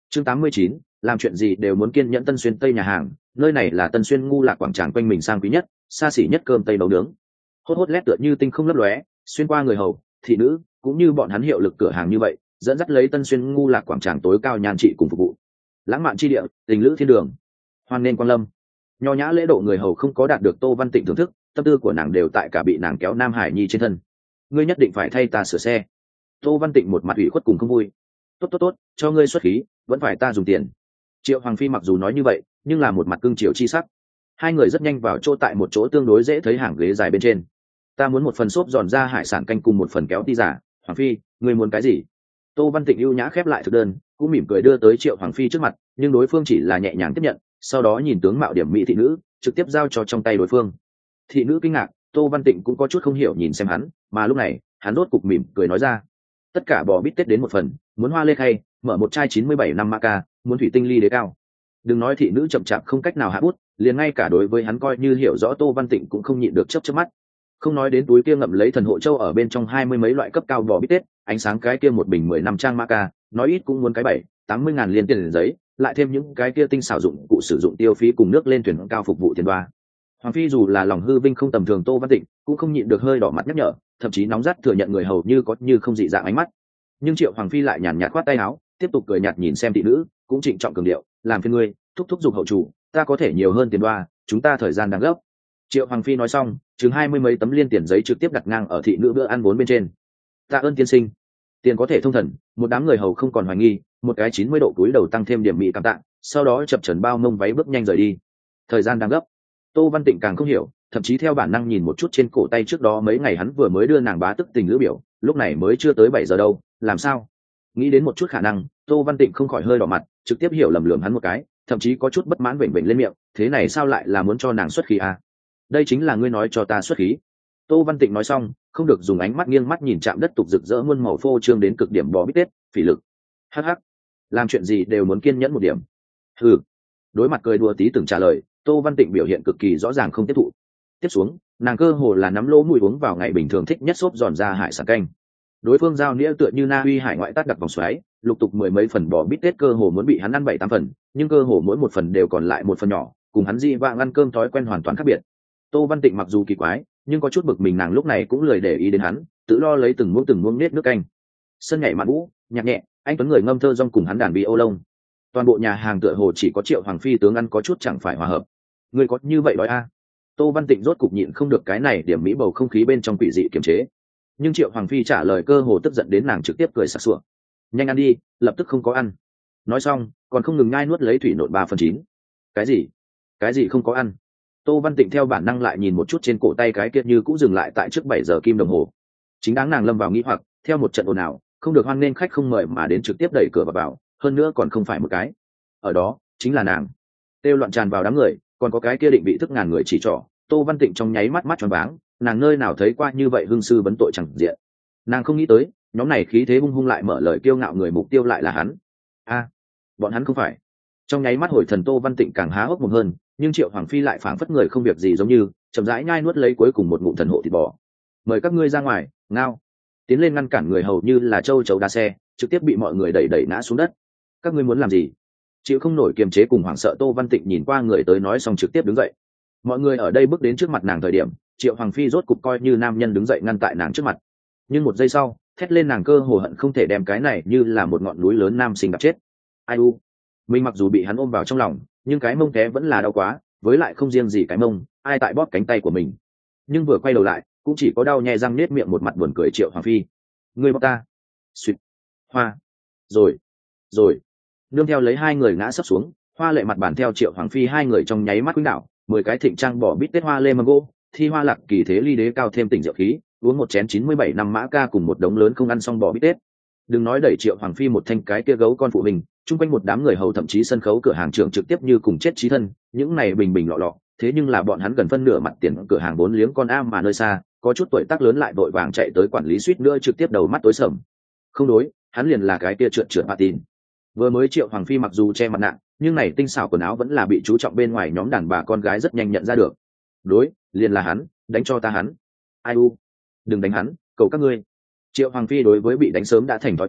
chương tám mươi chín, làm chuyện gì đều muốn kiên nhẫn. Tân Xuyên Tây nhà hàng, nơi này là Tân Xuyên ngu lạc quảng tràng quanh mình sang quý nhất, xa xỉ nhất cơm tây nấu nướng. Hốt hốt lét tựa như tinh không lấp lóe, xuyên qua người hầu, thị nữ, cũng như bọn hắn hiệu lực cửa hàng như vậy, dẫn dắt lấy Tân Xuyên ngu lạc quảng tràng tối cao nhan trị cùng phục vụ. Lãng mạn chi địa, tình lữ thiên đường, hoan nên quan lâm. Nho nhã lễ độ người hầu không có đạt được Tô Văn Tịnh thưởng thức, tâm tư của nàng đều tại cả bị nàng kéo Nam Hải Nhi trên thân. Ngươi nhất định phải thay ta sửa xe. Tô Văn Tịnh một mặt ủy khuất cùng không vui. Tốt tốt tốt, cho ngươi xuất khí, vẫn phải ta dùng tiền. Triệu Hoàng Phi mặc dù nói như vậy, nhưng là một mặt cương triều chi sắc. Hai người rất nhanh vào chỗ tại một chỗ tương đối dễ thấy hàng ghế dài bên trên. Ta muốn một phần xốp giòn ra hải sản canh cùng một phần kéo ti giả. Hoàng Phi, ngươi muốn cái gì? Tô Văn Tịnh ưu nhã khép lại thực đơn, cũng mỉm cười đưa tới Triệu Hoàng Phi trước mặt, nhưng đối phương chỉ là nhẹ nhàng tiếp nhận, sau đó nhìn tướng mạo điểm mỹ thị nữ, trực tiếp giao cho trong tay đối phương. Thị nữ kinh ngạc, Tô Văn Tịnh cũng có chút không hiểu nhìn xem hắn, mà lúc này, hắn rốt cục mỉm cười nói ra: tất cả bò bít tết đến một phần, muốn hoa lê khay, mở một chai chín mươi bảy năm maca, muốn thủy tinh ly đế cao. Đừng nói thị nữ chậm chạp không cách nào hạ bút, liền ngay cả đối với hắn coi như hiểu rõ Tô Văn Tịnh cũng không nhịn được chớp chớp mắt. Không nói đến túi kia ngậm lấy thần hộ châu ở bên trong hai mươi mấy loại cấp cao bò bít tết, ánh sáng cái kia một bình mười năm trang maca, nói ít cũng muốn cái bảy tám mươi ngàn liên tiền giấy, lại thêm những cái kia tinh xảo dụng cụ sử dụng tiêu phí cùng nước lên thuyền cao phục vụ tiền đoa. Hoàng Phi dù là lòng hư vinh không tầm thường Tô Văn Tịnh cũng không nhịn được hơi đỏ mặt nhắc nhở, thậm chí nóng rát thừa nhận người hầu như có như không dị dạng ánh mắt. Nhưng Triệu Hoàng Phi lại nhàn nhạt khoát tay áo, tiếp tục cười nhạt nhìn xem thị nữ, cũng trịnh trọng cường điệu, làm phiền ngươi thúc thúc giục hậu chủ, ta có thể nhiều hơn tiền đoa, chúng ta thời gian đang gấp. Triệu Hoàng Phi nói xong, chừng hai mươi mấy tấm liên tiền giấy trực tiếp đặt ngang ở thị nữ bữa ăn vốn bên trên. Tạ ơn tiên sinh. Tiền có thể thông thần, một đám người hầu không còn hoài nghi, một cái chín mươi độ cúi đầu tăng thêm điểm mỹ cảm tạ, sau đó chập chờn bao mông váy bước nhanh rời đi. Thời gian đang gấp. Tô Văn Tịnh càng không hiểu, thậm chí theo bản năng nhìn một chút trên cổ tay, trước đó mấy ngày hắn vừa mới đưa nàng bá tức tình lữ biểu, lúc này mới chưa tới bảy giờ đâu, làm sao? Nghĩ đến một chút khả năng, Tô Văn Tịnh không khỏi hơi đỏ mặt, trực tiếp hiểu lầm lườm hắn một cái, thậm chí có chút bất mãn vểnh vểnh lên miệng, thế này sao lại là muốn cho nàng xuất khí à? Đây chính là ngươi nói cho ta xuất khí. Tô Văn Tịnh nói xong, không được dùng ánh mắt nghiêng mắt nhìn chạm đất tục rực rỡ muôn màu phô trương đến cực điểm bò bít tết, phỉ lực. Hắc hắc, làm chuyện gì đều muốn kiên nhẫn một điểm. Hừ. Đối mặt cười đùa tí từng trả lời, Tô Văn Tịnh biểu hiện cực kỳ rõ ràng không tiếp thụ. Tiếp xuống, nàng cơ hồ là nắm lỗ mũi uống vào ngày bình thường thích nhất xốp giòn ra hải sản canh. Đối phương giao nghĩa tựa như Na Uy hải ngoại tắt đặc vòng xoáy, lục tục mười mấy phần bò bít tết cơ hồ muốn bị hắn ăn bảy tám phần, nhưng cơ hồ mỗi một phần đều còn lại một phần nhỏ, cùng hắn dị vãng ăn cơm thói quen hoàn toàn khác biệt. Tô Văn Tịnh mặc dù kỳ quái, nhưng có chút bực mình, nàng lúc này cũng lười để ý đến hắn, tự lo lấy từng muỗng từng muỗng nết nước canh. Sân nhảy mạn vũ, nhạc nhẹ, anh tuấn người ngâm thơ rong cùng hắn đàn bi ô lông. Toàn bộ nhà hàng tựa hồ chỉ có Triệu Hoàng Phi tướng ăn có chút chẳng phải hòa hợp. Người có như vậy đói a? À? Tô Văn Tịnh rốt cục nhịn không được cái này điểm mỹ bầu không khí bên trong quỷ dị kiềm chế. Nhưng Triệu Hoàng Phi trả lời cơ hồ tức giận đến nàng trực tiếp cười sặc sụa. Nhanh ăn đi, lập tức không có ăn. Nói xong, còn không ngừng nhai nuốt lấy thủy nộn ba phần chín. Cái gì? Cái gì không có ăn? Tô Văn Tịnh theo bản năng lại nhìn một chút trên cổ tay cái kia như cũng dừng lại tại trước bảy giờ kim đồng hồ. Chính đáng nàng lâm vào nghĩ hoặc, theo một trận ồn ào, không được hoan nghênh khách không mời mà đến trực tiếp đẩy cửa vào, vào, hơn nữa còn không phải một cái. Ở đó, chính là nàng. Têu loạn tràn vào đám người, còn có cái kia định vị thức ngàn người chỉ trỏ. Tô Văn Tịnh trong nháy mắt mắt tròn váng, nàng nơi nào thấy qua như vậy hương sư vấn tội chẳng diện. Nàng không nghĩ tới, nhóm này khí thế hung hung lại mở lời kiêu ngạo, người mục tiêu lại là hắn. A, bọn hắn không phải. Trong nháy mắt hồi thần Tô Văn Tịnh càng há hốc mồm hơn, nhưng Triệu Hoàng Phi lại phảng phất người không việc gì giống như chậm rãi nhai nuốt lấy cuối cùng một ngụm thần hộ thịt bò. Mời các ngươi ra ngoài, ngao. Tiến lên ngăn cản người hầu như là châu chấu đa xe, trực tiếp bị mọi người đẩy đẩy ngã xuống đất. Các ngươi muốn làm gì? Chịu không nổi kiềm chế cùng hoảng sợ, Tô Văn Tịnh nhìn qua người tới nói xong trực tiếp đứng dậy. Mọi người ở đây bước đến trước mặt nàng thời điểm, Triệu Hoàng Phi rốt cục coi như nam nhân đứng dậy ngăn tại nàng trước mặt. Nhưng một giây sau, thét lên nàng cơ hồ hận không thể đem cái này như là một ngọn núi lớn nam sinh đập chết. Ai u, mình mặc dù bị hắn ôm vào trong lòng, nhưng cái mông té vẫn là đau quá, với lại không riêng gì cái mông, ai tại bóp cánh tay của mình. Nhưng vừa quay đầu lại, cũng chỉ có đau nhè răng nết miệng một mặt buồn cười Triệu Hoàng Phi. Ngươi bóp ta? Xuyệt. Hoa. Rồi. Rồi. Nương theo lấy hai người ngã sấp xuống, hoa lệ mặt bàn theo Triệu Hoàng Phi hai người trong nháy mắt quýnh đảo, mười cái thịnh trang bỏ bít tết hoa lê mango, thi hoa lạc kỳ thế ly đế cao thêm tỉnh rượu khí, uống một chén chín mươi bảy năm mã ca cùng một đống lớn không ăn xong bỏ bít tết. Đừng nói đẩy Triệu Hoàng Phi một thanh cái kia gấu con phụ mình, chung quanh một đám người hầu thậm chí sân khấu cửa hàng trưởng trực tiếp như cùng chết chí thân, những này bình bình lọ lọ, thế nhưng là bọn hắn gần phân nửa mặt tiền cửa hàng bốn liếng con am mà nơi xa, có chút tuổi tác lớn lại vội vàng chạy tới quản lý suýt nữa trực tiếp đầu mắt tối sầm. Không đối, hắn liền là cái kia trượt trượt bà tin. Vừa mới Triệu Hoàng Phi mặc dù che mặt nạ, nhưng này tinh xảo quần áo vẫn là bị chú trọng bên ngoài nhóm đàn bà con gái rất nhanh nhận ra được. Đối, liền là hắn, đánh cho ta hắn. Ai u, đừng đánh hắn, cầu các ngươi. Triệu Hoàng Phi đối với bị đánh sớm đã thành thói quen,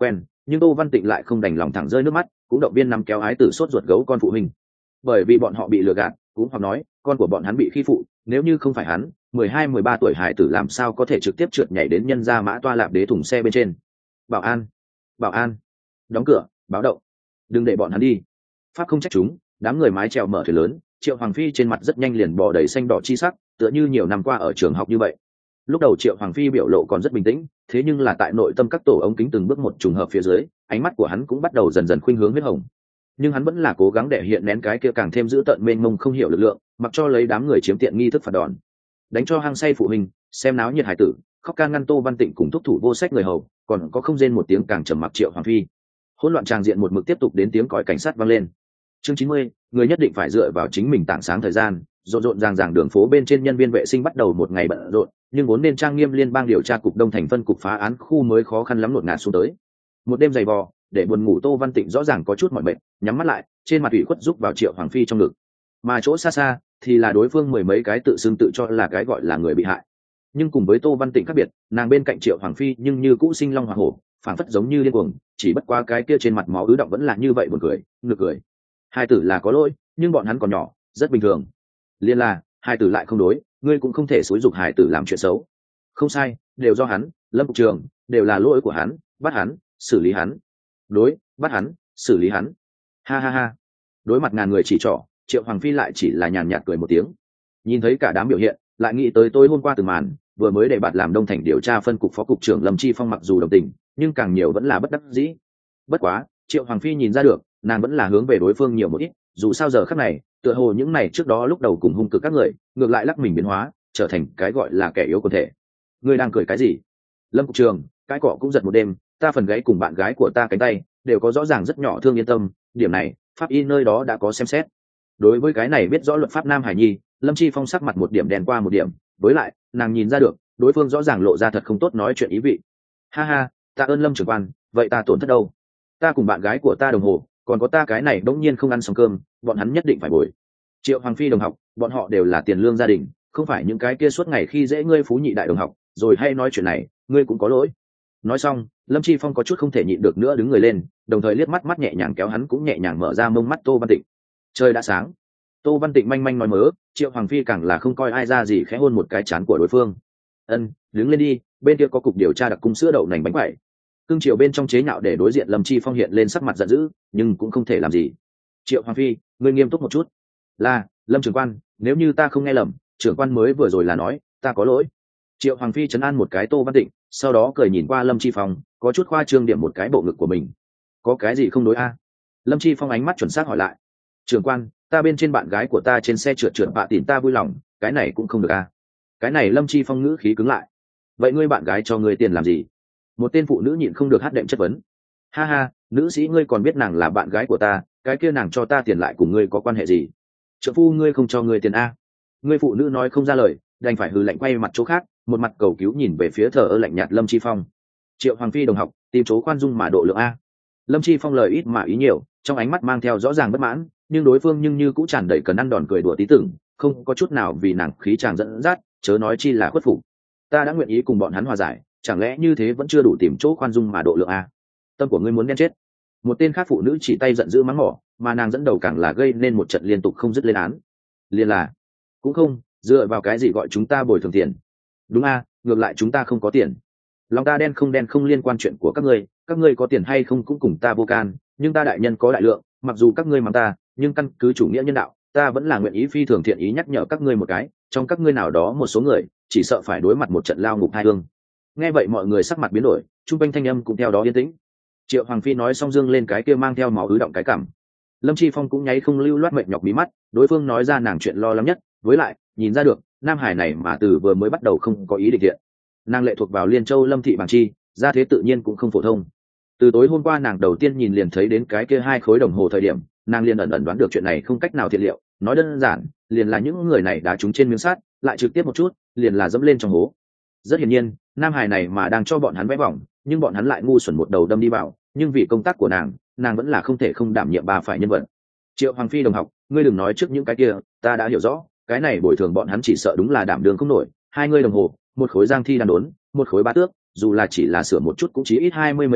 nhưng Tô Văn Tịnh lại không đành lòng thẳng rơi nước mắt, cũng động viên nắm kéo ái tử sốt ruột gấu con phụ huynh. Bởi vì bọn họ bị lừa gạt, cũng hoặc nói con của bọn hắn bị khi phụ, nếu như không phải hắn, mười hai mười ba tuổi hải tử làm sao có thể trực tiếp trượt nhảy đến nhân gia mã toa lạp đế thùng xe bên trên. Bảo an, bảo an, đóng cửa, báo động, đừng để bọn hắn đi. Pháp không trách chúng, đám người mái chèo mở thuyền lớn, Triệu Hoàng Phi trên mặt rất nhanh liền bò đầy xanh đỏ chi sắc, tựa như nhiều năm qua ở trường học như vậy. Lúc đầu Triệu Hoàng Phi biểu lộ còn rất bình tĩnh, thế nhưng là tại nội tâm các tổ ống kính từng bước một trùng hợp phía dưới, ánh mắt của hắn cũng bắt đầu dần dần khuynh hướng huyết hồng. Nhưng hắn vẫn là cố gắng để hiện nén cái kia càng thêm giữ tợn mênh mông không hiểu lực lượng, mặc cho lấy đám người chiếm tiện nghi thức phạt đòn, đánh cho hăng say phụ huynh, xem náo nhiệt hải tử, khóc ca ngăn Tô Văn Tịnh cùng thúc thủ vô sách người hầu, còn có không rên một tiếng càng trầm mặc Triệu Hoàng Phi. Hỗn loạn tràng diện một mực tiếp tục đến tiếng còi cảnh sát vang lên. Chương chín mươi, người nhất định phải dựa vào chính mình tảng sáng thời gian, rộn rộn ràng ràng đường phố bên trên nhân viên vệ sinh bắt đầu một ngày bận rộn, nhưng vốn nên trang nghiêm liên bang điều tra cục Đông Thành phân cục phá án khu mới khó khăn lắm lột ngạt xuống tới. Một đêm dày vò, để buồn ngủ Tô Văn Tịnh rõ ràng có chút mỏi mệt, nhắm mắt lại, trên mặt ủy khuất giúp vào Triệu Hoàng Phi trong ngực. Mà chỗ xa xa thì là đối phương mười mấy cái tự xưng tự cho là cái gọi là người bị hại. Nhưng cùng với Tô Văn Tịnh khác biệt, nàng bên cạnh Triệu Hoàng Phi nhưng như cũ sinh long hỏa hổ, phảng phất giống như điên cuồng, chỉ bất quá cái kia trên mặt máu ứ động vẫn là như vậy buồn cười, nực cười. Hai tử là có lỗi, nhưng bọn hắn còn nhỏ, rất bình thường. Liên là, hai tử lại không đối, ngươi cũng không thể xúi giục hai tử làm chuyện xấu. Không sai, đều do hắn, Lâm cục trưởng, đều là lỗi của hắn, bắt hắn, xử lý hắn. Đối, bắt hắn, xử lý hắn. Ha ha ha. Đối mặt ngàn người chỉ trỏ, Triệu Hoàng Phi lại chỉ là nhàn nhạt cười một tiếng. Nhìn thấy cả đám biểu hiện, lại nghĩ tới tối hôm qua từng màn, vừa mới để bạt làm Đông Thành điều tra phân cục phó cục trưởng Lâm Chi Phong mặc dù đồng tình, nhưng càng nhiều vẫn là bất đắc dĩ. Bất quá, Triệu Hoàng Phi nhìn ra được, nàng vẫn là hướng về đối phương nhiều một ít, dù sao giờ khắc này, tựa hồ những này trước đó lúc đầu cùng hung cực các người, ngược lại lắc mình biến hóa, trở thành cái gọi là kẻ yếu quần thể. Ngươi đang cười cái gì? Lâm cục trưởng, cái cọ cũng giật một đêm, ta phần gáy cùng bạn gái của ta cánh tay đều có rõ ràng rất nhỏ thương, yên tâm, điểm này pháp y nơi đó đã có xem xét. Đối với cái này biết rõ luật pháp Nam Hải Nhi, Lâm Chi Phong sắc mặt một điểm đen qua một điểm, với lại nàng nhìn ra được đối phương rõ ràng lộ ra thật không tốt nói chuyện ý vị. Ha ha, ta ơn Lâm trưởng quan, vậy ta tổn thất đâu? Ta cùng bạn gái của ta đồng hồ, còn có ta cái này bỗng nhiên không ăn xong cơm, bọn hắn nhất định phải bồi. Triệu Hoàng Phi đồng học, bọn họ đều là tiền lương gia đình, không phải những cái kia suốt ngày khi dễ ngươi phú nhị đại đồng học, rồi hay nói chuyện này, ngươi cũng có lỗi. Nói xong, Lâm Chi Phong có chút không thể nhịn được nữa đứng người lên, đồng thời liếc mắt mắt nhẹ nhàng kéo hắn cũng nhẹ nhàng mở ra mông mắt Tô Văn Tịnh. Trời đã sáng. Tô Văn Tịnh manh manh nói mớ, Triệu Hoàng Phi càng là không coi ai ra gì, khẽ hôn một cái trán của đối phương. Ân, đứng lên đi, bên kia có cục điều tra đặc cung sữa đậu nành bánh quẩy. Cương Triệu bên trong chế nhạo để đối diện Lâm Chi Phong hiện lên sắc mặt giận dữ, nhưng cũng không thể làm gì. Triệu Hoàng Phi, ngươi nghiêm túc một chút. Là, Lâm trưởng quan, nếu như ta không nghe lầm, trưởng quan mới vừa rồi là nói, ta có lỗi. Triệu Hoàng Phi trấn an một cái Tô Văn Tịnh, sau đó cười nhìn qua Lâm Chi Phong, có chút khoa trương điểm một cái bộ ngực của mình. Có cái gì không đối a? Lâm Chi Phong ánh mắt chuẩn xác hỏi lại. Trưởng quan, ta bên trên bạn gái của ta trên xe trượt trượt bạ tỉn ta vui lòng, cái này cũng không được a. Cái này Lâm Chi Phong ngữ khí cứng lại. Vậy ngươi bạn gái cho ngươi tiền làm gì? Một tên phụ nữ nhịn không được hát đệm chất vấn. Ha ha, nữ sĩ ngươi còn biết nàng là bạn gái của ta, cái kia nàng cho ta tiền lại cùng ngươi có quan hệ gì? Trợ phu ngươi không cho ngươi tiền a? Ngươi phụ nữ nói không ra lời, đành phải hừ lạnh quay mặt chỗ khác, một mặt cầu cứu nhìn về phía thờ ơ lạnh nhạt Lâm Chi Phong. Triệu Hoàng Phi đồng học, tìm chỗ khoan dung mà độ lượng a. Lâm Chi Phong lời ít mà ý nhiều, trong ánh mắt mang theo rõ ràng bất mãn, nhưng đối phương nhưng như cũng tràn đầy cần ăn đòn cười đùa tí tưởng, không có chút nào vì nàng khí chàng dẫn dắt, chớ nói chi là khuất phục. Ta đã nguyện ý cùng bọn hắn hòa giải, chẳng lẽ như thế vẫn chưa đủ tìm chỗ khoan dung mà độ lượng a? Tâm của ngươi muốn đen chết. Một tên khác phụ nữ chỉ tay giận dữ mắng mỏ, mà nàng dẫn đầu càng là gây nên một trận liên tục không dứt lên án. Liên là, cũng không, dựa vào cái gì gọi chúng ta bồi thường tiền? Đúng a, ngược lại chúng ta không có tiền. Lòng ta đen không đen không liên quan chuyện của các ngươi, các ngươi có tiền hay không cũng cùng ta vô can, nhưng ta đại nhân có đại lượng, mặc dù các ngươi mắng ta, nhưng căn cứ chủ nghĩa nhân đạo, ta vẫn là nguyện ý phi thường thiện ý nhắc nhở các ngươi một cái, trong các ngươi nào đó một số người, chỉ sợ phải đối mặt một trận lao ngục hai hương. Nghe vậy mọi người sắc mặt biến đổi, trung quanh thanh âm cũng theo đó yên tĩnh. Triệu Hoàng Phi nói xong dương lên cái kia mang theo máu ứ động cái cảm. Lâm Chi Phong cũng nháy không lưu loát mệt nhọc bí mắt, đối phương nói ra nàng chuyện lo lắng nhất, với lại nhìn ra được Nam Hải này mà từ vừa mới bắt đầu không có ý định thiện. Nàng lệ thuộc vào Liên Châu Lâm thị Bàng Chi, ra thế tự nhiên cũng không phổ thông. Từ tối hôm qua nàng đầu tiên nhìn liền thấy đến cái kia hai khối đồng hồ thời điểm, nàng liền ẩn ẩn đoán được chuyện này không cách nào thiệt liệu. Nói đơn giản, liền là những người này đá trúng trên miếng sắt, lại trực tiếp một chút, liền là dẫm lên trong hố. Rất hiển nhiên, Nam Hải này mà đang cho bọn hắn vẽ vòng, nhưng bọn hắn lại ngu xuẩn một đầu đâm đi vào. Nhưng vì công tác của nàng, nàng vẫn là không thể không đảm nhiệm bà phải nhân vật. Triệu Hoàng Phi đồng học, ngươi đừng nói trước những cái kia, ta đã hiểu rõ, cái này bồi thường bọn hắn chỉ sợ đúng là đảm đường không nổi. Hai ngươi đồng hồ, một khối giang thi đàn đốn, một khối ba tước, dù là chỉ là sửa một chút cũng chỉ ít hai mươi mấy bạn,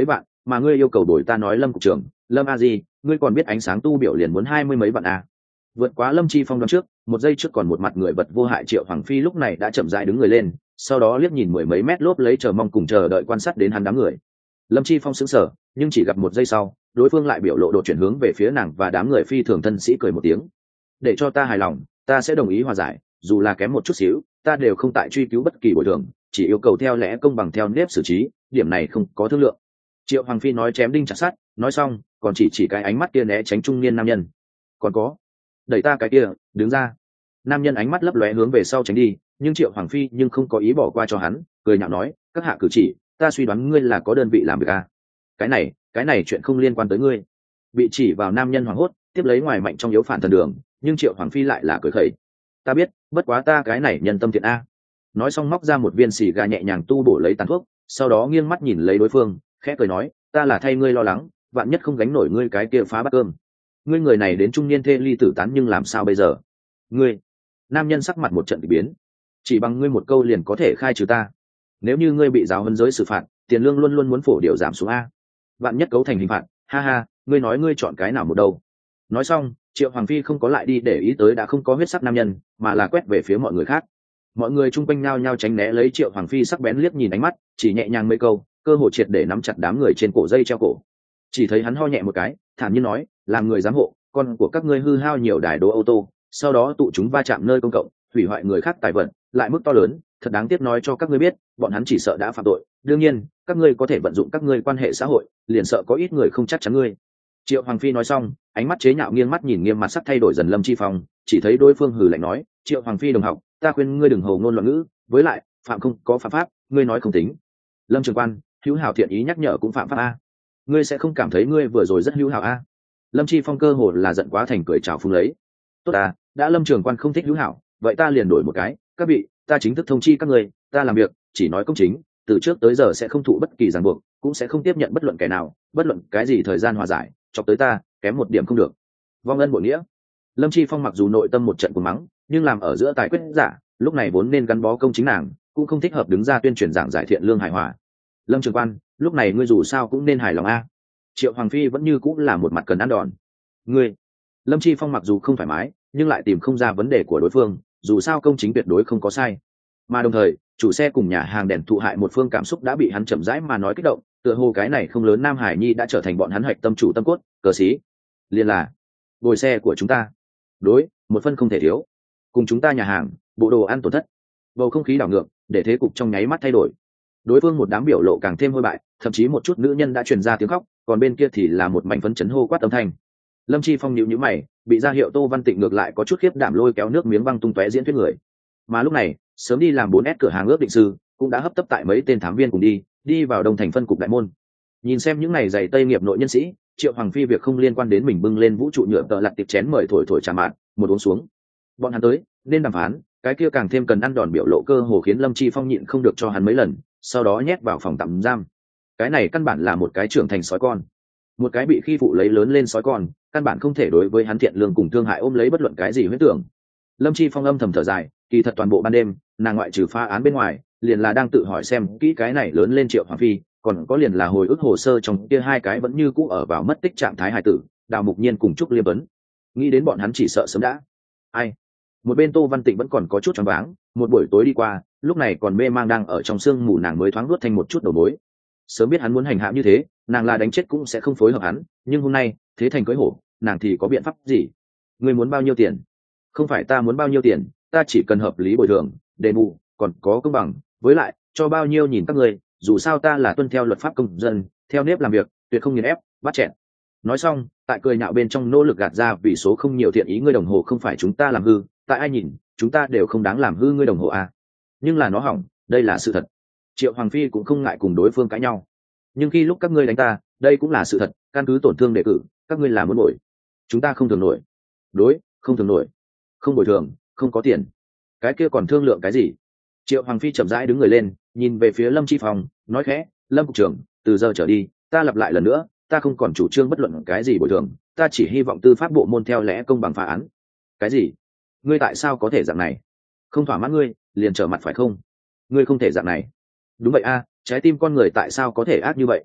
mà ngươi yêu cầu đổi ta nói Lâm cục trưởng, Lâm a di, ngươi còn biết ánh sáng tu biểu liền muốn hai mươi mấy vạn à. Vượt quá Lâm Chi Phong đoán trước, một giây trước còn một mặt người vật vô hại Triệu Hoàng Phi lúc này đã chậm rãi đứng người lên, sau đó liếc nhìn mười mấy mét lốp lấy chờ mong cùng chờ đợi quan sát đến hắn đám người. Lâm Chi Phong sững sờ, nhưng chỉ gặp một giây sau, đối phương lại biểu lộ đột chuyển hướng về phía nàng và đám người phi thường thân sĩ cười một tiếng. Để cho ta hài lòng, ta sẽ đồng ý hòa giải, dù là kém một chút xíu, ta đều không tại truy cứu bất kỳ bồi thường, chỉ yêu cầu theo lẽ công bằng theo nếp xử trí, điểm này không có thương lượng. Triệu Hoàng Phi nói chém đinh chặt sắt, nói xong, còn chỉ chỉ cái ánh mắt kia né tránh trung niên nam nhân. Còn có, đẩy ta cái kia, đứng ra. Nam nhân ánh mắt lấp lóe hướng về sau tránh đi, nhưng Triệu Hoàng Phi nhưng không có ý bỏ qua cho hắn, cười nhạo nói, các hạ cử chỉ, ta suy đoán ngươi là có đơn vị làm việc à. Cái này, cái này chuyện không liên quan tới ngươi. Bị chỉ vào nam nhân hoảng hốt, tiếp lấy ngoài mạnh trong yếu phản thần đường, nhưng Triệu Hoàng Phi lại là cười khẩy. Ta biết, bất quá ta cái này nhân tâm thiện a. Nói xong móc ra một viên xì gà nhẹ nhàng tu bổ lấy tàn thuốc, sau đó nghiêng mắt nhìn lấy đối phương, khẽ cười nói, ta là thay ngươi lo lắng, vạn nhất không gánh nổi ngươi cái kia phá bát cơm. Ngươi người này đến trung niên thê ly tử tán nhưng làm sao bây giờ? Ngươi, nam nhân sắc mặt một trận bị biến, chỉ bằng ngươi một câu liền có thể khai trừ ta. Nếu như ngươi bị giáo huấn giới xử phạt, tiền lương luôn luôn muốn phổ điều giảm xuống a. Vạn nhất cấu thành hình phạt, ha ha, ngươi nói ngươi chọn cái nào một đâu? Nói xong, Triệu Hoàng Phi không có lại đi để ý tới đã không có huyết sắc nam nhân, mà là quét về phía mọi người khác. Mọi người chung quanh nhao nhao tránh né lấy Triệu Hoàng Phi sắc bén liếc nhìn ánh mắt, chỉ nhẹ nhàng mấy câu, cơ hội triệt để nắm chặt đám người trên cổ dây treo cổ. Chỉ thấy hắn ho nhẹ một cái, thản nhiên nói, làm người giám hộ, con của các ngươi hư hao nhiều đài đố ô tô, sau đó tụ chúng va chạm nơi công cộng, hủy hoại người khác tài vật, lại mức to lớn, thật đáng tiếc nói cho các ngươi biết, bọn hắn chỉ sợ đã phạm tội. Đương nhiên, các ngươi có thể vận dụng các ngươi quan hệ xã hội, liền sợ có ít người không chắc chắn ngươi. Triệu Hoàng Phi nói xong, ánh mắt chế nhạo nghiêng mắt nhìn nghiêm mặt sắc thay đổi dần Lâm Chi Phong, chỉ thấy đối phương hừ lạnh nói, Triệu Hoàng Phi đồng học, ta khuyên ngươi đừng hồ ngôn loạn ngữ, với lại, phạm không có phạm pháp, ngươi nói không tính. Lâm Trường Quan, hữu hảo thiện ý nhắc nhở cũng phạm pháp a. Ngươi sẽ không cảm thấy ngươi vừa rồi rất hữu hảo a? Lâm Chi Phong cơ hồ là giận quá thành cười chào phúng lấy. Tốt à, đã Lâm Trường Quan không thích hữu hảo, vậy ta liền đổi một cái, các vị, ta chính thức thông chi các ngươi, ta làm việc chỉ nói công chính, từ trước tới giờ sẽ không thụ bất kỳ ràng buộc, cũng sẽ không tiếp nhận bất luận kẻ nào, bất luận cái gì thời gian hòa giải, chọc tới ta, kém một điểm không được. Vong ân bội nghĩa. Lâm Chi Phong mặc dù nội tâm một trận cuồng mắng, nhưng làm ở giữa tài quyết giả, lúc này vốn nên gắn bó công chính nàng, cũng không thích hợp đứng ra tuyên truyền giảng giải thiện lương hài hòa. Lâm Trường Quan, lúc này ngươi dù sao cũng nên hài lòng a. Triệu Hoàng Phi vẫn như cũng là một mặt cần ăn đòn. Ngươi, Lâm Chi Phong mặc dù không thoải mái, nhưng lại tìm không ra vấn đề của đối phương, dù sao công chính tuyệt đối không có sai. Mà đồng thời, chủ xe cùng nhà hàng đèn thụ hại một phương cảm xúc đã bị hắn chậm rãi mà nói kích động, tựa hồ cái này không lớn Nam Hải Nhi đã trở thành bọn hắn hạch tâm chủ tâm cốt, cờ sĩ. Liên là, ngồi xe của chúng ta. Đối, một phân không thể thiếu. Cùng chúng ta nhà hàng, bộ đồ ăn tổn thất. Bầu không khí đảo ngược, để thế cục trong nháy mắt thay đổi. Đối phương một đám biểu lộ càng thêm hôi bại, thậm chí một chút nữ nhân đã truyền ra tiếng khóc, còn bên kia thì là một mảnh phấn chấn hô quát âm thanh. Lâm Chi Phong nhíu nhíu mày, bị ra hiệu Tô Văn Tịnh ngược lại có chút khiếp đảm lôi kéo nước miếng văng tung tóe diễn thuyết người. Mà lúc này, sớm đi làm bốn S cửa hàng ước định sư, cũng đã hấp tấp tại mấy tên thám viên cùng đi, đi vào Đông Thành phân cục đại môn. Nhìn xem những này giày tây nghiệp nội nhân sĩ, Triệu Hoàng Phi việc không liên quan đến mình bưng lên vũ trụ nhựa tợ lặt tiệp chén mời thổi thổi trà mạn, một uống xuống. Bọn hắn tới, nên đàm phán, cái kia càng thêm cần ăn đòn biểu lộ cơ hồ khiến Lâm Chi Phong nhịn không được cho hắn mấy lần, sau đó nhét vào phòng tạm giam. Cái này căn bản là một cái trưởng thành sói con, một cái bị khi phụ lấy lớn lên sói con, căn bản không thể đối với hắn thiện lương cùng thương hại ôm lấy bất luận cái gì huyết tưởng. Lâm Chi Phong âm thầm thở dài, kỳ thật toàn bộ ban đêm, nàng ngoại trừ phá án bên ngoài, liền là đang tự hỏi xem kỹ cái này lớn lên Triệu Hoàng Phi, còn có liền là hồi ức hồ sơ trong kia hai cái vẫn như cũ ở vào mất tích trạng thái hài tử, Đào Mục Nhiên cùng Trúc Liêm Vấn. Nghĩ đến bọn hắn chỉ sợ sớm đã. Ai? Một bên Tô Văn Tịnh vẫn còn có chút choáng váng, một buổi tối đi qua, lúc này còn mê mang đang ở trong sương mù, nàng mới thoáng nuốt thành một chút đầu mối. Sớm biết hắn muốn hành hạ như thế, nàng là đánh chết cũng sẽ không phối hợp hắn, nhưng hôm nay, thế thành cưới hổ, nàng thì có biện pháp gì? Ngươi muốn bao nhiêu tiền? Không phải ta muốn bao nhiêu tiền, ta chỉ cần hợp lý bồi thường, đền bù, còn có công bằng, với lại, cho bao nhiêu nhìn các ngươi, dù sao ta là tuân theo luật pháp công dân, theo nếp làm việc, tuyệt không nghiền ép, bắt chẹn. Nói xong, tại cười nhạo bên trong nỗ lực gạt ra vì số không nhiều thiện ý ngươi đồng hồ không phải chúng ta làm hư, tại ai nhìn, chúng ta đều không đáng làm hư ngươi đồng hồ à. Nhưng là nó hỏng, đây là sự thật. Triệu Hoàng Phi cũng không ngại cùng đối phương cãi nhau. Nhưng khi lúc các ngươi đánh ta, đây cũng là sự thật, căn cứ tổn thương đề cử, các ngươi là muốn nổi. Chúng ta không thường nổi. Đối, không thường nổi. Không bồi thường, không có tiền. Cái kia còn thương lượng cái gì? Triệu Hoàng Phi chậm rãi đứng người lên, nhìn về phía Lâm Chi Phong, nói khẽ, Lâm cục trưởng, từ giờ trở đi, ta lặp lại lần nữa, ta không còn chủ trương bất luận cái gì bồi thường, ta chỉ hy vọng tư pháp bộ môn theo lẽ công bằng phá án. Cái gì? Ngươi tại sao có thể dạng này? Không thỏa mãn ngươi, liền trở mặt phải không? Ngươi không thể dạng này. Đúng vậy a, trái tim con người tại sao có thể ác như vậy?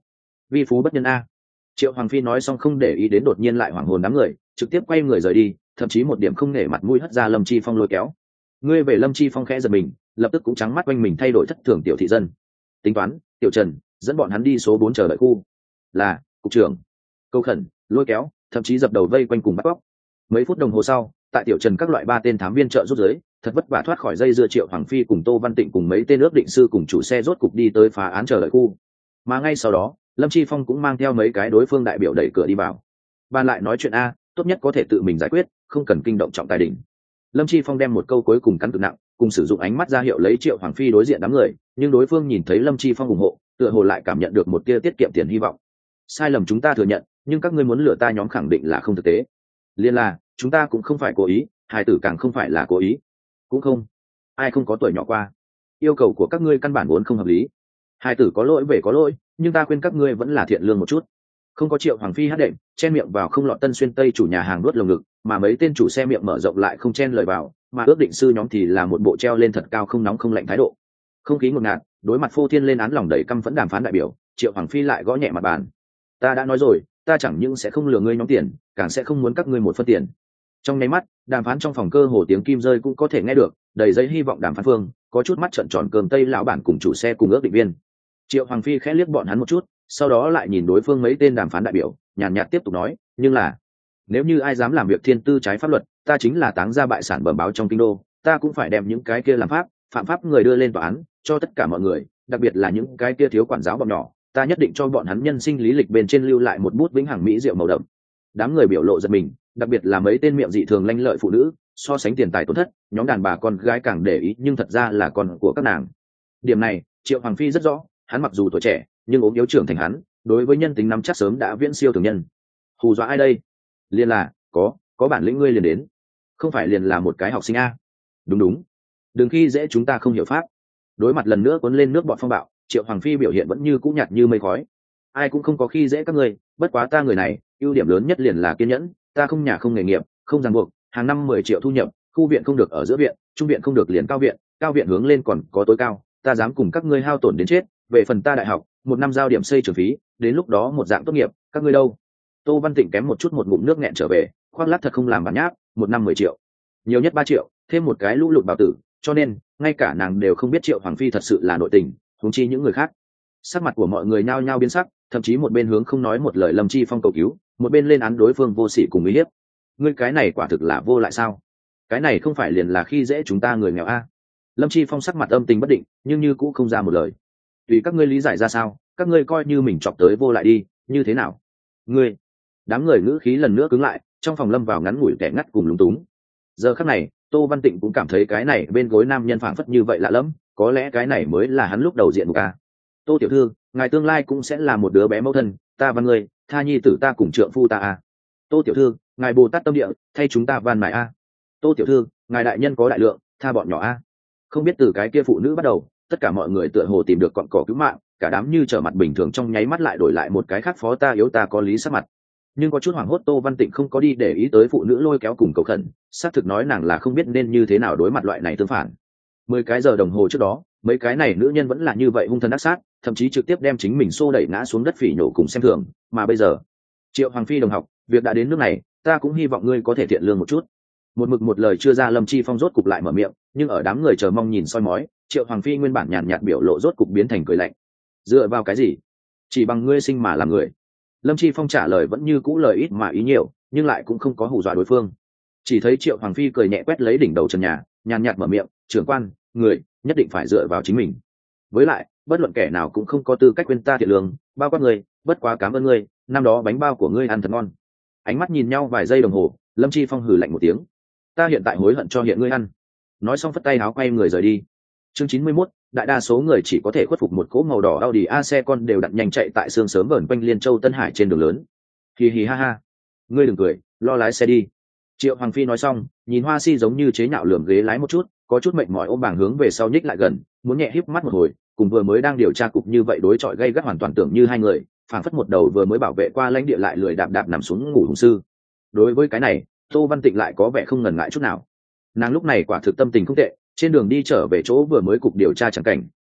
vi phú bất nhân a. Triệu Hoàng Phi nói xong không để ý đến đột nhiên lại hoảng hồn đám người, trực tiếp quay người rời đi, thậm chí một điểm không nể mặt mũi hất ra Lâm Chi Phong lôi kéo. Ngươi về Lâm Chi Phong khẽ giật mình, lập tức cũng trắng mắt quanh mình thay đổi thất thường tiểu thị dân. Tính toán, Tiểu Trần dẫn bọn hắn đi số bốn chờ đợi khu. Là, cục trưởng. Câu khẩn, lôi kéo, thậm chí dập đầu vây quanh cùng bắt cóc. Mấy phút đồng hồ sau, tại Tiểu Trần các loại ba tên thám viên trợ rút giới, thật vất vả thoát khỏi dây dưa. Triệu Hoàng Phi cùng Tô Văn Tịnh cùng mấy tên ước định sư cùng chủ xe rốt cục đi tới phá án chờ đợi khu. Mà ngay sau đó, Lâm Chi Phong cũng mang theo mấy cái đối phương đại biểu đẩy cửa đi vào. Ban lại nói chuyện a, tốt nhất có thể tự mình giải quyết, không cần kinh động trọng tài đỉnh. Lâm Chi Phong đem một câu cuối cùng cắn cực nặng, cùng sử dụng ánh mắt ra hiệu lấy Triệu Hoàng Phi đối diện đám người, nhưng đối phương nhìn thấy Lâm Chi Phong ủng hộ, tựa hồ lại cảm nhận được một tia tiết kiệm tiền hy vọng. Sai lầm chúng ta thừa nhận, nhưng các ngươi muốn lừa ta nhóm khẳng định là không thực tế. Liên là, chúng ta cũng không phải cố ý, hài tử càng không phải là cố ý. Cũng không, ai không có tuổi nhỏ qua. Yêu cầu của các ngươi căn bản vốn không hợp lý. Hài tử có lỗi về có lỗi, nhưng ta khuyên các ngươi vẫn là thiện lương một chút. Không có Triệu Hoàng Phi hát đệm, chen miệng vào không lọt Tân Xuyên Tây chủ nhà hàng nuốt lồng ngực, mà mấy tên chủ xe miệng mở rộng lại không chen lời vào, mà ước định sư nhóm thì là một bộ treo lên thật cao không nóng không lạnh thái độ. Không khí ngột ngạt, đối mặt phô thiên lên án lòng đầy căm phẫn đàm phán đại biểu, Triệu Hoàng Phi lại gõ nhẹ mặt bàn. Ta đã nói rồi, ta chẳng những sẽ không lừa ngươi nhóm tiền, càng sẽ không muốn các ngươi một phân tiền. Trong nháy mắt, đàm phán trong phòng cơ hồ tiếng kim rơi cũng có thể nghe được, đầy giấy hy vọng đàm phán phương, có chút mắt trợn tròn cơm tây lão bản cùng chủ xe cùng ước định viên. Triệu Hoàng Phi khẽ liếc bọn hắn một chút, sau đó lại nhìn đối phương mấy tên đàm phán đại biểu, nhàn nhạt tiếp tục nói, nhưng là nếu như ai dám làm việc thiên tư trái pháp luật, ta chính là táng ra bại sản bẩm báo trong kinh đô, ta cũng phải đem những cái kia làm pháp phạm pháp người đưa lên tòa án, cho tất cả mọi người, đặc biệt là những cái kia thiếu quản giáo bọn nhỏ, ta nhất định cho bọn hắn nhân sinh lý lịch bên trên lưu lại một bút vĩnh hằng mỹ diệu màu đậm. Đám người biểu lộ giật mình, đặc biệt là mấy tên miệng dị thường lanh lợi phụ nữ, so sánh tiền tài tổn thất, nhóm đàn bà con gái càng để ý, nhưng thật ra là con của các nàng. Điểm này, Triệu Hoàng Phi rất rõ, hắn mặc dù tuổi trẻ, nhưng ốm yếu trưởng thành hắn, đối với nhân tính nắm chắc sớm đã viễn siêu thường nhân. Hù dọa ai đây? Liền là, có, có bản lĩnh ngươi liền đến. Không phải liền là một cái học sinh a. Đúng đúng. Đừng khi dễ chúng ta không hiểu pháp. Đối mặt lần nữa cuốn lên nước bọn phong bạo, Triệu Hoàng Phi biểu hiện vẫn như cũ nhạt như mây khói. Ai cũng không có khi dễ các ngươi, bất quá ta người này, ưu điểm lớn nhất liền là kiên nhẫn, ta không nhà không nghề nghiệp, không ràng buộc, hàng năm mười triệu thu nhập, khu viện không được ở giữa viện, trung viện không được liền cao viện, cao viện hướng lên còn có tối cao, ta dám cùng các ngươi hao tổn đến chết, về phần ta đại học, một năm giao điểm xây trường phí, đến lúc đó một dạng tốt nghiệp, các ngươi đâu? Tô Văn Tịnh kém một chút một ngụm nước nghẹn trở về, khoác lác thật không làm bản nháp, một năm mười triệu, nhiều nhất ba triệu, thêm một cái lũ lụt bào tử, cho nên ngay cả nàng đều không biết Triệu Hoàng Phi thật sự là nội tình, huống chi những người khác. Sắc mặt của mọi người nhao nhao biến sắc, thậm chí một bên hướng không nói một lời Lâm Chi Phong cầu cứu, một bên lên án đối phương vô sỉ cùng uy hiếp. Ngươi cái này quả thực là vô lại sao? Cái này không phải liền là khi dễ chúng ta người nghèo a? Lâm Chi Phong sắc mặt âm tình bất định, nhưng như cũng không ra một lời. Tùy các ngươi lý giải ra sao, các ngươi coi như mình chọc tới vô lại đi, như thế nào? Ngươi, đám người ngữ khí lần nữa cứng lại, trong phòng lâm vào ngắn ngủi kẻ ngắt cùng lúng túng. Giờ khắc này, Tô Văn Tịnh cũng cảm thấy cái này bên gối nam nhân phảng phất như vậy lạ lắm, có lẽ cái này mới là hắn lúc đầu diện một ca. Tô tiểu thư, ngài tương lai cũng sẽ là một đứa bé mẫu thân, ta van ngươi, tha nhi tử ta cùng trượng phu ta a. Tô tiểu thư, ngài Bồ Tát tâm địa, thay chúng ta van mài a. Tô tiểu thư, ngài đại nhân có đại lượng, tha bọn nhỏ a. Không biết từ cái kia phụ nữ bắt đầu, tất cả mọi người tựa hồ tìm được cọn cỏ cứu mạng, cả đám như trở mặt bình thường trong nháy mắt lại đổi lại một cái khác phó ta yếu ta có lý sắc mặt. Nhưng có chút hoảng hốt Tô Văn Tịnh không có đi để ý tới phụ nữ lôi kéo cùng cầu khẩn, xác thực nói nàng là không biết nên như thế nào đối mặt loại này tương phản. Mười cái giờ đồng hồ trước đó, mấy cái này nữ nhân vẫn là như vậy hung thần ác sát, thậm chí trực tiếp đem chính mình xô đẩy ngã xuống đất phỉ nhổ cùng xem thường, mà bây giờ, Triệu Hoàng Phi đồng học, việc đã đến nước này, ta cũng hy vọng ngươi có thể thiện lương một chút. Một mực một lời chưa ra, Lâm Chi Phong rốt cục lại mở miệng, nhưng ở đám người chờ mong nhìn soi mói, Triệu Hoàng Phi nguyên bản nhàn nhạt biểu lộ rốt cục biến thành cười lạnh. Dựa vào cái gì? Chỉ bằng ngươi sinh mà làm người. Lâm Chi Phong trả lời vẫn như cũ lời ít mà ý nhiều, nhưng lại cũng không có hù dọa đối phương. Chỉ thấy Triệu Hoàng Phi cười nhẹ quét lấy đỉnh đầu trần nhà, nhàn nhạt mở miệng, trưởng quan, người nhất định phải dựa vào chính mình. Với lại, bất luận kẻ nào cũng không có tư cách khuyên ta thiện lương, bao quát ngươi, bất quá cảm ơn ngươi, năm đó bánh bao của ngươi ăn thật ngon. Ánh mắt nhìn nhau vài giây đồng hồ, Lâm Chi Phong hừ lạnh một tiếng. Ta hiện tại hối hận cho hiện ngươi ăn. Nói xong phất tay áo quay người rời đi. Chương chín mươi mốt, đại đa số người chỉ có thể khuất phục một cỗ màu đỏ Audi A xe con đều đặn nhanh chạy tại sương sớm vờn quanh Liên Châu Tân Hải trên đường lớn. Hì hì ha ha, ngươi đừng cười, lo lái xe đi. Triệu Hoàng Phi nói xong, nhìn Hoa Si giống như chế nhạo lườm ghế lái một chút, có chút mệt mỏi ôm bảng hướng về sau nhích lại gần, muốn nhẹ híp mắt một hồi, cùng vừa mới đang điều tra cục như vậy đối chọi gay gắt hoàn toàn tưởng như hai người, phảng phất một đầu vừa mới bảo vệ qua lãnh địa lại lười đạp đạp nằm xuống ngủ hùng sư. Đối với cái này, Tô Văn Tịnh lại có vẻ không ngần ngại chút nào. Nàng lúc này quả thực tâm tình không tệ, trên đường đi trở về chỗ vừa mới cục điều tra chẳng cảnh,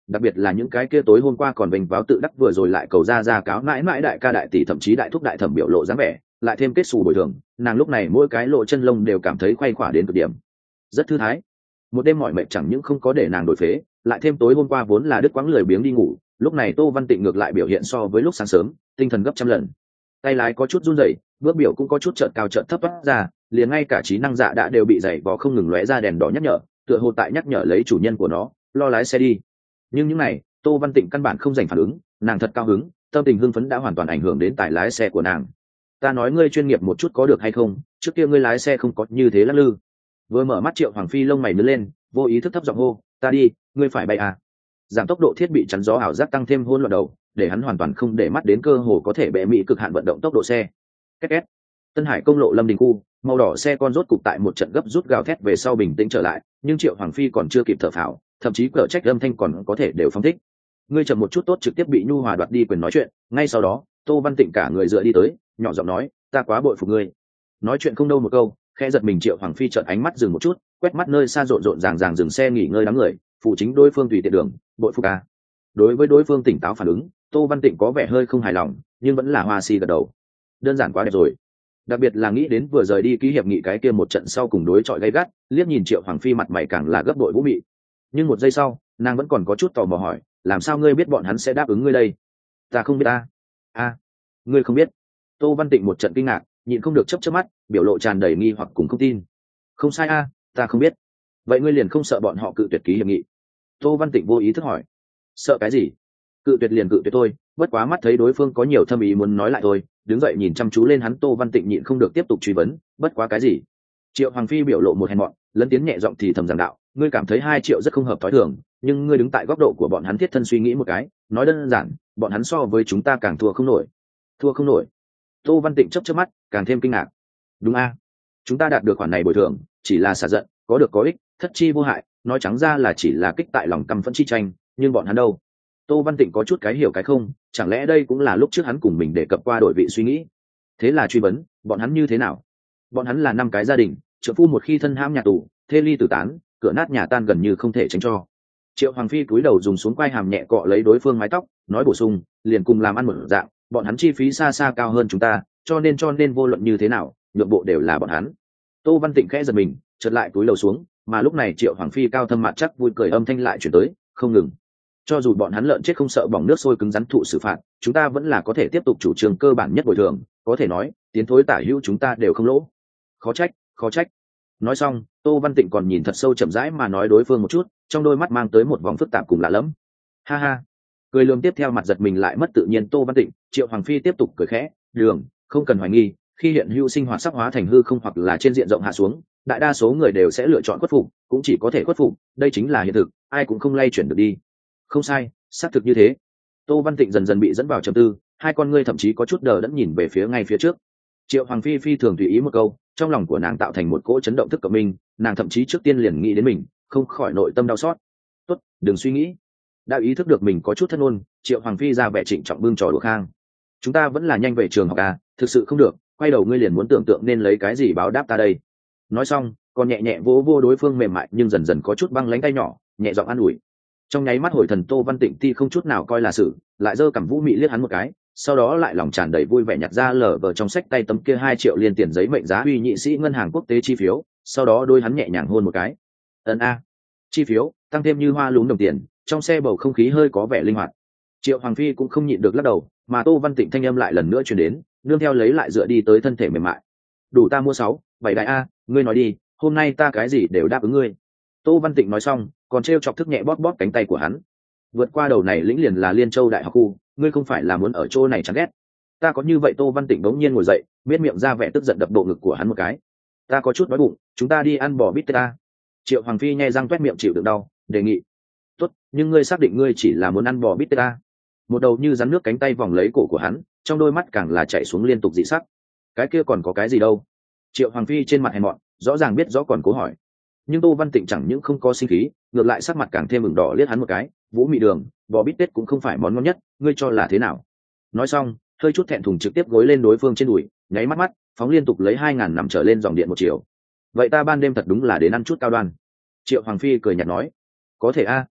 đặc biệt là những cái kia tối hôm qua còn vênh váo tự đắc vừa rồi lại cầu ra ra cáo mãi mãi đại ca đại tỷ thậm chí đại thúc đại thẩm biểu lộ dáng vẻ, lại thêm kết xù bồi thường, nàng lúc này mỗi cái lộ chân lông đều cảm thấy khoay khỏa đến cực điểm, rất thư thái. Một đêm mỏi mệt chẳng những không có để nàng đổi phế, lại thêm tối hôm qua vốn là đứt quãng lười biếng đi ngủ, lúc này Tô Văn Tịnh ngược lại biểu hiện so với lúc sáng sớm tinh thần gấp trăm lần. Tay lái có chút run rẩy, bước biểu cũng có chút chợt cao chợt thấp toát ra, liền ngay cả trí năng dạ đã đều bị dày vò không ngừng lóe ra đèn đỏ nhắc nhở, tựa hồ tại nhắc nhở lấy chủ nhân của nó lo lái xe đi. Nhưng những này Tô Văn Tịnh căn bản không dành phản ứng, nàng thật cao hứng, tâm tình hưng phấn đã hoàn toàn ảnh hưởng đến tài lái xe của nàng. Ta nói ngươi chuyên nghiệp một chút có được hay không, trước kia ngươi lái xe không có như thế lắc lư. Vừa mở mắt Triệu Hoàng Phi lông mày nứt lên, vô ý thức thấp giọng hô, ta đi, ngươi phải bay à. Giảm tốc độ thiết bị chắn gió ảo giác tăng thêm hỗn loạn đầu, để hắn hoàn toàn không để mắt đến cơ hồ có thể bệ mỹ cực hạn vận động tốc độ xe. Két két. Tân Hải công lộ Lâm Đình khu, màu đỏ xe con rốt cục tại một trận gấp rút gào thét về sau bình tĩnh trở lại, nhưng Triệu Hoàng Phi còn chưa kịp thở phào, thậm chí cở trách âm thanh còn có thể đều phong thích. Ngươi chậm một chút tốt trực tiếp bị nhu hòa đoạt đi quyền nói chuyện, ngay sau đó, Tô Văn Tịnh cả người dựa đi tới, nhỏ giọng nói, ta quá bội phục ngươi. Nói chuyện không đâu một câu, khẽ giật mình Triệu Hoàng Phi chợt ánh mắt dừng một chút, quét mắt nơi xa rộn rộn ràng ràng dừng xe nghỉ ngơi đám người, phụ chính đối phương tùy tiện đường, bội phục à. Đối với đối phương tỉnh táo phản ứng, Tô Văn Tịnh có vẻ hơi không hài lòng, nhưng vẫn là hoa si gật đầu. Đơn giản quá đẹp rồi. Đặc biệt là nghĩ đến vừa rời đi ký hiệp nghị cái kia một trận sau cùng đối chọi gay gắt, liếc nhìn Triệu Hoàng Phi mặt mày càng là gấp bội vũ mị. Nhưng một giây sau, nàng vẫn còn có chút tò mò hỏi, làm sao ngươi biết bọn hắn sẽ đáp ứng ngươi đây? Ta không biết ta. A, à, ngươi không biết. Tô Văn Tịnh một trận kinh ngạc, nhịn không được chớp chớp mắt, biểu lộ tràn đầy nghi hoặc cùng không tin. Không sai a, à, ta không biết. Vậy ngươi liền không sợ bọn họ cự tuyệt ký hiệp nghị? Tô Văn Tịnh vô ý thức hỏi. Sợ cái gì? Cự tuyệt liền cự tuyệt thôi, bất quá mắt thấy đối phương có nhiều thâm ý muốn nói lại thôi, đứng dậy nhìn chăm chú lên hắn. Tô Văn Tịnh nhịn không được tiếp tục truy vấn, bất quá cái gì? Triệu Hoàng Phi biểu lộ một hèn mọn, lấn tiến nhẹ giọng thì thầm giảng đạo, ngươi cảm thấy hai triệu rất không hợp thói thường, nhưng ngươi đứng tại góc độ của bọn hắn thiết thân suy nghĩ một cái, nói đơn giản, bọn hắn so với chúng ta càng thua không nổi. Thua không nổi? Tô Văn Tịnh chớp chớp mắt, càng thêm kinh ngạc. Đúng a, chúng ta đạt được khoản này bồi thường, chỉ là xả giận, có được có ích, thất chi vô hại, nói trắng ra là chỉ là kích tại lòng căm phẫn chi tranh, nhưng bọn hắn đâu? Tô Văn Tịnh có chút cái hiểu cái không, chẳng lẽ đây cũng là lúc trước hắn cùng mình đề cập qua đổi vị suy nghĩ. Thế là truy vấn, bọn hắn như thế nào? Bọn hắn là năm cái gia đình, trợ phu một khi thân hãm nhà tù, thê ly tử tán, cửa nát nhà tan gần như không thể tránh cho. Triệu Hoàng Phi cúi đầu dùng xuống quai hàm nhẹ cọ lấy đối phương mái tóc, nói bổ sung, liền cùng làm ăn một dạng, bọn hắn chi phí xa xa cao hơn chúng ta, cho nên cho nên vô luận như thế nào, nhượng bộ đều là bọn hắn. Tô Văn Tịnh khẽ giật mình, chợt lại cúi đầu xuống, mà lúc này Triệu Hoàng Phi cao thâm mặt chắc vui cười âm thanh lại chuyển tới, không ngừng. Cho dù bọn hắn lợn chết không sợ bỏng nước sôi cứng rắn thụ xử phạt, chúng ta vẫn là có thể tiếp tục chủ trương cơ bản nhất bồi thường, có thể nói, tiến thối tả hữu chúng ta đều không lỗ. Khó trách, khó trách. Nói xong, Tô Văn Tịnh còn nhìn thật sâu chậm rãi mà nói đối phương một chút, trong đôi mắt mang tới một vòng phức tạp cùng lạ lẫm. Ha ha. Cười lườm tiếp theo mặt giật mình lại mất tự nhiên Tô Văn Tịnh, Triệu Hoàng Phi tiếp tục cười khẽ, đường, không cần hoài nghi, khi hiện hữu sinh hoạt sắp hóa thành hư không hoặc là trên diện rộng hạ xuống, đại đa số người đều sẽ lựa chọn khuất phục, cũng chỉ có thể khuất phục, đây chính là hiện thực, ai cũng không lay chuyển được đi. Không sai, xác thực như thế. Tô Văn Tịnh dần dần bị dẫn vào trầm tư, hai con ngươi thậm chí có chút đờ đẫn nhìn về phía ngay phía trước. Triệu Hoàng Phi phi thường tùy ý một câu, trong lòng của nàng tạo thành một cỗ chấn động thức cộng minh, nàng thậm chí trước tiên liền nghĩ đến mình, không khỏi nội tâm đau xót. Tốt, đừng suy nghĩ. Đã ý thức được mình có chút thất ngôn, Triệu Hoàng Phi ra vẻ trịnh trọng bưng trò đùa khang. Chúng ta vẫn là nhanh về trường học à, thực sự không được, quay đầu ngươi liền muốn tưởng tượng nên lấy cái gì báo đáp ta đây. Nói xong, còn nhẹ nhẹ vỗ vô đối phương mềm mại nhưng dần dần có chút băng lãnh tay nhỏ, nhẹ giọng an ủi. Trong nháy mắt hồi thần Tô Văn Tịnh ti không chút nào coi là sự, lại giơ cằm vũ mị liếc hắn một cái, sau đó lại lòng tràn đầy vui vẻ nhặt ra lở vờ trong sách tay tấm kia hai triệu liên tiền giấy mệnh giá uy nhị sĩ ngân hàng quốc tế chi phiếu, sau đó đôi hắn nhẹ nhàng hôn một cái. Ấn a, chi phiếu tăng thêm như hoa lúm đồng tiền, trong xe bầu không khí hơi có vẻ linh hoạt. Triệu Hoàng Phi cũng không nhịn được lắc đầu, mà Tô Văn Tịnh thanh âm lại lần nữa truyền đến, nương theo lấy lại dựa đi tới thân thể mềm mại. Đủ ta mua sáu, bảy đại a, ngươi nói đi, hôm nay ta cái gì đều đáp ứng ngươi. Tô Văn Tịnh nói xong, còn trêu chọc thức nhẹ bóp bóp cánh tay của hắn. Vượt qua đầu này lĩnh liền là Liên Châu Đại học khu, ngươi không phải là muốn ở chỗ này chán ghét. Ta có như vậy. Tô Văn Tịnh đống nhiên ngồi dậy, biết miệng ra vẻ tức giận đập bộ ngực của hắn một cái. Ta có chút đói bụng, chúng ta đi ăn bò bít tết ta. Triệu Hoàng Phi nhai răng toét miệng chịu đựng đau, đề nghị. Tốt, nhưng ngươi xác định ngươi chỉ là muốn ăn bò bít tết ta. Một đầu như rắn nước cánh tay vòng lấy cổ của hắn, trong đôi mắt càng là chạy xuống liên tục dị sắc. Cái kia còn có cái gì đâu? Triệu Hoàng Phi trên mặt hèn mọn, rõ ràng biết rõ còn cố hỏi. Nhưng Tô Văn Tịnh chẳng những không có sinh khí, ngược lại sắc mặt càng thêm ửng đỏ liếc hắn một cái. Vũ mị đường, bò bít tết cũng không phải món ngon nhất, ngươi cho là thế nào? Nói xong, hơi chút thẹn thùng trực tiếp gối lên đối phương trên đùi, nháy mắt mắt, phóng liên tục lấy hai ngàn nằm trở lên dòng điện một chiều. Vậy ta ban đêm thật đúng là đến ăn chút cao đoan. Triệu Hoàng Phi cười nhạt nói. Có thể a,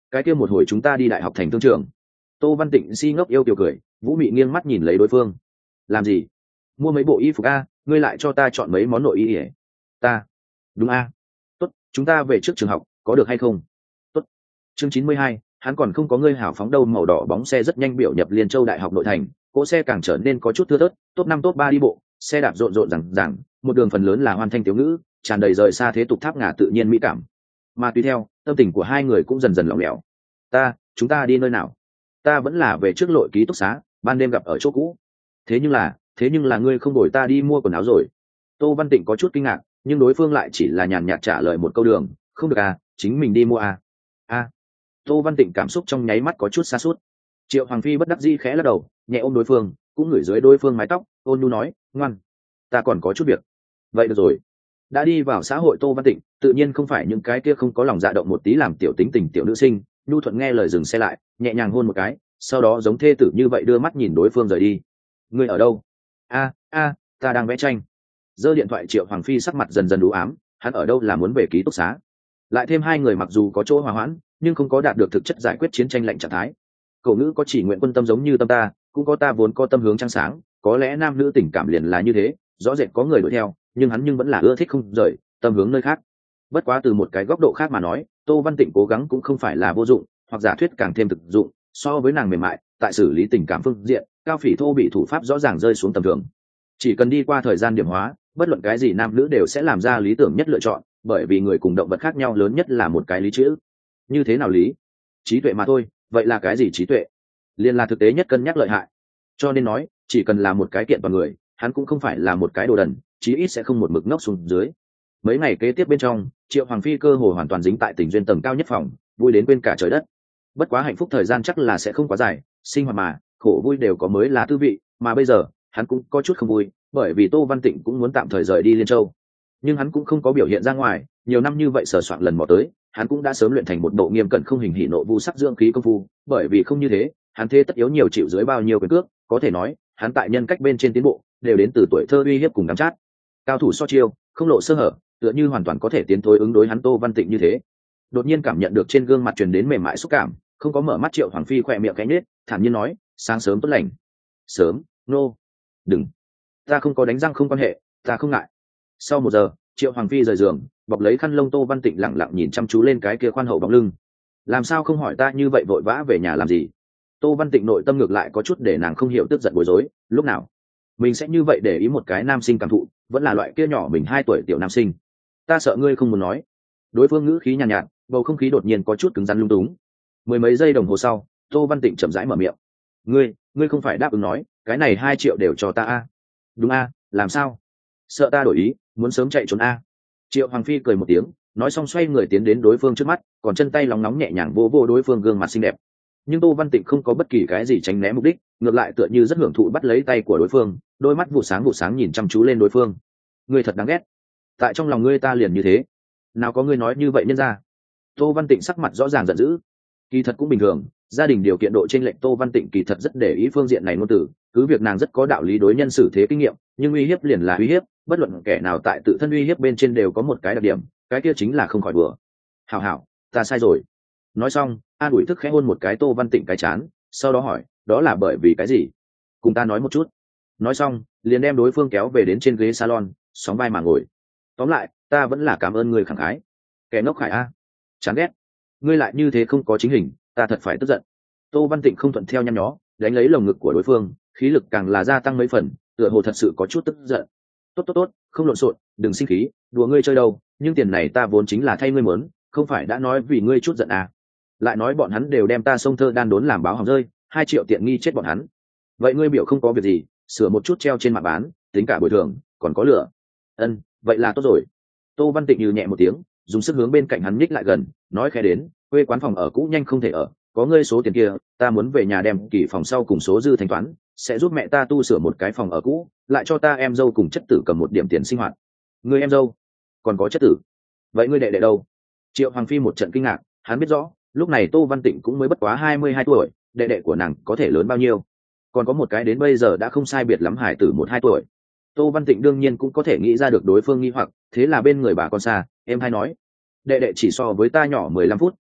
cái kia một hồi chúng ta đi đại học thành thương trường. Tô Văn Tịnh si ngốc yêu kiều cười, Vũ Mị nghiêng mắt nhìn lấy đối phương. Làm gì? Mua mấy bộ y phục a, ngươi lại cho ta chọn mấy món nội y ỉa. Ta. Đúng a. Tốt, chúng ta về trước trường học, có được hay không? Tốt. Chương chín mươi hai, hắn còn không có ngươi hảo phóng đâu. Màu đỏ bóng xe rất nhanh biểu nhập Liên Châu Đại học nội thành, cỗ xe càng trở nên có chút thưa thớt, top năm top ba đi bộ, xe đạp rộn rộn rằng rằng, một đường phần lớn là hoan thanh tiểu ngữ, tràn đầy rời xa thế tục tháp ngà tự nhiên mỹ cảm. Mà tùy theo, tâm tình của hai người cũng dần dần lỏng lẻo. Ta, chúng ta đi nơi nào? Ta vẫn là về trước lội ký túc xá, ban đêm gặp ở chỗ cũ. Thế nhưng là, thế nhưng là ngươi không đổi ta đi mua quần áo rồi. Tô Văn Tịnh có chút kinh ngạc, nhưng đối phương lại chỉ là nhàn nhạt trả lời một câu đường, không được à, chính mình đi mua à. A. Tô Văn Tịnh cảm xúc trong nháy mắt có chút xa suốt. Triệu Hoàng Phi bất đắc dĩ khẽ lắc đầu, nhẹ ôm đối phương, cũng ngửi dưới đối phương mái tóc, ôn nhu nói, ngoan, ta còn có chút việc. Vậy được rồi. Đã đi vào xã hội Tô Văn Tịnh, tự nhiên không phải những cái kia không có lòng dạ động một tí làm tiểu tính tình tiểu nữ sinh, nhu thuận nghe lời dừng xe lại, nhẹ nhàng hôn một cái, sau đó giống thê tử như vậy đưa mắt nhìn đối phương rời đi. Ngươi ở đâu? A a, ta đang vẽ tranh. Giơ điện thoại. Triệu Hoàng Phi sắc mặt dần dần u ám, hắn ở đâu là muốn về ký túc xá. Lại thêm hai người mặc dù có chỗ hòa hoãn, nhưng không có đạt được thực chất giải quyết chiến tranh lạnh trạng thái. Cậu nữ có chỉ nguyện quân tâm giống như tâm ta, cũng có ta vốn có tâm hướng trăng sáng, có lẽ nam nữ tình cảm liền là như thế, rõ rệt có người đuổi theo, nhưng hắn nhưng vẫn là ưa thích không rời, tâm hướng nơi khác. Bất quá từ một cái góc độ khác mà nói, Tô Văn Tịnh cố gắng cũng không phải là vô dụng, hoặc giả thuyết càng thêm thực dụng, so với nàng mềm mại, tại xử lý tình cảm phương diện, Cao Phỉ thô bị thủ pháp rõ ràng rơi xuống tầm thường. Chỉ cần đi qua thời gian điểm hóa, bất luận cái gì nam nữ đều sẽ làm ra lý tưởng nhất lựa chọn, bởi vì người cùng động vật khác nhau lớn nhất là một cái lý chữ. Như thế nào lý? Trí tuệ mà thôi. Vậy là cái gì trí tuệ? Liên là thực tế nhất cân nhắc lợi hại. Cho nên nói, chỉ cần là một cái kiện vào người, hắn cũng không phải là một cái đồ đần, chí ít sẽ không một mực ngốc xuống dưới. Mấy ngày kế tiếp bên trong, Triệu Hoàng Phi cơ hồ hoàn toàn dính tại tình duyên tầng cao nhất phòng, vui đến quên cả trời đất. Bất quá hạnh phúc thời gian chắc là sẽ không quá dài, sinh hoạt mà, khổ vui đều có mới là tư vị, mà bây giờ, hắn cũng có chút không vui, bởi vì Tô Văn Tịnh cũng muốn tạm thời rời đi Liên Châu. Nhưng hắn cũng không có biểu hiện ra ngoài, nhiều năm như vậy sờ soạn lần mò tới, hắn cũng đã sớm luyện thành một bộ nghiêm cẩn không hình hỉ nộ vu sắc dưỡng khí công phu, bởi vì không như thế, hắn thế tất yếu nhiều chịu dưới bao nhiêu quyền cước, có thể nói, hắn tại nhân cách bên trên tiến bộ, đều đến từ tuổi thơ uy hiếp cùng đắm chát. Cao thủ so chiêu, không lộ sơ hở, tựa như hoàn toàn có thể tiến thối ứng đối hắn Tô Văn Tịnh như thế. Đột nhiên cảm nhận được trên gương mặt truyền đến mềm mại xúc cảm, không có mở mắt Triệu Hoàng Phi khỏe miệng cánh nết, thản nhiên nói, sáng sớm tốt lành. Sớm, nô, no. Đừng, ta không có đánh răng không quan hệ, ta không ngại. Sau một giờ, Triệu Hoàng Phi rời giường, bọc lấy khăn lông. Tô Văn Tịnh lặng lặng nhìn chăm chú lên cái kia khoan hậu bóng lưng. Làm sao không hỏi ta như vậy vội vã về nhà làm gì? Tô Văn Tịnh nội tâm ngược lại có chút để nàng không hiểu, tức giận bối rối. Lúc nào mình sẽ như vậy để ý một cái nam sinh cảm thụ, vẫn là loại kia nhỏ mình hai tuổi tiểu nam sinh. Ta sợ ngươi không muốn nói. Đối phương ngữ khí nhàn nhạt, nhạt, bầu không khí đột nhiên có chút cứng rắn lung túng. Mười mấy giây đồng hồ sau, Tô Văn Tịnh chậm rãi mở miệng. Ngươi, ngươi không phải đáp ứng nói, cái này hai triệu đều cho ta a? Đúng a, làm sao? Sợ ta đổi ý, muốn sớm chạy trốn a? Triệu Hoàng Phi cười một tiếng, nói xong xoay người tiến đến đối phương trước mắt, còn chân tay lóng nóng nhẹ nhàng vô vô đối phương gương mặt xinh đẹp. Nhưng Tô Văn Tịnh không có bất kỳ cái gì tránh né mục đích, ngược lại tựa như rất hưởng thụ bắt lấy tay của đối phương, đôi mắt vụ sáng vụ sáng nhìn chăm chú lên đối phương. Ngươi thật đáng ghét. Tại trong lòng ngươi ta liền như thế. Nào có ngươi nói như vậy nhân ra. Tô Văn Tịnh sắc mặt rõ ràng giận dữ. Kỳ thật cũng bình thường, gia đình điều kiện độ chênh lệch, Tô Văn Tịnh kỳ thật rất để ý phương diện này ngôn từ, cứ việc nàng rất có đạo lý đối nhân xử thế kinh nghiệm, nhưng uy hiếp liền là uy hiếp, bất luận kẻ nào tại tự thân uy hiếp bên trên đều có một cái đặc điểm, cái kia chính là không khỏi bừa. Hảo hảo, ta sai rồi. Nói xong, an ủi thức khẽ hôn một cái Tô Văn Tịnh cái chán, sau đó hỏi, đó là bởi vì cái gì? Cùng ta nói một chút. Nói xong, liền đem đối phương kéo về đến trên ghế salon, sóng vai mà ngồi. Tóm lại, ta vẫn là cảm ơn người khẳng khái. Kẻ ngốc khải a, chán ghét. Ngươi lại như thế không có chính hình, ta thật phải tức giận. Tô Văn Tịnh không thuận theo nhăn nhó, đánh lấy lồng ngực của đối phương, khí lực càng là gia tăng mấy phần, tựa hồ thật sự có chút tức giận. Tốt tốt tốt, không lộn xộn, đừng sinh khí, đùa ngươi chơi đâu, nhưng tiền này ta vốn chính là thay ngươi muốn, không phải đã nói vì ngươi chút giận à? Lại nói bọn hắn đều đem ta sông thơ đan đốn làm báo hỏng rơi, hai triệu tiện nghi chết bọn hắn. Vậy ngươi biểu không có việc gì, sửa một chút treo trên mạng bán, tính cả bồi thường, còn có lửa. Ân, vậy là tốt rồi. Tô Văn Tịnh nhừ nhẹ một tiếng, dùng sức hướng bên cạnh hắn nhích lại gần, nói khẽ đến, quê quán phòng ở cũ nhanh không thể ở, có ngươi số tiền kia, ta muốn về nhà đem kỳ phòng sau cùng số dư thanh toán, sẽ giúp mẹ ta tu sửa một cái phòng ở cũ, lại cho ta em dâu cùng chất tử cầm một điểm tiền sinh hoạt. Ngươi em dâu, còn có chất tử, vậy ngươi đệ đệ đâu? Triệu Hoàng Phi một trận kinh ngạc, hắn biết rõ, lúc này Tô Văn Tịnh cũng mới bất quá hai mươi hai tuổi, đệ đệ của nàng có thể lớn bao nhiêu? Còn có một cái đến bây giờ đã không sai biệt lắm hải tử một hai tuổi. Tô Văn Tịnh đương nhiên cũng có thể nghĩ ra được đối phương nghi hoặc, thế là bên người bà con xa, em hay nói, đệ đệ chỉ so với ta nhỏ mười lăm phút,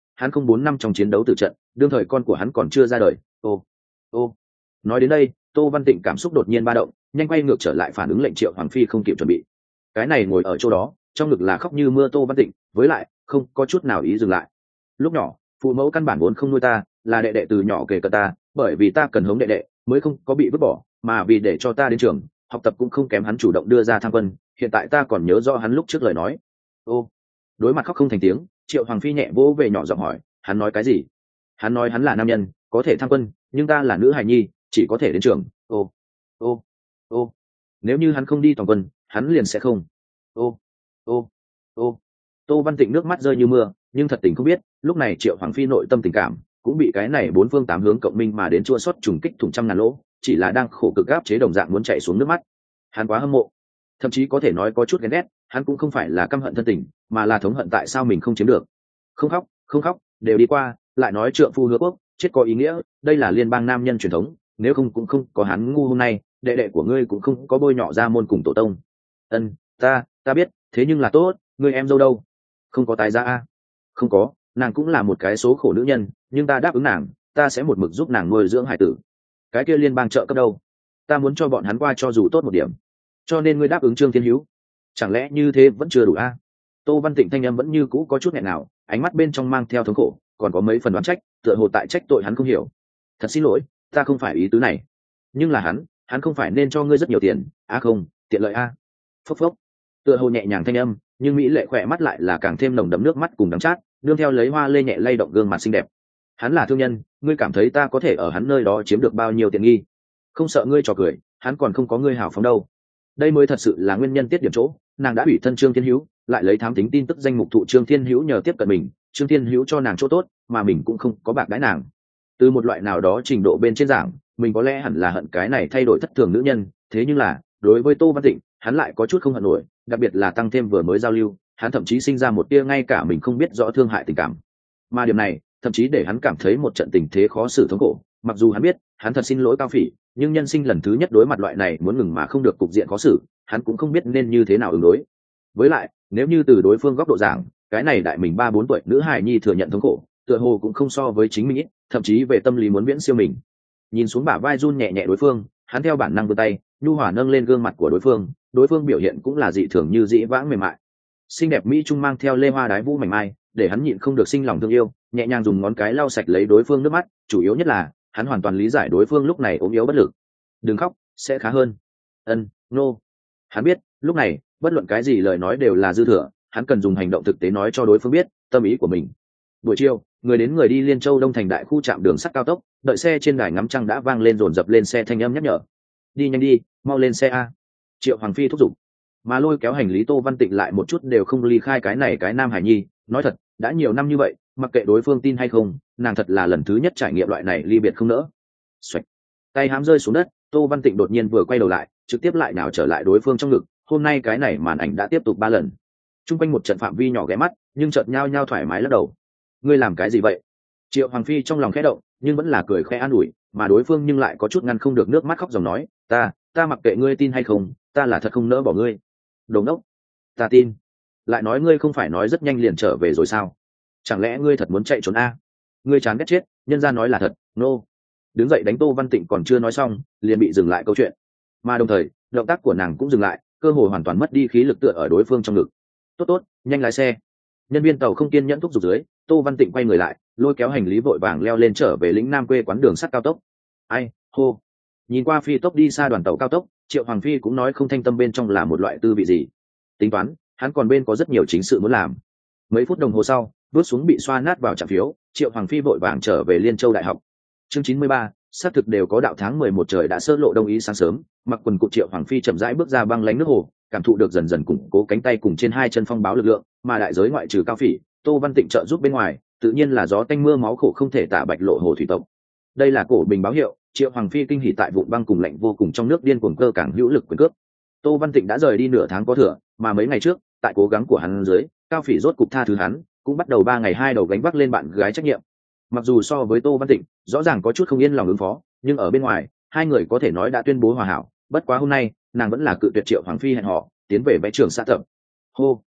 hắn không bốn năm trong chiến đấu tử trận, đương thời con của hắn còn chưa ra đời. Ô ô nói đến đây, Tô Văn Tịnh cảm xúc đột nhiên ba động, nhanh quay ngược trở lại phản ứng lệnh Triệu Hoàng Phi không kịp chuẩn bị. Cái này ngồi ở chỗ đó, trong ngực là khóc như mưa Tô Văn Tịnh, với lại không có chút nào ý dừng lại. Lúc nhỏ, phụ mẫu căn bản vốn không nuôi ta, là đệ đệ từ nhỏ kể cận ta, bởi vì ta cần hống đệ đệ mới không có bị vứt bỏ, mà vì để cho ta đến trường học tập cũng không kém hắn chủ động đưa ra tham quân. Hiện tại ta còn nhớ rõ hắn lúc trước lời nói. Ô đối mặt khóc không thành tiếng, Triệu Hoàng Phi nhẹ vỗ về nhỏ giọng hỏi, hắn nói cái gì? Hắn nói hắn là nam nhân, có thể tham quân, nhưng ta là nữ hài nhi, chỉ có thể đến trường. Ô ô ô nếu như hắn không đi toàn quân, hắn liền sẽ không. Ô ô ô Tô Văn Tịnh nước mắt rơi như mưa, nhưng thật tình không biết, lúc này Triệu Hoàng Phi nội tâm tình cảm cũng bị cái này bốn phương tám hướng cộng minh mà đến chua xót trùng kích thủng trăm ngàn lỗ, chỉ là đang khổ cực gáp chế đồng dạng muốn chảy xuống nước mắt. Hắn quá hâm mộ, thậm chí có thể nói có chút ghen ghét. Hắn cũng không phải là căm hận thân tình, mà là thống hận tại sao mình không chiếm được. Không khóc, không khóc, đều đi qua. Lại nói trượng phu hứa quốc, chết có ý nghĩa, đây là liên bang nam nhân truyền thống, nếu không cũng không có hắn ngu hôm nay, đệ đệ của ngươi cũng không có bôi nhọ ra môn cùng tổ tông. Ân, ta, ta biết, thế nhưng là tốt, ngươi em dâu đâu? Không có tái giá a? Không có, nàng cũng là một cái số khổ nữ nhân, nhưng ta đáp ứng nàng, ta sẽ một mực giúp nàng nuôi dưỡng hải tử. Cái kia liên bang trợ cấp đâu? Ta muốn cho bọn hắn qua cho dù tốt một điểm. Cho nên ngươi đáp ứng Trương Thiên Hữu, chẳng lẽ như thế vẫn chưa đủ a? Tô Văn Tịnh thanh âm vẫn như cũ có chút nghẹn nào, ánh mắt bên trong mang theo thống khổ, còn có mấy phần đoán trách, tựa hồ tại trách tội hắn không hiểu. Thật xin lỗi, ta không phải ý tứ này. Nhưng là hắn, hắn không phải nên cho ngươi rất nhiều tiền, à không, tiện lợi a. Phốc phốc. Tựa hồ nhẹ nhàng thanh âm, nhưng mỹ lệ khỏe mắt lại là càng thêm nồng đậm nước mắt cùng đắng chát, nương theo lấy hoa lê nhẹ lay động gương mặt xinh đẹp. Hắn là thương nhân, ngươi cảm thấy ta có thể ở hắn nơi đó chiếm được bao nhiêu tiện nghi? Không sợ ngươi trò cười, hắn còn không có ngươi hào phóng đâu. Đây mới thật sự là nguyên nhân tiết điểm chỗ, nàng đã ủy thân Trương Thiên Hữu, lại lấy thám tính tin tức danh mục thụ Trương Thiên Hữu nhờ tiếp cận mình, Trương Thiên Hữu cho nàng chỗ tốt, mà mình cũng không có bạc đãi nàng. Từ một loại nào đó trình độ bên trên giảng, mình có lẽ hẳn là hận cái này thay đổi thất thường nữ nhân, thế nhưng là đối với Tô Văn Tịnh, hắn lại có chút không hận nổi, đặc biệt là tăng thêm vừa mới giao lưu, hắn thậm chí sinh ra một tia ngay cả mình không biết rõ thương hại tình cảm. Mà điểm này, thậm chí để hắn cảm thấy một trận tình thế khó xử thống khổ, mặc dù hắn biết, hắn thật xin lỗi Cao Phỉ, nhưng nhân sinh lần thứ nhất đối mặt loại này muốn ngừng mà không được cục diện khó xử, hắn cũng không biết nên như thế nào ứng đối. Với lại, nếu như từ đối phương góc độ giảng, cái này đại mình ba bốn tuổi nữ hài nhi thừa nhận thống khổ, tựa hồ cũng không so với chính mình ít, thậm chí về tâm lý muốn viễn siêu mình. Nhìn xuống bả vai run nhẹ nhẹ đối phương, hắn theo bản năng vươn tay, nhu hòa nâng lên gương mặt của đối phương, đối phương biểu hiện cũng là dị thường như dĩ vãng mềm mại. Xinh đẹp mỹ trung mang theo lê hoa đái vũ mảnh mai, để hắn nhịn không được sinh lòng thương yêu, nhẹ nhàng dùng ngón cái lau sạch lấy đối phương nước mắt, chủ yếu nhất là hắn hoàn toàn lý giải đối phương lúc này ốm yếu bất lực. Đừng khóc, sẽ khá hơn. Ân, nô. No. Hắn biết, lúc này, bất luận cái gì lời nói đều là dư thừa, hắn cần dùng hành động thực tế nói cho đối phương biết tâm ý của mình. Buổi chiều, người đến người đi Liên Châu Đông thành đại khu trạm đường sắt cao tốc, đợi xe trên đài ngắm trăng đã vang lên dồn dập lên xe thanh âm nhắc nhở. Đi nhanh đi, mau lên xe a. Triệu Hoàng Phi thúc giục. Mà lôi kéo hành lý Tô Văn Tịnh lại một chút đều không ly khai cái này cái Nam Hải Nhi, nói thật, đã nhiều năm như vậy, mặc kệ đối phương tin hay không, nàng thật là lần thứ nhất trải nghiệm loại này ly biệt không nỡ. Xoạch. Tay hám rơi xuống đất, Tô Văn Tịnh đột nhiên vừa quay đầu lại, trực tiếp lại nào trở lại đối phương trong ngực, hôm nay cái này màn ảnh đã tiếp tục ba lần. Trung quanh một trận phạm vi nhỏ ghé mắt, nhưng chợt nhao nhao thoải mái lắc đầu. Ngươi làm cái gì vậy? Triệu Hoàng Phi trong lòng khẽ động, nhưng vẫn là cười khẽ an ủi, mà đối phương nhưng lại có chút ngăn không được nước mắt khóc dòng nói, ta, ta mặc kệ ngươi tin hay không, ta là thật không nỡ bỏ ngươi. Đồ ngốc. Ta tin. Lại nói ngươi không phải nói rất nhanh liền trở về rồi sao? Chẳng lẽ ngươi thật muốn chạy trốn a? Ngươi chán ghét chết, nhân gia nói là thật, nô. No. Đứng dậy đánh Tô Văn Tịnh còn chưa nói xong, liền bị dừng lại câu chuyện. Mà đồng thời, động tác của nàng cũng dừng lại, cơ hội hoàn toàn mất đi khí lực tựa ở đối phương trong ngực. Tốt tốt, nhanh lái xe. Nhân viên tàu không kiên nhẫn thúc giục dưới, Tô Văn Tịnh quay người lại, lôi kéo hành lý vội vàng leo lên trở về lĩnh Nam quê quán đường sắt cao tốc. Ai, hô. Nhìn qua phi tốc đi xa đoàn tàu cao tốc, Triệu Hoàng Phi cũng nói không thanh tâm bên trong là một loại tư vị gì. Tính toán, hắn còn bên có rất nhiều chính sự muốn làm. Mấy phút đồng hồ sau, bước xuống bị xoa nát vào trạm phiếu, Triệu Hoàng Phi vội vàng trở về Liên Châu Đại học. Chương chín mươi ba, xác thực đều có đạo tháng mười một trời đã sơ lộ đông ý sáng sớm, mặc quần cụt Triệu Hoàng Phi chậm rãi bước ra băng lánh nước hồ, cảm thụ được dần dần củng cố cánh tay cùng trên hai chân phong báo lực lượng, mà đại giới ngoại trừ Cao Phỉ, Tô Văn Tịnh trợ giúp bên ngoài, tự nhiên là gió tanh mưa máu khổ không thể tả bạch lộ hồ thủy tộc. Đây là cổ bình báo hiệu, Triệu Hoàng Phi kinh hỉ tại vụn băng cùng lạnh vô cùng trong nước điên cuồng cơ càng hữu lực quyền cướp. Tô Văn Tịnh đã rời đi nửa tháng có thừa, mà mấy ngày trước, tại cố gắng của hắn dưới, Cao Phỉ rốt cục tha thứ hắn, cũng bắt đầu ba ngày hai đầu gánh vác lên bạn gái trách nhiệm. Mặc dù so với Tô Văn Tịnh, rõ ràng có chút không yên lòng ứng phó, nhưng ở bên ngoài, hai người có thể nói đã tuyên bố hòa hảo, bất quá hôm nay, nàng vẫn là cự tuyệt Triệu Hoàng Phi hẹn họ, tiến về vẽ trường xã tập. Hô.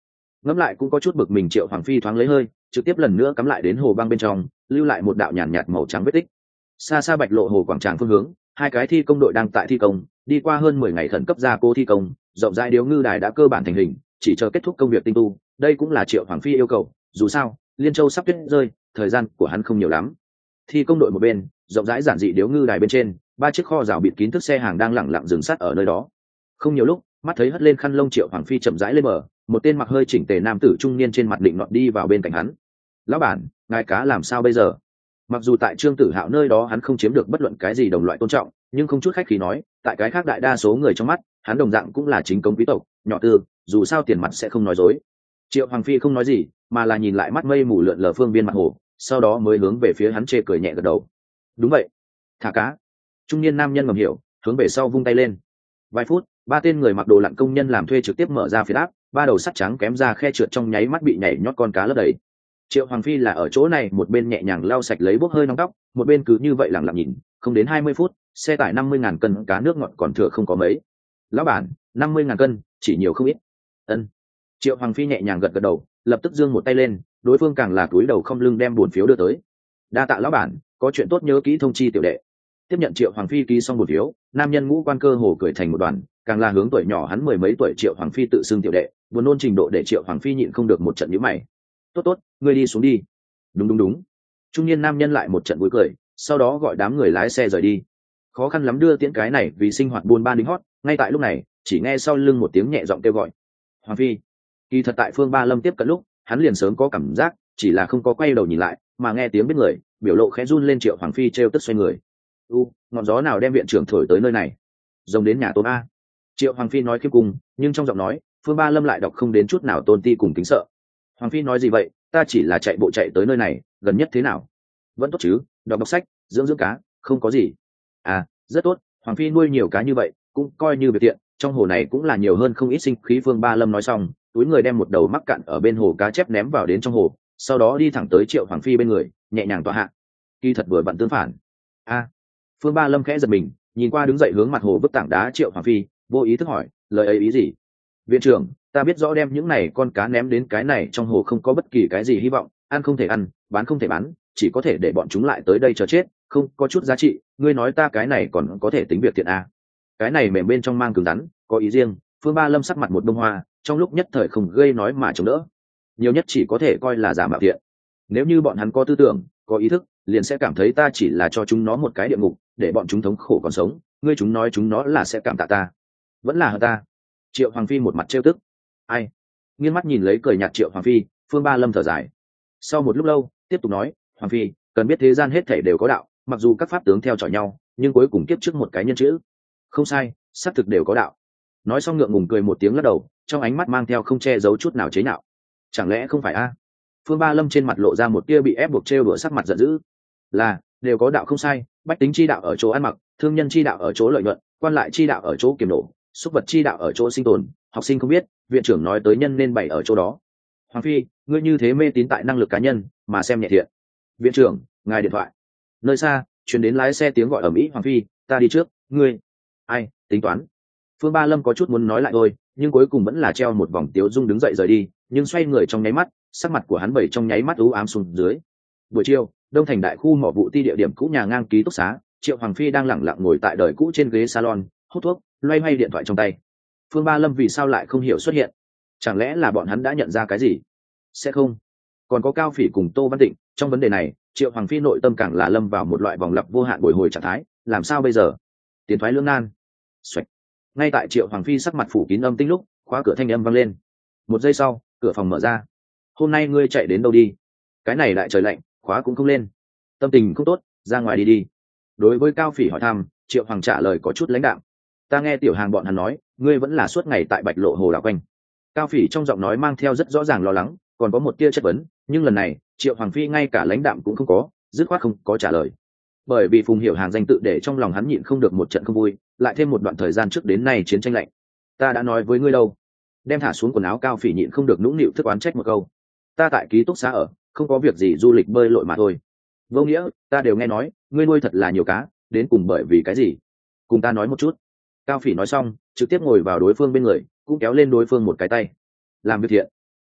ngẫm lại cũng có chút bực mình. Triệu Hoàng Phi thoáng lấy hơi, trực tiếp lần nữa cắm lại đến hồ băng bên trong, lưu lại một đạo nhàn nhạt, nhạt màu trắng vết tích. Xa xa Bạch Lộ hồ quảng tràng phương hướng, hai cái thi công đội đang tại thi công, đi qua hơn mười ngày khẩn cấp ra cô thi công, rộng rãi điếu ngư đài đã cơ bản thành hình, chỉ chờ kết thúc công việc tinh tu. Đây cũng là Triệu Hoàng Phi yêu cầu, dù sao Liên Châu sắp tuyết rơi, thời gian của hắn không nhiều lắm. Thi công đội một bên, rộng rãi giản dị điếu ngư đài bên trên, ba chiếc kho rào bịt kín thức xe hàng đang lẳng lặng dừng sát ở nơi đó. Không nhiều lúc, mắt thấy hất lên khăn lông Triệu Hoàng Phi chậm rãi lên bờ, một tên mặc hơi chỉnh tề nam tử trung niên trên mặt định nọt đi vào bên cạnh hắn. Lão bản, ngài cá làm sao bây giờ? Mặc dù tại Trương Tử Hạo nơi đó hắn không chiếm được bất luận cái gì đồng loại tôn trọng, nhưng không chút khách khí nói, tại cái khác đại đa số người trong mắt, hắn đồng dạng cũng là chính cống quý tộc, nhỏ tư, dù sao tiền mặt sẽ không nói dối. Triệu Hoàng Phi không nói gì, mà là nhìn lại mắt mây mù lượn lờ phương viên mặt hồ, sau đó mới hướng về phía hắn chê cười nhẹ gật đầu. Đúng vậy, thả cá. Trung niên nam nhân ngầm hiểu, hướng về sau vung tay lên. Vài phút, ba tên người mặc đồ lặn công nhân làm thuê trực tiếp mở ra phía áp, ba đầu sắt trắng kém ra khe trượt trong nháy mắt bị nhảy nhót con cá lấp đầy. Triệu Hoàng Phi là ở chỗ này một bên nhẹ nhàng lau sạch lấy bốc hơi nóng tóc, một bên cứ như vậy lặng lặng nhìn. Không đến hai mươi phút, xe tải năm mươi ngàn cân cá nước ngọt còn thừa không có mấy. Lão bản, năm mươi ngàn cân, chỉ nhiều không ít. Ân. Triệu Hoàng Phi nhẹ nhàng gật gật đầu, lập tức giương một tay lên, đối phương càng là túi đầu không lưng đem buồn phiếu đưa tới. Đa tạ lão bản, có chuyện tốt nhớ kỹ thông chi tiểu đệ. Tiếp nhận Triệu Hoàng Phi ký xong buồn phiếu, nam nhân ngũ quan cơ hồ cười thành một đoàn, càng là hướng tuổi nhỏ hắn mười mấy tuổi Triệu Hoàng Phi tự xưng tiểu đệ, buồn nôn trình độ để Triệu Hoàng Phi nhịn không được một trận nhíu mày. Tốt tốt, ngươi đi xuống đi. Đúng đúng đúng. Trung niên nam nhân lại một trận vui cười, sau đó gọi đám người lái xe rời đi. Khó khăn lắm đưa tiễn cái này vì sinh hoạt buôn ba đính hót, ngay tại lúc này, chỉ nghe sau lưng một tiếng nhẹ giọng kêu gọi. Hoàng Phi. Kỳ thật tại Phương Ba Lâm tiếp cận lúc, hắn liền sớm có cảm giác, chỉ là không có quay đầu nhìn lại, mà nghe tiếng biết người, biểu lộ khẽ run lên. Triệu Hoàng Phi trêu tức xoay người. U, ngọn gió nào đem viện trưởng thổi tới nơi này? Rồng đến nhà tôm a. Triệu Hoàng Phi nói khiêm cung, nhưng trong giọng nói, Phương Ba Lâm lại đọc không đến chút nào tôn ti cùng kính sợ. Hoàng Phi nói gì vậy, ta chỉ là chạy bộ chạy tới nơi này, gần nhất thế nào? Vẫn tốt chứ, đọc đọc sách, dưỡng dưỡng cá, không có gì. À, rất tốt, Hoàng Phi nuôi nhiều cá như vậy, cũng coi như việc tiện, trong hồ này cũng là nhiều hơn không ít sinh khí. Phương Ba Lâm nói xong, túi người đem một đầu mắc cạn ở bên hồ cá chép ném vào đến trong hồ, sau đó đi thẳng tới Triệu Hoàng Phi bên người, nhẹ nhàng tọa hạ. Kỳ thật vừa vặn tương phản. A. Phương Ba Lâm khẽ giật mình, nhìn qua đứng dậy hướng mặt hồ vứt tảng đá Triệu Hoàng Phi, vô ý thức hỏi, lời ấy ý gì? Viện trưởng, ta biết rõ đem những này con cá ném đến cái này trong hồ không có bất kỳ cái gì hy vọng, ăn không thể ăn, bán không thể bán, chỉ có thể để bọn chúng lại tới đây chờ chết, không có chút giá trị. Ngươi nói ta cái này còn có thể tính việc thiện à? Cái này mềm bên trong mang cứng rắn, có ý riêng. Phương Ba Lâm sắc mặt một bông hoa, trong lúc nhất thời không gây nói mà chống đỡ, nhiều nhất chỉ có thể coi là giả mạo thiện. Nếu như bọn hắn có tư tưởng, có ý thức, liền sẽ cảm thấy ta chỉ là cho chúng nó một cái địa ngục, để bọn chúng thống khổ còn sống. Ngươi chúng nói chúng nó là sẽ cảm tạ ta, vẫn là hận ta? Triệu Hoàng Phi một mặt trêu tức. Ai? Nghiêng mắt nhìn lấy cười nhạt Triệu Hoàng Phi, Phương Ba Lâm thở dài. Sau một lúc lâu, tiếp tục nói, Hoàng Phi, cần biết thế gian hết thảy đều có đạo, mặc dù các pháp tướng theo chọi nhau, nhưng cuối cùng kiếp trước một cái nhân chữ. Không sai, xác thực đều có đạo. Nói xong ngượng ngùng cười một tiếng lắc đầu, trong ánh mắt mang theo không che giấu chút nào chế nhạo. Chẳng lẽ không phải a? Phương Ba Lâm trên mặt lộ ra một tia bị ép buộc trêu đùa sắc mặt giận dữ. Là, đều có đạo không sai, bách tính chi đạo ở chỗ ăn mặc, thương nhân chi đạo ở chỗ lợi nhuận, quan lại chi đạo ở chỗ kiềm nổ, xúc vật chi đạo ở chỗ sinh tồn. Học sinh không biết, viện trưởng nói tới nhân nên bày ở chỗ đó. Hoàng Phi, ngươi như thế mê tín tại năng lực cá nhân mà xem nhẹ thiện. Viện trưởng, ngài điện thoại. Nơi xa truyền đến lái xe tiếng gọi ầm ĩ. Hoàng Phi, ta đi trước, ngươi. Ai, tính toán. Phương Ba Lâm có chút muốn nói lại thôi, nhưng cuối cùng vẫn là treo một vòng tiếu dung đứng dậy rời đi, nhưng xoay người trong nháy mắt, sắc mặt của hắn bảy trong nháy mắt u ám xuống dưới. Buổi chiều, Đông Thành đại khu mỏ vụ ti địa điểm cũ nhà ngang ký túc xá, Triệu Hoàng Phi đang lẳng lặng ngồi tại đời cũ trên ghế salon, hút thuốc, loay hoay điện thoại trong tay. Phương Ba Lâm vì sao lại không hiểu xuất hiện? Chẳng lẽ là bọn hắn đã nhận ra cái gì? Sẽ không. Còn có Cao Phỉ cùng Tô Văn Tịnh, trong vấn đề này, Triệu Hoàng Phi nội tâm càng là lâm vào một loại vòng lặp vô hạn bồi hồi trạng thái, làm sao bây giờ? Tiến thoái lưỡng nan. Xoạch. Ngay tại Triệu Hoàng Phi sắc mặt phủ kín âm tinh lúc, khóa cửa thanh âm vang lên. Một giây sau, cửa phòng mở ra. Hôm nay ngươi chạy đến đâu đi? Cái này lại trời lạnh, khóa cũng không lên. Tâm tình không tốt, ra ngoài đi đi. Đối với Cao Phỉ hỏi thăm, Triệu Hoàng trả lời có chút lãnh đạm. Ta nghe tiểu hàng bọn hắn nói, ngươi vẫn là suốt ngày tại Bạch Lộ hồ đảo quanh. Cao Phỉ trong giọng nói mang theo rất rõ ràng lo lắng, còn có một tia chất vấn, nhưng lần này Triệu Hoàng Phi ngay cả lãnh đạm cũng không có, dứt khoát không có trả lời. Bởi vì Phùng Hiểu Hàng danh tự để trong lòng hắn nhịn không được một trận không vui, lại thêm một đoạn thời gian trước đến nay chiến tranh lạnh. Ta đã nói với ngươi đâu? Đem thả xuống quần áo Cao Phỉ nhịn không được nũng nịu thức oán trách một câu. Ta tại ký túc xá ở, không có việc gì du lịch bơi lội mà thôi. Vô nghĩa, ta đều nghe nói, ngươi nuôi thật là nhiều cá, đến cùng bởi vì cái gì? Cùng ta nói một chút. Cao Phỉ nói xong, trực tiếp ngồi vào đối phương bên người, cũng kéo lên đối phương một cái tay. Làm việc thiện.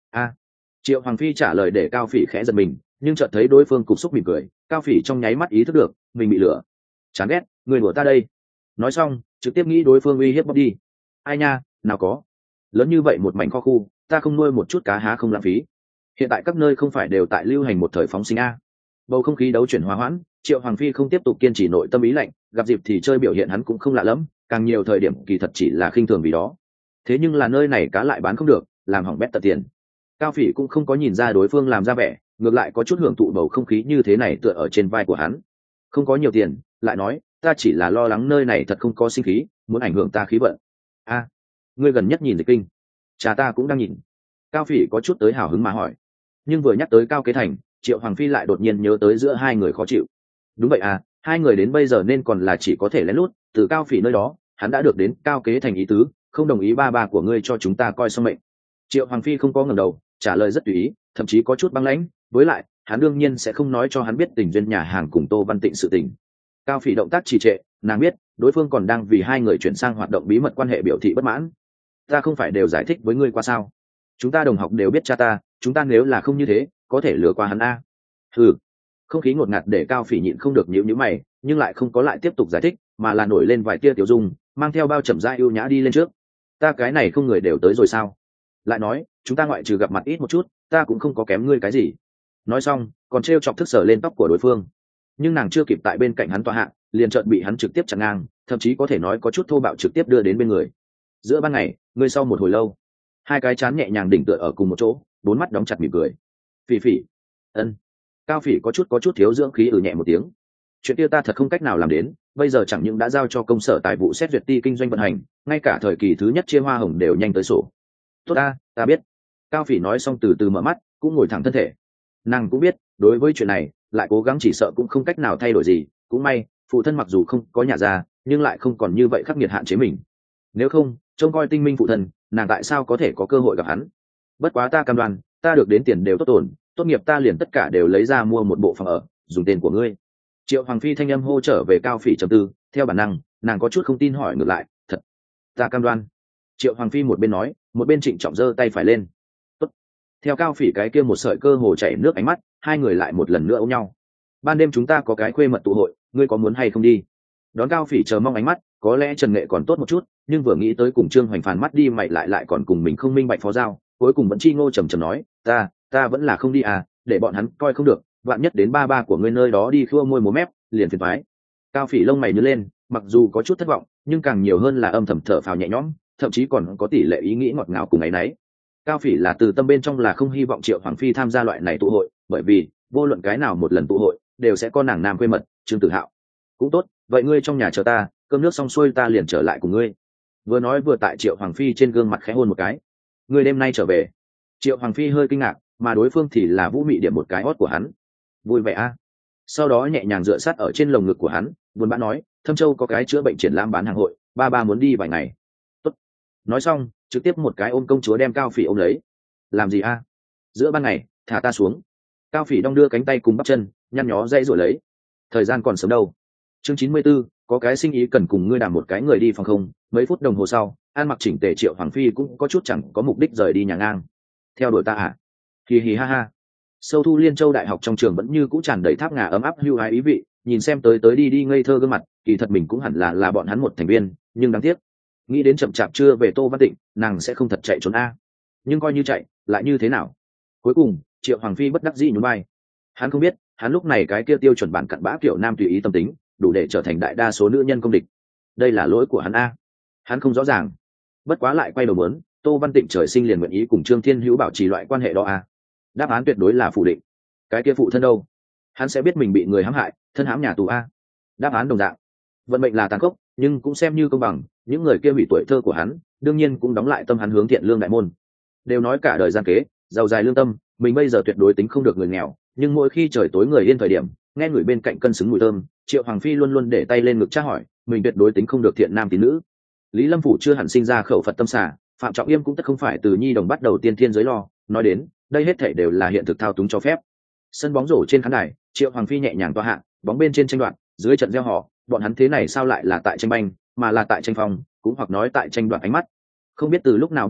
a Triệu Hoàng Phi trả lời để Cao Phỉ khẽ giật mình, nhưng chợt thấy đối phương cục xúc mỉm cười, Cao Phỉ trong nháy mắt ý thức được mình bị lừa. Chán ghét, người đùa ta đây. Nói xong trực tiếp nghĩ đối phương uy hiếp bóc đi. Ai nha, nào có, lớn như vậy một mảnh kho khu, ta không nuôi một chút cá há không lãng phí. Hiện tại các nơi không phải đều tại lưu hành một thời phóng sinh a. Bầu không khí đấu chuyển hóa hoãn, Triệu Hoàng Phi không tiếp tục kiên trì nội tâm ý lạnh, gặp dịp thì chơi biểu hiện hắn cũng không lạ lẫm, càng nhiều thời điểm kỳ thật chỉ là khinh thường vì đó. Thế nhưng là nơi này cá lại bán không được, làm hỏng bét tật tiền. Cao Phỉ cũng không có nhìn ra đối phương làm ra vẻ, ngược lại có chút hưởng thụ bầu không khí như thế này tựa ở trên vai của hắn. Không có nhiều tiền, lại nói, ta chỉ là lo lắng nơi này thật không có sinh khí, muốn ảnh hưởng ta khí vận. A, ngươi gần nhất nhìn Dịch Kinh? Cha ta cũng đang nhìn. Cao Phỉ có chút tới hào hứng mà hỏi, nhưng vừa nhắc tới Cao Kế Thành, Triệu Hoàng Phi lại đột nhiên nhớ tới giữa hai người khó chịu. Đúng vậy à, hai người đến bây giờ nên còn là chỉ có thể lén lút, từ Cao Phỉ nơi đó, hắn đã được đến Cao Kế Thành ý tứ, không đồng ý ba ba của ngươi cho chúng ta coi xong mệnh. Triệu Hoàng Phi không có ngẩng đầu, trả lời rất tùy ý, thậm chí có chút băng lãnh, với lại, hắn đương nhiên sẽ không nói cho hắn biết tình duyên nhà hàng cùng Tô Văn Tịnh sự tình. Cao Phỉ động tác trì trệ, nàng biết, đối phương còn đang vì hai người chuyển sang hoạt động bí mật quan hệ biểu thị bất mãn. Ta không phải đều giải thích với ngươi qua sao? Chúng ta đồng học đều biết cha ta, chúng ta nếu là không như thế, có thể lừa qua hắn a. Ừ. Không khí ngột ngạt để Cao Phỉ nhịn không được nhíu nhíu mày, nhưng lại không có lại tiếp tục giải thích, mà là nổi lên vài tia tiểu dung, mang theo bao chậm rãi ưu nhã đi lên trước. Ta cái này không người đều tới rồi sao? Lại nói, chúng ta ngoại trừ gặp mặt ít một chút, ta cũng không có kém ngươi cái gì. Nói xong, còn trêu chọc thức sở lên tóc của đối phương. Nhưng nàng chưa kịp tại bên cạnh hắn tọa hạ, liền chợt bị hắn trực tiếp chặn ngang, thậm chí có thể nói có chút thô bạo trực tiếp đưa đến bên người. Giữa ban ngày, ngươi sau một hồi lâu, hai cái chán nhẹ nhàng đỉnh tựa ở cùng một chỗ, bốn mắt đóng chặt mỉm cười. Phỉ Phỉ, ân. Cao Phỉ có chút có chút thiếu dưỡng khí ừ nhẹ một tiếng. Chuyện kia ta thật không cách nào làm đến, bây giờ chẳng những đã giao cho công sở tài vụ xét duyệt ti kinh doanh vận hành, ngay cả thời kỳ thứ nhất chia hoa hồng đều nhanh tới sổ. Tốt ta, ta biết. Cao Phỉ nói xong từ từ mở mắt, cũng ngồi thẳng thân thể. Nàng cũng biết, đối với chuyện này, lại cố gắng chỉ sợ cũng không cách nào thay đổi gì, cũng may, phụ thân mặc dù không có nhà ra, nhưng lại không còn như vậy khắc nghiệt hạn chế mình. Nếu không, trông coi tinh minh phụ thân, nàng tại sao có thể có cơ hội gặp hắn? Bất quá ta cam đoan, ta được đến tiền đều tốt ổn, tốt nghiệp ta liền tất cả đều lấy ra mua một bộ phòng ở, dùng tiền của ngươi. Triệu Hoàng Phi thanh âm hô trở về Cao Phỉ trầm tư, theo bản năng, nàng có chút không tin hỏi ngược lại, thật? Ta cam đoan. Triệu Hoàng Phi một bên nói, một bên trịnh trọng giơ tay phải lên. Tốt. Theo Cao Phỉ cái kia một sợi cơ hồ chảy nước ánh mắt, hai người lại một lần nữa ôm nhau. Ban đêm chúng ta có cái khuê mật tụ hội, ngươi có muốn hay không đi? Đón Cao Phỉ chờ mong ánh mắt, có lẽ Trần Nghệ còn tốt một chút, nhưng vừa nghĩ tới cùng Trương Hoành Phàn mắt đi mày lại lại còn cùng mình không minh bạch phó giao, cuối cùng vẫn chi ngô trầm trầm nói, ta, ta vẫn là không đi à, để bọn hắn coi không được, vạn nhất đến ba ba của ngươi nơi đó đi khua môi múa mép, liền phiền toái. Cao Phỉ lông mày nhướng lên, mặc dù có chút thất vọng, nhưng càng nhiều hơn là âm thầm thở phào nhẹ nhõm, thậm chí còn có tỷ lệ ý nghĩ ngọt ngào cùng ấy nấy. Cao Phỉ là từ tâm bên trong là không hy vọng Triệu Hoàng Phi tham gia loại này tụ hội, bởi vì vô luận cái nào một lần tụ hội đều sẽ có nàng nam quê mật Trương Tử Hạo. Cũng tốt, vậy ngươi trong nhà chờ ta, cơm nước xong xuôi ta liền trở lại cùng ngươi. Vừa nói vừa tại Triệu Hoàng Phi trên gương mặt khẽ hôn một cái. Ngươi đêm nay trở về? Triệu Hoàng Phi hơi kinh ngạc, mà đối phương thì là vũ mị điểm một cái hót của hắn. Vui vẻ a. À? Sau đó nhẹ nhàng dựa sát ở trên lồng ngực của hắn, buồn bã nói, Thâm Châu có cái chữa bệnh triển lãm bán hàng hội, ba ba muốn đi vài ngày. Tốt. Nói xong, trực tiếp một cái ôm công chúa đem Cao Phỉ ôm lấy. Làm gì a? À? Giữa ban ngày, thả ta xuống. Cao Phỉ đong đưa cánh tay cùng bắp chân, nhăn nhó dãy rồi lấy. Thời gian còn sớm đâu. Chương chín mươi 94, có cái sinh ý cần cùng ngươi đàm một cái người đi phòng không. Mấy phút đồng hồ sau, An mặc chỉnh tề Triệu Hoàng Phi cũng có chút chẳng có mục đích rời đi nhà ngang. Theo đuổi ta à? Hì hì ha ha. Sâu thu Liên Châu đại học trong trường vẫn như cũ tràn đầy tháp ngà ấm áp hưu hái ý vị, nhìn xem tới tới đi đi ngây thơ gương mặt, kỳ thật mình cũng hẳn là là bọn hắn một thành viên, nhưng đáng tiếc, nghĩ đến chậm chạp chưa về Tô Văn Tịnh, nàng sẽ không thật chạy trốn a. Nhưng coi như chạy, lại như thế nào? Cuối cùng, Triệu Hoàng Phi bất đắc dĩ nhún vai. Hắn không biết, hắn lúc này cái kia tiêu chuẩn bản cặn bã kiểu nam tùy ý tâm tính, đủ để trở thành đại đa số nữ nhân công địch. Đây là lỗi của hắn a. Hắn không rõ ràng. Bất quá lại quay đầu muốn, Tô Văn Tịnh trời sinh liền nguyện ý cùng Trương Thiên Hữu bảo trì loại quan hệ đó a. Đáp án tuyệt đối là phủ định. Cái kia phụ thân đâu? Hắn sẽ biết mình bị người hãm hại, thân hãm nhà tù a. Đáp án đồng dạng. Vận mệnh là tàn khốc, nhưng cũng xem như công bằng, những người kia hủy tuổi thơ của hắn, đương nhiên cũng đóng lại tâm hắn hướng thiện lương đại môn. Đều nói cả đời gian kế, giàu dài lương tâm, mình bây giờ tuyệt đối tính không được người nghèo, nhưng mỗi khi trời tối người yên thời điểm, nghe người bên cạnh cân xứng mùi thơm, Triệu Hoàng Phi luôn luôn để tay lên ngực tra hỏi, mình tuyệt đối tính không được thiện nam tín nữ. Lý Lâm Phủ chưa hẳn sinh ra khẩu Phật tâm xả, Phạm Trọng Yêm cũng tất không phải từ nhi đồng bắt đầu tiên thiên giới lo, nói đến, đây hết thảy đều là hiện thực thao túng cho phép. Sân bóng rổ trên khán đài, Triệu Hoàng Phi nhẹ nhàng toa hạ, bóng bên trên tranh đoạn, dưới trận gieo họ, bọn hắn thế này sao lại là tại tranh banh, mà là tại tranh phong, cũng hoặc nói tại tranh đoạt ánh mắt. Không biết từ lúc nào bắt đầu,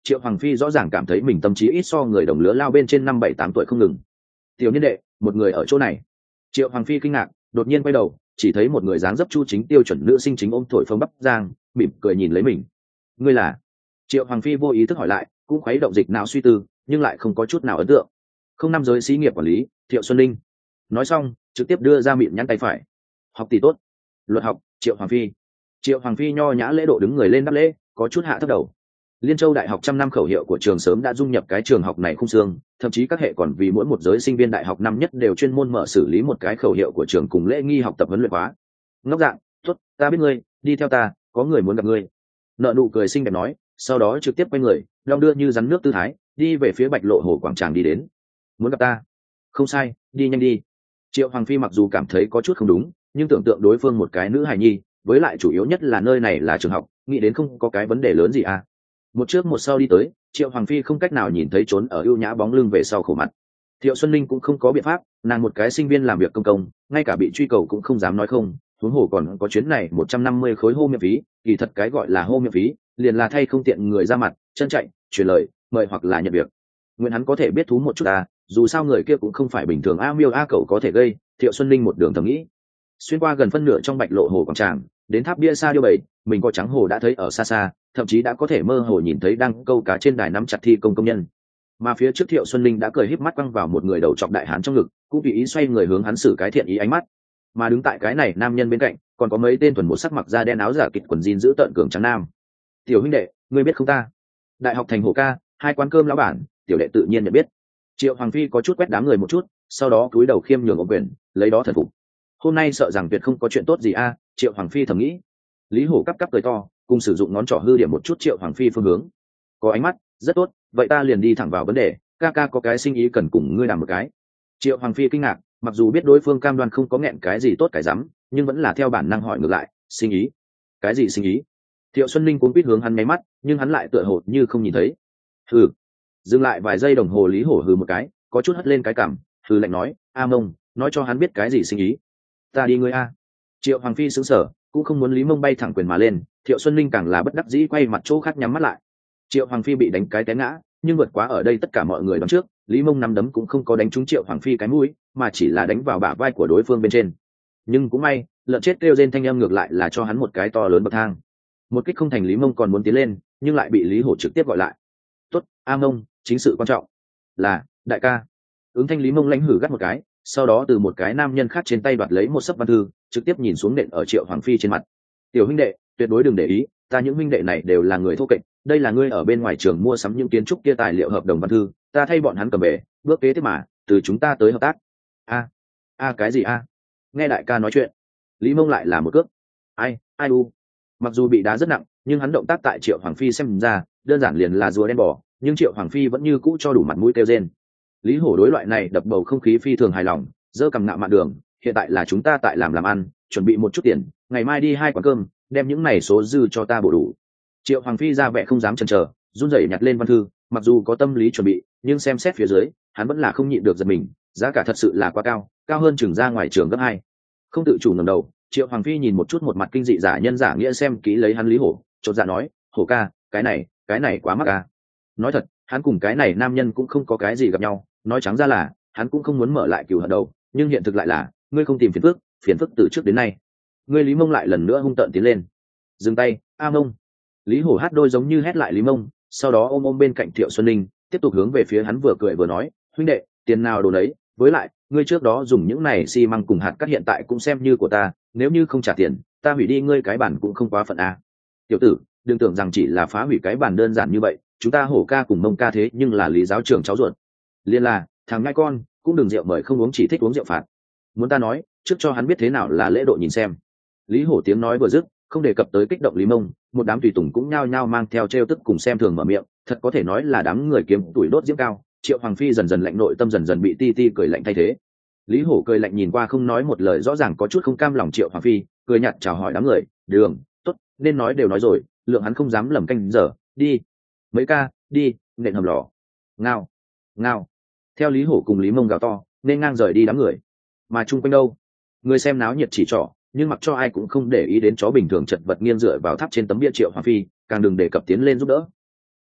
Triệu Hoàng Phi rõ ràng cảm thấy mình tâm trí ít so người đồng lứa lao bên trên năm bảy tám tuổi không ngừng. Tiểu niên đệ, một người ở chỗ này. Triệu Hoàng Phi kinh ngạc, đột nhiên quay đầu, chỉ thấy một người dáng dấp chu chính tiêu chuẩn nữ sinh chính ôm thổi phồng bắp giang, mỉm cười nhìn lấy mình. Ngươi là? Triệu Hoàng Phi vô ý thức hỏi lại, cũng khuấy động dịch não suy tư, nhưng lại không có chút nào ấn tượng. Không năm giới xí nghiệp quản lý, Thiệu Xuân Linh. Nói xong, trực tiếp đưa ra miệng nhắn tay phải. Học tỷ tốt. Luật học, Triệu Hoàng Phi. Triệu Hoàng Phi nho nhã lễ độ đứng người lên đáp lễ, có chút hạ thấp đầu. Liên Châu Đại học trăm năm khẩu hiệu của trường sớm đã dung nhập cái trường học này khung xương, thậm chí các hệ còn vì mỗi một giới sinh viên đại học năm nhất đều chuyên môn mở xử lý một cái khẩu hiệu của trường cùng lễ nghi học tập huấn luyện khóa. Ngốc dạng, tốt, ta biết ngươi, đi theo ta, có người muốn gặp ngươi. Nợ nụ cười xinh đẹp nói, sau đó trực tiếp quay người, đong đưa như rắn nước tư thái, đi về phía Bạch Lộ Hồ quảng trường đi đến. Muốn gặp ta? Không sai, đi nhanh đi. Triệu Hoàng Phi mặc dù cảm thấy có chút không đúng, nhưng tưởng tượng đối phương một cái nữ hài nhi, với lại chủ yếu nhất là nơi này là trường học, nghĩ đến không có cái vấn đề lớn gì à. Một trước một sau đi tới, Triệu Hoàng Phi không cách nào nhìn thấy trốn ở ưu nhã bóng lưng về sau khổ mặt. Thiệu Xuân Linh cũng không có biện pháp, nàng một cái sinh viên làm việc công công, ngay cả bị truy cầu cũng không dám nói không, huống hồ còn có chuyến này một trăm năm mươi khối hô miễn phí, kỳ thật cái gọi là hô miễn phí, liền là thay không tiện người ra mặt, chân chạy, truyền lời, mời hoặc là nhận việc. Nguyện hắn có thể biết thú một chút à, dù sao người kia cũng không phải bình thường a miêu a cậu có thể gây, Thiệu Xuân Linh một đường thầm nghĩ. Xuyên qua gần phân nửa trong Bạch Lộ Hồ quảng trường, đến tháp bia xa điêu bảy, mình có trắng hồ đã thấy ở xa xa, thậm chí đã có thể mơ hồ nhìn thấy đang câu cá trên đài nắm chặt thi công công nhân. Mà phía trước Thiệu Xuân Linh đã cười híp mắt quăng vào một người đầu trọc đại hán trong ngực, cũng tùy ý xoay người hướng hắn xử cái thiện ý ánh mắt. Mà đứng tại cái này nam nhân bên cạnh, còn có mấy tên thuần một sắc mặc da đen áo giả kịch quần jean giữ tợn cường trắng nam. Tiểu huynh đệ, ngươi biết không ta? Đại học thành Hồ ca, hai quán cơm lão bản, tiểu đệ tự nhiên nhận biết. Triệu Hoàng Phi có chút quét đám người một chút, sau đó cúi đầu khiêm nhường ôm quyền, lấy đó thần phục. Hôm nay sợ rằng tuyệt không có chuyện tốt gì a, Triệu Hoàng Phi thầm nghĩ. Lý Hổ cắp cắp cười to, cùng sử dụng ngón trỏ hư điểm một chút Triệu Hoàng Phi phương hướng. Có ánh mắt, rất tốt, vậy ta liền đi thẳng vào vấn đề, ca ca có cái sinh ý cần cùng ngươi làm một cái. Triệu Hoàng Phi kinh ngạc, mặc dù biết đối phương cam đoan không có nghẹn cái gì tốt cái rắm, nhưng vẫn là theo bản năng hỏi ngược lại, sinh ý? Cái gì sinh ý? Thiệu Xuân Linh cuống quýt hướng hắn nháy mắt, nhưng hắn lại tựa hồ như không nhìn thấy. Hừ. Dừng lại vài giây đồng hồ, Lý Hổ hừ một cái, có chút hất lên cái cằm, hừ lạnh nói, a mông, nói cho hắn biết cái gì sinh ý. Ta đi ngươi a. Triệu Hoàng Phi sững sờ, cũng không muốn Lý Mông bay thẳng quyền mà lên, Thiệu Xuân Linh càng là bất đắc dĩ quay mặt chỗ khác nhắm mắt lại. Triệu Hoàng Phi bị đánh cái té ngã, nhưng vượt quá ở đây tất cả mọi người đón trước, Lý Mông nắm đấm cũng không có đánh trúng Triệu Hoàng Phi cái mũi, mà chỉ là đánh vào bả vai của đối phương bên trên. Nhưng cũng may, lợn chết kêu rên thanh âm ngược lại là cho hắn một cái to lớn bậc thang. Một kích không thành, Lý Mông còn muốn tiến lên, nhưng lại bị Lý Hổ trực tiếp gọi lại. "Tốt, A Mông, chính sự quan trọng." "Là, đại ca." Ứng thanh Lý Mông lãnh hử gắt một cái, sau đó từ một cái nam nhân khác trên tay đoạt lấy một sấp văn thư, trực tiếp nhìn xuống nện ở Triệu Hoàng Phi trên mặt. "Tiểu huynh đệ, tuyệt đối đừng để ý, ta những huynh đệ này đều là người thô kệch, đây là ngươi ở bên ngoài trường mua sắm những kiến trúc kia tài liệu hợp đồng văn thư, ta thay bọn hắn cầm về, bước kế tiếp mà, từ chúng ta tới hợp tác." "A, a cái gì a?" Nghe đại ca nói chuyện, Lý Mông lại là một cước. "Ai, ai u." Mặc dù bị đá rất nặng, nhưng hắn động tác tại Triệu Hoàng Phi xem ra, đơn giản liền là rùa đen bò, nhưng Triệu Hoàng Phi vẫn như cũ cho đủ mặt mũi kêu rên. Lý Hổ đối loại này đập bầu không khí phi thường hài lòng, dơ cầm ngạo mạn đường, hiện tại là chúng ta tại làm làm ăn, chuẩn bị một chút tiền, ngày mai đi hai quán cơm, đem những này số dư cho ta bổ đủ. Triệu Hoàng Phi ra vẻ không dám chần chờ, run rẩy nhặt lên văn thư, mặc dù có tâm lý chuẩn bị, nhưng xem xét phía dưới, hắn vẫn là không nhịn được giật mình, giá cả thật sự là quá cao, cao hơn chừng ra ngoài trường gấp hai. Không tự chủ ngẩng đầu, Triệu Hoàng Phi nhìn một chút một mặt kinh dị giả nhân giả nghĩa xem kỹ lấy hắn Lý Hổ, chột dạ nói, "Hổ ca, cái này, cái này quá mắc à?" Nói thật, hắn cùng cái này nam nhân cũng không có cái gì gặp nhau, nói trắng ra là, hắn cũng không muốn mở lại cừu hận đâu, nhưng hiện thực lại là, ngươi không tìm phiền phức, phiền phức từ trước đến nay. Ngươi Lý Mông lại lần nữa hung tợn tiến lên. "Dừng tay, A Mông." Lý Hổ hát đôi giống như hét lại Lý Mông, sau đó ôm ôm bên cạnh Thiệu Xuân Linh, tiếp tục hướng về phía hắn vừa cười vừa nói, "Huynh đệ, tiền nào đồ đấy, với lại, ngươi trước đó dùng những này xi măng cùng hạt cát hiện tại cũng xem như của ta, nếu như không trả tiền, ta hủy đi ngươi cái bản cũng không quá phận a." "Tiểu tử, đừng tưởng rằng chỉ là phá hủy cái bản đơn giản như vậy, chúng ta Hổ ca cùng Mông ca thế nhưng là Lý giáo trưởng cháu ruột. Liên là, thằng ngai con, cũng đừng rượu mời không uống, chỉ thích uống rượu phạt. Muốn ta nói, trước cho hắn biết thế nào là lễ độ nhìn xem." Lý Hổ tiếng nói vừa dứt, không đề cập tới kích động Lý Mông, một đám tùy tùng cũng nhao nhao mang theo trêu tức cùng xem thường mở miệng, thật có thể nói là đám người kiếm tuổi đốt diễm cao. Triệu Hoàng Phi dần dần lạnh nội tâm dần dần bị ti ti cười lạnh thay thế. Lý Hổ cười lạnh nhìn qua không nói một lời, rõ ràng có chút không cam lòng Triệu Hoàng Phi, cười nhạt chào hỏi đám người, "Đường, tốt, nên nói đều nói rồi, lượng hắn không dám lầm canh giờ, đi. Mấy ca, đi, nện hầm lò." Ngao, ngao. Theo Lý Hổ cùng Lý Mông gào to, nên ngang rời đi đám người. Mà chung quanh đâu? Người xem náo nhiệt chỉ trỏ, nhưng mặc cho ai cũng không để ý đến chó bình thường chật vật nghiêng dựa vào tháp trên tấm bia Triệu Hoàng Phi, càng đừng đề cập tiến lên giúp đỡ.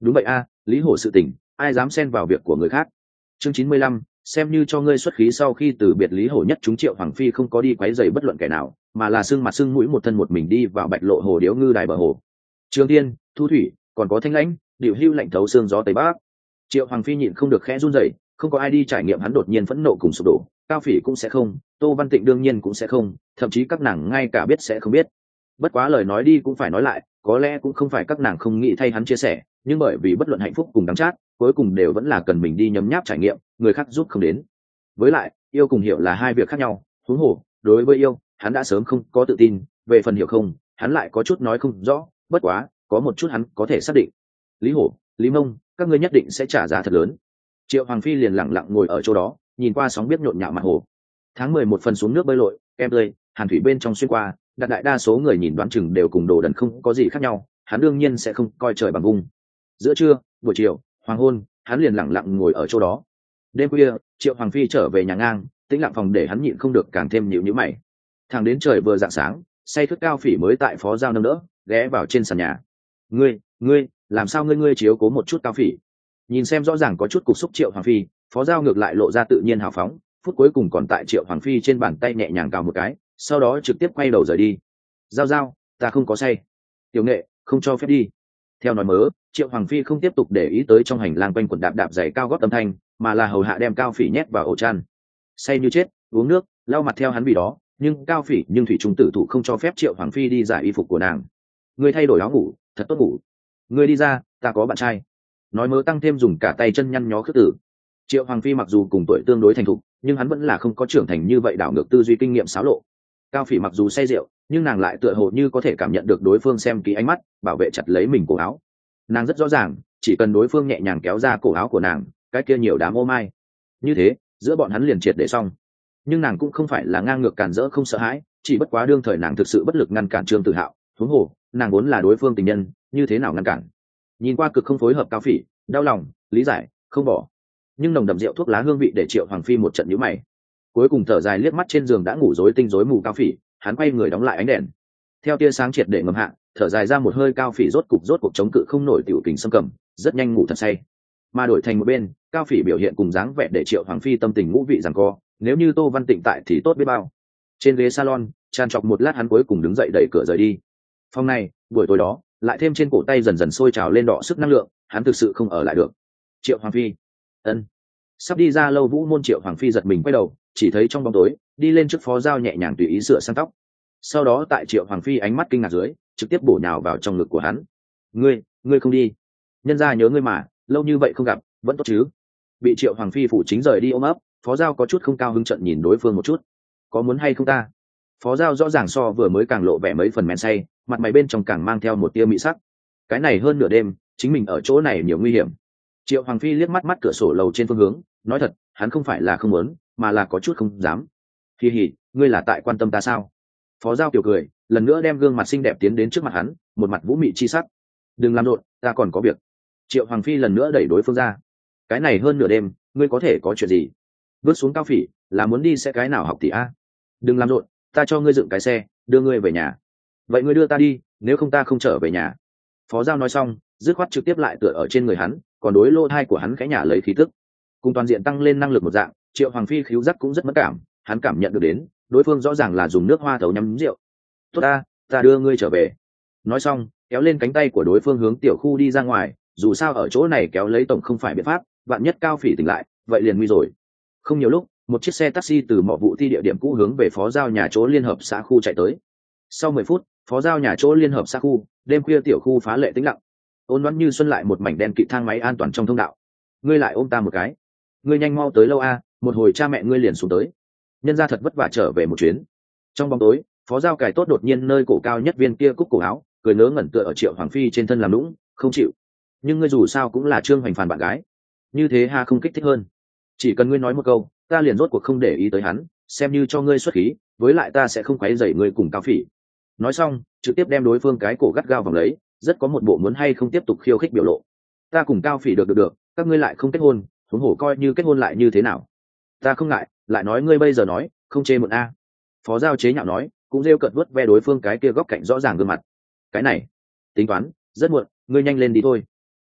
đúng vậy a, lý hổ sự tình ai dám xen vào việc của người khác. Chương chín mươi lăm, xem như cho ngươi xuất khí. Sau khi từ biệt lý hổ nhất chúng, Triệu Hoàng Phi không có đi quấy rầy bất luận kẻ nào, mà là sưng mặt sưng mũi một thân một mình đi vào Bạch Lộ hồ điếu ngư đài bờ hồ. Trường Tiên, Thu Thủy, còn có Thanh Lãnh, điều hưu lạnh thấu xương gió tây bắc. Triệu Hoàng Phi nhịn không được khẽ run rẩy, không có ai đi trải nghiệm hắn đột nhiên phẫn nộ cùng sụp đổ, Cao Phỉ cũng sẽ không, Tô Văn Tịnh đương nhiên cũng sẽ không, thậm chí các nàng ngay cả biết sẽ không biết. Bất quá lời nói đi cũng phải nói lại, có lẽ cũng không phải các nàng không nghĩ thay hắn chia sẻ, nhưng bởi vì bất luận hạnh phúc cùng đắng chát, cuối cùng đều vẫn là cần mình đi nhấm nháp trải nghiệm, người khác giúp không đến. Với lại, yêu cùng hiểu là hai việc khác nhau, huống hồ, đối với yêu, hắn đã sớm không có tự tin, về phần hiểu không, hắn lại có chút nói không rõ, bất quá, có một chút hắn có thể xác định. Lý Hổ, Lý Mông, các ngươi nhất định sẽ trả giá thật lớn. Triệu Hoàng Phi liền lặng lặng ngồi ở chỗ đó, nhìn qua sóng biết nhộn nhạo mặt hồ. Tháng mười một phần xuống nước bơi lội, kem tươi, hàn thủy bên trong xuyên qua, đặt đại đa số người nhìn đoán chừng đều cùng đồ đần không có gì khác nhau, hắn đương nhiên sẽ không coi trời bằng vung. Giữa trưa, buổi chiều, hoàng hôn, hắn liền lặng lặng ngồi ở chỗ đó. Đêm khuya, Triệu Hoàng Phi trở về nhà ngang, tĩnh lặng phòng để hắn nhịn không được càng thêm nhíu nhíu mày. Thẳng đến trời vừa rạng sáng, say thức Cao Phỉ mới tại phó giao nâng đỡ, ghé vào trên sàn nhà. Ngươi, ngươi, làm sao ngươi ngươi chiếu cố một chút Cao Phỉ? Nhìn xem rõ ràng có chút cục xúc Triệu Hoàng Phi, phó giao ngược lại lộ ra tự nhiên hào phóng, phút cuối cùng còn tại Triệu Hoàng Phi trên bàn tay nhẹ nhàng cào một cái, sau đó trực tiếp quay đầu rời đi. Giao giao, ta không có say. Tiểu Nghệ, không cho phép đi. Theo nói mớ, Triệu Hoàng Phi không tiếp tục để ý tới trong hành lang quanh quần đạp đạp giày cao gót âm thanh, mà là hầu hạ đem Cao Phỉ nhét vào ổ chăn. Say như chết, uống nước, lau mặt theo hắn vì đó, nhưng Cao Phỉ nhưng thủy trung tử thủ không cho phép Triệu Hoàng Phi đi giải y phục của nàng. Ngươi thay đổi áo ngủ, thật tốt ngủ. Ngươi đi ra, ta có bạn trai. Nói mớ tăng thêm dùng cả tay chân nhăn nhó khước tử. Triệu Hoàng Phi mặc dù cùng tuổi tương đối thành thục, nhưng hắn vẫn là không có trưởng thành như vậy đảo ngược tư duy kinh nghiệm xáo lộ. Cao Phỉ mặc dù say rượu, nhưng nàng lại tựa hồ như có thể cảm nhận được đối phương xem kỹ ánh mắt, bảo vệ chặt lấy mình cổ áo. Nàng rất rõ ràng, chỉ cần đối phương nhẹ nhàng kéo ra cổ áo của nàng, cái kia nhiều đám ô mai. Như thế, giữa bọn hắn liền triệt để xong. Nhưng nàng cũng không phải là ngang ngược càn rỡ không sợ hãi, chỉ bất quá đương thời nàng thực sự bất lực ngăn cản Trương Tử Hạo, huống hồ, nàng vốn là đối phương tình nhân, như thế nào ngăn cản? Nhìn qua cực không phối hợp Cao Phỉ, đau lòng, lý giải, không bỏ. Nhưng nồng đậm rượu thuốc lá hương vị để Triệu Hoàng Phi một trận nhíu mày. Cuối cùng thở dài liếc mắt trên giường đã ngủ rối tinh rối mù Cao Phỉ, hắn quay người đóng lại ánh đèn. Theo tia sáng triệt để ngầm hạ, thở dài ra một hơi, Cao Phỉ rốt cục rốt cuộc chống cự không nổi tiểu kình xâm cầm, rất nhanh ngủ thật say. Mà đổi thành một bên, Cao Phỉ biểu hiện cùng dáng vẻ để Triệu Hoàng Phi tâm tình ngũ vị giằng co, nếu như Tô Văn Tịnh tại thì tốt biết bao. Trên ghế salon, tràn trọc một lát hắn cuối cùng đứng dậy đẩy cửa rời đi. Phòng này, buổi tối đó, lại thêm trên cổ tay dần dần sôi trào lên đỏ sức năng lượng, hắn thực sự không ở lại được. Triệu Hoàng Phi, ân. Sắp đi ra lâu vũ môn, Triệu Hoàng Phi giật mình quay đầu, chỉ thấy trong bóng tối, đi lên trước phó giao nhẹ nhàng tùy ý sửa sang tóc. Sau đó tại Triệu Hoàng Phi ánh mắt kinh ngạc dưới, trực tiếp bổ nhào vào trong ngực của hắn. Ngươi, ngươi không đi? Nhân gia nhớ ngươi mà, lâu như vậy không gặp, vẫn tốt chứ? Bị Triệu Hoàng Phi phủ chính rời đi ôm ấp, phó giao có chút không cao hứng trận nhìn đối phương một chút. Có muốn hay không ta? Phó giao rõ ràng so vừa mới càng lộ vẻ mấy phần men say, mặt mày bên trong càng mang theo một tia mị sắc. Cái này hơn nửa đêm, chính mình ở chỗ này nhiều nguy hiểm. Triệu Hoàng Phi liếc mắt mắt cửa sổ lầu trên phương hướng, nói thật, hắn không phải là không muốn, mà là có chút không dám. Kỳ hỉ, ngươi là tại quan tâm ta sao? Phó giao kiểu cười, lần nữa đem gương mặt xinh đẹp tiến đến trước mặt hắn, một mặt vũ mị chi sắc. Đừng làm rộn, ta còn có việc. Triệu Hoàng Phi lần nữa đẩy đối phương ra. Cái này hơn nửa đêm, ngươi có thể có chuyện gì? Bước xuống Cao Phỉ, là muốn đi xe cái nào học tỷ a? Đừng làm rộn, ta cho ngươi dựng cái xe, đưa ngươi về nhà. Vậy ngươi đưa ta đi, nếu không ta không trở về nhà. Phó giao nói xong, dứt khoát trực tiếp lại tựa ở trên người hắn, còn đối lô thai của hắn khẽ nhả lấy khí tức. Cùng toàn diện tăng lên năng lực một dạng, Triệu Hoàng Phi khíu giác cũng rất mất cảm, hắn cảm nhận được đến, đối phương rõ ràng là dùng nước hoa thấu nhắm rượu. Tốt ta, ta đưa ngươi trở về. Nói xong, kéo lên cánh tay của đối phương hướng tiểu khu đi ra ngoài, dù sao ở chỗ này kéo lấy tổng không phải biện pháp, vạn nhất Cao Phỉ tỉnh lại, vậy liền nguy rồi. Không nhiều lúc, một chiếc xe taxi từ mỏ vụ thi địa điểm cũ hướng về phó giao nhà chỗ liên hợp xã khu chạy tới. Sau mười phút, phó giao nhà chỗ liên hợp xã khu, đêm khuya tiểu khu phá lệ tĩnh lặng. Ôn đoán như xuân lại một mảnh đen kịt thang máy an toàn trong thông đạo. Ngươi lại ôm ta một cái. Ngươi nhanh mau tới lâu a, một hồi cha mẹ ngươi liền xuống tới. Nhân gia thật vất vả trở về một chuyến. Trong bóng tối, phó giao cài tốt đột nhiên nơi cổ cao nhất viên kia cúc cổ áo, cười ngớ ngẩn tựa ở Triệu Hoàng Phi trên thân làm lũng, không chịu. Nhưng ngươi dù sao cũng là Trương Hoành Phàn bạn gái, như thế ha không kích thích hơn. Chỉ cần ngươi nói một câu, ta liền rốt cuộc không để ý tới hắn, xem như cho ngươi xuất khí, với lại ta sẽ không quấy rầy ngươi cùng Cao Phỉ. Nói xong, trực tiếp đem đối phương cái cổ gắt gao vòng lấy, rất có một bộ muốn hay không tiếp tục khiêu khích biểu lộ. Ta cùng Cao Phỉ được được được, các ngươi lại không kết hôn, huống hồ coi như kết hôn lại như thế nào? Ta không ngại, lại nói ngươi bây giờ nói, không chê muộn a. Phó giao chế nhạo nói, cũng rêu cợt vớt ve đối phương cái kia góc cạnh rõ ràng gương mặt. Cái này, tính toán, rất muộn, ngươi nhanh lên đi thôi.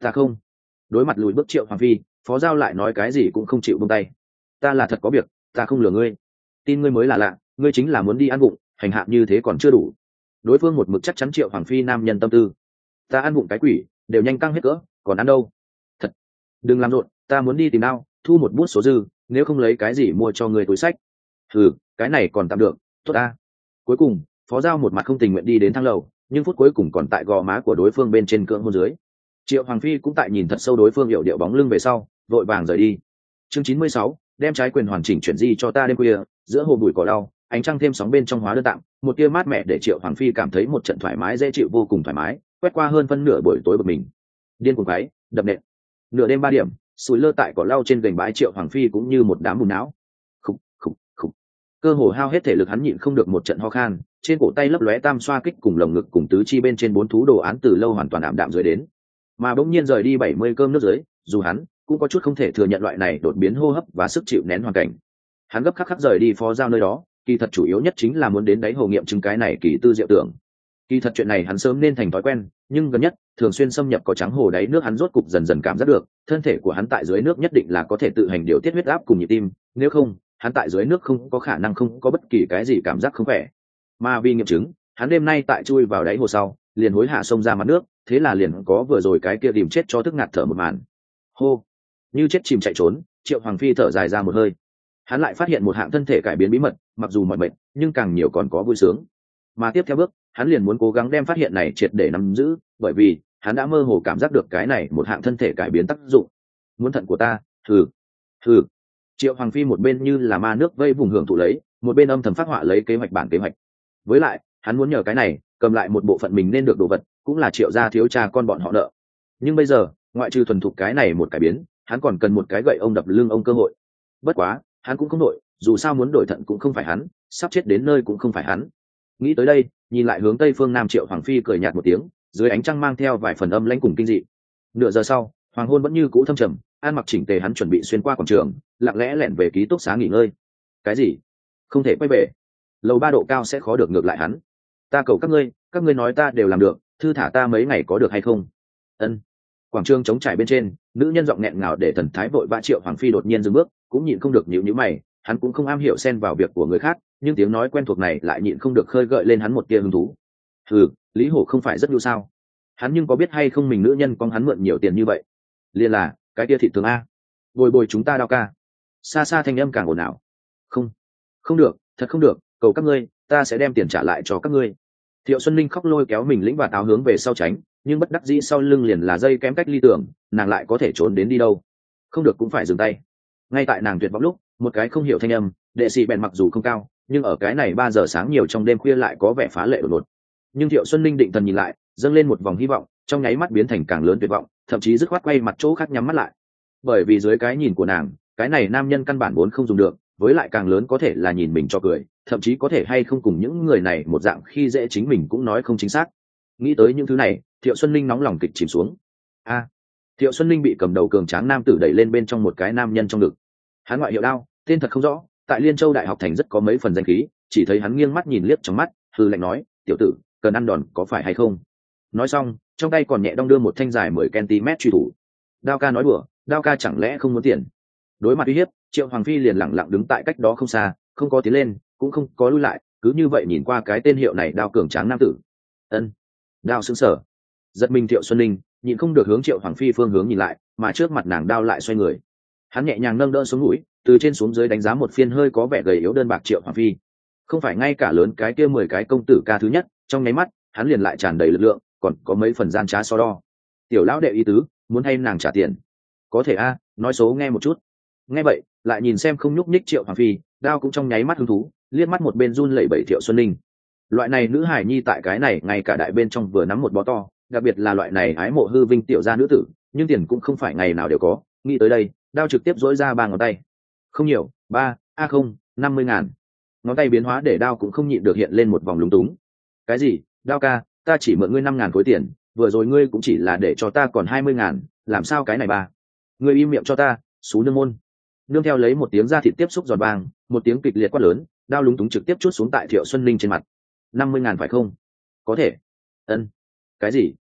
Ta không. Đối mặt lùi bước Triệu Hoàng Phi, Phó Giao lại nói cái gì cũng không chịu buông tay. Ta là thật có việc, ta không lừa ngươi. Tin ngươi mới là lạ, ngươi chính là muốn đi ăn bụng, hành hạ như thế còn chưa đủ. Đối phương một mực chắc chắn Triệu Hoàng Phi nam nhân tâm tư. Ta ăn bụng cái quỷ, đều nhanh căng hết cỡ, còn ăn đâu. Thật. Đừng làm rộn, ta muốn đi tìm đao, thu một bút số dư, nếu không lấy cái gì mua cho ngươi túi sách. Ừ, cái này còn tạm được, tốt ta. Cuối cùng, Phó Giao một mặt không tình nguyện đi đến thang lầu, nhưng phút cuối cùng còn tại gò má của đối phương bên trên cưỡng hôn dưới. Triệu Hoàng Phi cũng tại nhìn thật sâu đối phương hiểu điệu bóng lưng về sau, vội vàng rời đi. Chương chín mươi sáu, đem trái quyền hoàn chỉnh chuyển di cho ta đêm khuya, giữa hồ bụi cỏ đau, ánh trăng thêm sóng bên trong hóa đơn tạm, một tia mát mẻ để Triệu Hoàng Phi cảm thấy một trận thoải mái dễ chịu vô cùng thoải mái, quét qua hơn phân nửa buổi tối bực mình. Điên cuồng váy, đập nện. Nửa đêm ba điểm, sủi lơ tại cỏ lau trên gành bãi Triệu Hoàng Phi cũng như một đám bùn não. Khục, khục, khục. Cơ hồ hao hết thể lực hắn nhịn không được một trận ho khan, trên cổ tay lấp lóe tam xoa kích cùng lồng ngực cùng tứ chi bên trên bốn thú đồ án từ lâu hoàn toàn ảm đạm dưới đến. Mà bỗng nhiên rời đi bảy mươi cơm nước dưới, dù hắn cũng có chút không thể thừa nhận loại này đột biến hô hấp và sức chịu nén hoàn cảnh. Hắn gấp khắc khắc rời đi Phó Giao nơi đó, kỳ thật chủ yếu nhất chính là muốn đến đáy hồ nghiệm chứng cái này kỳ tư diệu tưởng. Kỳ thật chuyện này hắn sớm nên thành thói quen, nhưng gần nhất thường xuyên xâm nhập có trắng hồ đáy nước hắn rốt cục dần dần cảm giác được, thân thể của hắn tại dưới nước nhất định là có thể tự hành điều tiết huyết áp cùng nhịp tim, nếu không, hắn tại dưới nước không có khả năng không có bất kỳ cái gì cảm giác không khỏe. Mà vì nghiệm chứng, hắn đêm nay tại chui vào đáy hồ sau, liền hối hạ sông ra mặt nước, thế là liền có vừa rồi cái kia tìm chết cho thức ngạt thở một màn. Hô, như chết chìm chạy trốn, Triệu Hoàng Phi thở dài ra một hơi. Hắn lại phát hiện một hạng thân thể cải biến bí mật, mặc dù mọi mệt, nhưng càng nhiều còn có vui sướng. Mà tiếp theo bước, hắn liền muốn cố gắng đem phát hiện này triệt để nắm giữ, bởi vì hắn đã mơ hồ cảm giác được cái này một hạng thân thể cải biến tác dụng. Muốn thận của ta, thử, thử. Triệu Hoàng Phi một bên như là ma nước vây vùng hưởng thụ lấy, một bên âm thầm phát họa lấy kế hoạch bản kế hoạch. Với lại, hắn muốn nhờ cái này cầm lại một bộ phận mình nên được đồ vật, cũng là Triệu gia thiếu cha con bọn họ nợ. Nhưng bây giờ, ngoại trừ thuần thục cái này một cải biến, hắn còn cần một cái gậy ông đập lưng ông cơ hội. Bất quá, hắn cũng không nội, dù sao muốn đổi thận cũng không phải hắn, sắp chết đến nơi cũng không phải hắn. Nghĩ tới đây, nhìn lại hướng tây phương nam Triệu Hoàng Phi cười nhạt một tiếng, dưới ánh trăng mang theo vài phần âm lãnh cùng kinh dị. Nửa giờ sau, hoàng hôn vẫn như cũ thâm trầm, an mặc chỉnh tề hắn chuẩn bị xuyên qua quảng trường, lặng lẽ lẻn về ký túc xá nghỉ ngơi. Cái gì? Không thể quay về. Lầu ba độ cao sẽ khó được ngược lại hắn. Ta cầu các ngươi, các ngươi nói ta đều làm được, thư thả ta mấy ngày có được hay không? Ân. Quảng trường trống trải bên trên, nữ nhân giọng nghẹn ngào để thần thái vội vã Triệu Hoàng Phi đột nhiên dừng bước, cũng nhịn không được nhíu nhíu mày, hắn cũng không am hiểu xen vào việc của người khác, nhưng tiếng nói quen thuộc này lại nhịn không được khơi gợi lên hắn một tia hứng thú. Ừ, Lý Hổ không phải rất nhu sao? Hắn nhưng có biết hay không mình nữ nhân con hắn mượn nhiều tiền như vậy? Liên là cái tia thị thường a. Bồi bồi chúng ta đau ca. Xa xa thanh âm càng ồn ào. Không, không được, thật không được, cầu các ngươi, ta sẽ đem tiền trả lại cho các ngươi. Thiệu Xuân Linh khóc lôi kéo mình lĩnh và áo hướng về sau tránh, nhưng bất đắc dĩ sau lưng liền là dây kém cách ly tưởng, nàng lại có thể trốn đến đi đâu? Không được cũng phải dừng tay. Ngay tại nàng tuyệt vọng lúc, một cái không hiểu thanh âm, đệ sĩ bèn mặc dù không cao, nhưng ở cái này ba giờ sáng nhiều trong đêm khuya lại có vẻ phá lệ đột ngột. Nhưng Thiệu Xuân Linh định thần nhìn lại, dâng lên một vòng hy vọng, trong nháy mắt biến thành càng lớn tuyệt vọng, thậm chí dứt khoát quay mặt chỗ khác nhắm mắt lại. Bởi vì dưới cái nhìn của nàng, cái này nam nhân căn bản vốn không dùng được, với lại càng lớn có thể là nhìn mình cho cười, thậm chí có thể hay không cùng những người này một dạng khi dễ chính mình cũng nói không chính xác. Nghĩ tới những thứ này, Thiệu Xuân Linh nóng lòng kịch chìm xuống. A. Thiệu Xuân Linh bị cầm đầu cường tráng nam tử đẩy lên bên trong một cái nam nhân trong ngực. Hắn ngoại hiệu Đao, tên thật không rõ, tại Liên Châu Đại học thành rất có mấy phần danh khí, chỉ thấy hắn nghiêng mắt nhìn liếc trong mắt, hư lạnh nói, "Tiểu tử, cần ăn đòn có phải hay không?" Nói xong, trong tay còn nhẹ đong đưa một thanh dài mười centimet truy thủ. Đao ca nói đùa, Đao ca chẳng lẽ không muốn tiền? Đối mặt uy hiếp, Triệu Hoàng Phi liền lặng lặng đứng tại cách đó không xa, không có tiến lên, cũng không có lui lại, cứ như vậy nhìn qua cái tên hiệu này Đao cường tráng nam tử. Ân. Đao sững sờ. Giật mình Thiệu Xuân Linh, nhìn không được hướng Triệu Hoàng Phi phương hướng nhìn lại, mà trước mặt nàng Đao lại xoay người. Hắn nhẹ nhàng nâng đỡ xuống mũi, từ trên xuống dưới đánh giá một phiên hơi có vẻ gầy yếu đơn bạc Triệu Hoàng Phi. Không phải ngay cả lớn cái kia mười cái công tử ca thứ nhất, trong nháy mắt, hắn liền lại tràn đầy lực lượng, còn có mấy phần gian trá so đo. Tiểu lão đệ ý tứ, muốn hay nàng trả tiền. Có thể a, nói số nghe một chút. Nghe vậy, lại nhìn xem không nhúc nhích Triệu Hoàng Phi, Đao cũng trong nháy mắt hứng thú, liếc mắt một bên run lẩy bẩy Thiệu Xuân Linh. Loại này nữ hải nhi tại cái này ngay cả đại bên trong vừa nắm một bó to, đặc biệt là loại này ái mộ hư vinh tiểu gia nữ tử, nhưng tiền cũng không phải ngày nào đều có. Nghĩ tới đây, Đao trực tiếp dỗi ra ba ngón tay. Không nhiều, ba, a không, năm mươi ngàn. Ngón tay biến hóa để Đao cũng không nhịn được hiện lên một vòng lúng túng. Cái gì? Đao ca, ta chỉ mượn ngươi năm ngàn khối tiền, vừa rồi ngươi cũng chỉ là để cho ta còn hai mươi ngàn, làm sao cái này ba? Ngươi im miệng cho ta, xú nương môn. Nương theo lấy một tiếng da thịt tiếp xúc giòn vàng, một tiếng kịch liệt quát lớn, Đao lúng túng trực tiếp chút xuống tại Thiệu Xuân Linh trên mặt. Năm mươi ngàn phải không? Có thể. Ân. Cái gì?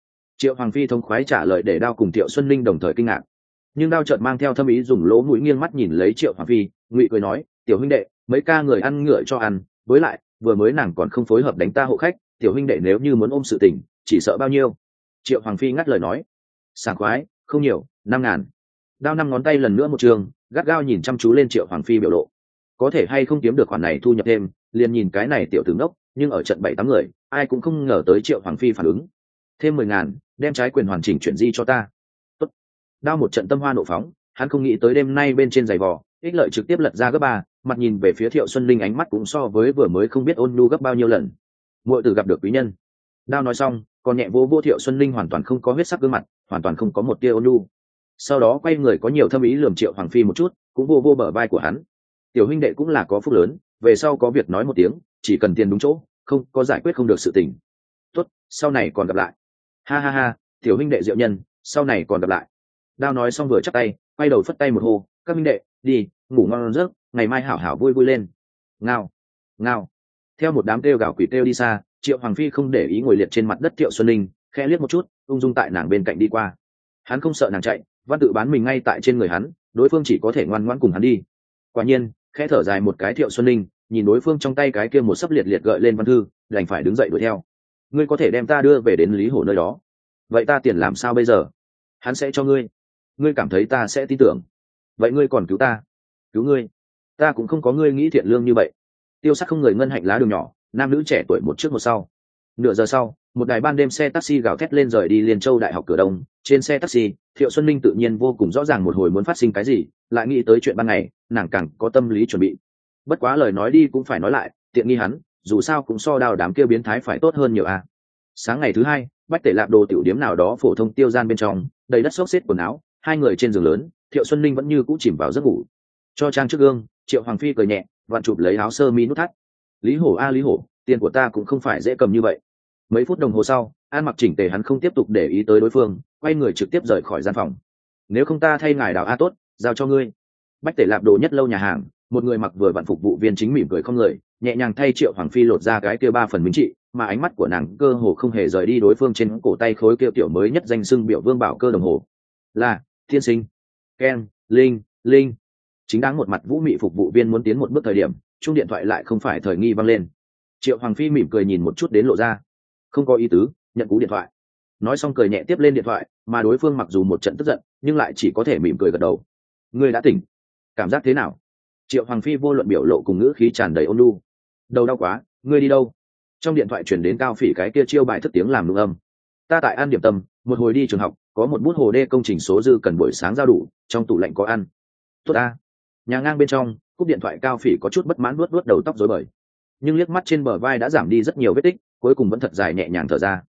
Triệu Hoàng Phi thông khoái trả lời để Đao cùng Triệu Xuân Linh đồng thời kinh ngạc. Nhưng Đao chợt mang theo thâm ý dùng lỗ mũi nghiêng mắt nhìn lấy Triệu Hoàng Phi, ngụy cười nói, tiểu huynh đệ, mấy ca người ăn ngựa cho ăn, với lại vừa mới nàng còn không phối hợp đánh ta hộ khách, tiểu huynh đệ nếu như muốn ôm sự tình, chỉ sợ bao nhiêu. Triệu Hoàng Phi ngắt lời nói, sảng khoái, không nhiều, năm ngàn. Đao năm ngón tay lần nữa một trường, gắt gao nhìn chăm chú lên Triệu Hoàng Phi biểu lộ. Có thể hay không kiếm được khoản này thu nhập thêm, liền nhìn cái này tiểu tử ngốc, nhưng ở trận bảy tám người, ai cũng không ngờ tới Triệu Hoàng Phi phản ứng. Thêm mười ngàn, đem trái quyền hoàn chỉnh chuyển di cho ta. Tốt. Đao một trận tâm hoa nộ phóng, hắn không nghĩ tới đêm nay bên trên giày vò, ích lợi trực tiếp lật ra gấp ba, mặt nhìn về phía Thiệu Xuân Linh ánh mắt cũng so với vừa mới không biết ôn nhu gấp bao nhiêu lần. Muội tử gặp được quý nhân. Đao nói xong, còn nhẹ vô vô Thiệu Xuân Linh hoàn toàn không có huyết sắc gương mặt, hoàn toàn không có một tia ôn nhu. Sau đó quay người có nhiều thâm ý lườm Triệu Hoàng Phi một chút, cũng vô vô bờ vai của hắn. Tiểu huynh đệ cũng là có phúc lớn, về sau có việc nói một tiếng, chỉ cần tiền đúng chỗ, không có giải quyết không được sự tình. Tốt, sau này còn gặp lại. Ha ha ha, tiểu huynh đệ diệu nhân, sau này còn gặp lại. Đao nói xong vừa chắp tay, quay đầu phất tay một hô, các huynh đệ, đi, ngủ ngon giấc, ngày mai hảo hảo vui vui lên. Ngao, ngao. Theo một đám kêu gào quỷ kêu đi xa, Triệu Hoàng Phi không để ý ngồi liệt trên mặt đất Thiệu Xuân Linh, khẽ liếc một chút, ung dung tại nàng bên cạnh đi qua. Hắn không sợ nàng chạy, văn tự bán mình ngay tại trên người hắn, đối phương chỉ có thể ngoan ngoãn cùng hắn đi. Quả nhiên, khẽ thở dài một cái Thiệu Xuân Linh, nhìn đối phương trong tay cái kia một sấp liệt liệt gợi lên văn thư, đành phải đứng dậy đuổi theo. Ngươi có thể đem ta đưa về đến Lý Hổ nơi đó, vậy ta tiền làm sao bây giờ? Hắn sẽ cho ngươi. Ngươi cảm thấy ta sẽ tin tưởng? Vậy ngươi còn cứu ta? Cứu ngươi? Ta cũng không có ngươi nghĩ thiện lương như vậy. Tiêu Sắc không người ngân hạnh lá đường nhỏ, nam nữ trẻ tuổi một trước một sau. Nửa giờ sau, một đài ban đêm xe taxi gào thét lên rời đi Liên Châu Đại học cửa đông. Trên xe taxi, Thiệu Xuân Linh tự nhiên vô cùng rõ ràng một hồi muốn phát sinh cái gì, lại nghĩ tới chuyện ban ngày, nàng càng có tâm lý chuẩn bị. Bất quá lời nói đi cũng phải nói lại, tiện nghi hắn, dù sao cũng so đào đám kia biến thái phải tốt hơn nhiều à. Sáng ngày thứ hai, Bách Tể Lạp Đồ tiểu điếm nào đó phổ thông tiêu gian bên trong, đầy đất xốc xếp quần áo, hai người trên giường lớn, Thiệu Xuân Linh vẫn như cũ chìm vào giấc ngủ. Cho trang trước gương, Triệu Hoàng Phi cười nhẹ, vặn chụp lấy áo sơ mi nút thắt. Lý Hổ a Lý Hổ, tiền của ta cũng không phải dễ cầm như vậy. Mấy phút đồng hồ sau, An mặc chỉnh tề hắn không tiếp tục để ý tới đối phương, quay người trực tiếp rời khỏi gian phòng. Nếu không ta thay ngài đào a tốt, giao cho ngươi. Bách Tể Lạp Đồ nhất lâu nhà hàng, một người mặc vừa vặn phục vụ viên chính mỉm cười không người, nhẹ nhàng thay Triệu Hoàng Phi lột ra cái kia ba phần minh trị, mà ánh mắt của nàng cơ hồ không hề rời đi đối phương trên cổ tay khối kia tiểu mới nhất danh xưng biểu vương bảo cơ đồng hồ. Là thiên sinh ken linh linh. Chính đáng một mặt vũ mị phục vụ viên muốn tiến một bước thời điểm, chuông điện thoại lại không phải thời nghi văng lên. Triệu Hoàng Phi mỉm cười nhìn một chút đến lộ ra, không có ý tứ, nhận cú điện thoại. Nói xong cười nhẹ tiếp lên điện thoại, mà đối phương mặc dù một trận tức giận, nhưng lại chỉ có thể mỉm cười gật đầu. Ngươi đã tỉnh, cảm giác thế nào? Triệu Hoàng Phi vô luận biểu lộ cùng ngữ khí tràn đầy ôn nhu. Đầu đau quá, ngươi đi đâu? Trong điện thoại chuyển đến Cao Phỉ cái kia chiêu bài thức tiếng làm nụ âm. Ta tại An Điểm Tâm, một hồi đi trường học, có một bút hồ đê công trình số dư cần buổi sáng giao đủ, trong tủ lạnh có ăn. Tốt a. Nhà ngang bên trong, cúp điện thoại Cao Phỉ có chút bất mãn vuốt vuốt đầu tóc rối bời, nhưng liếc mắt trên bờ vai đã giảm đi rất nhiều vết tích, cuối cùng vẫn thật dài nhẹ nhàng thở ra.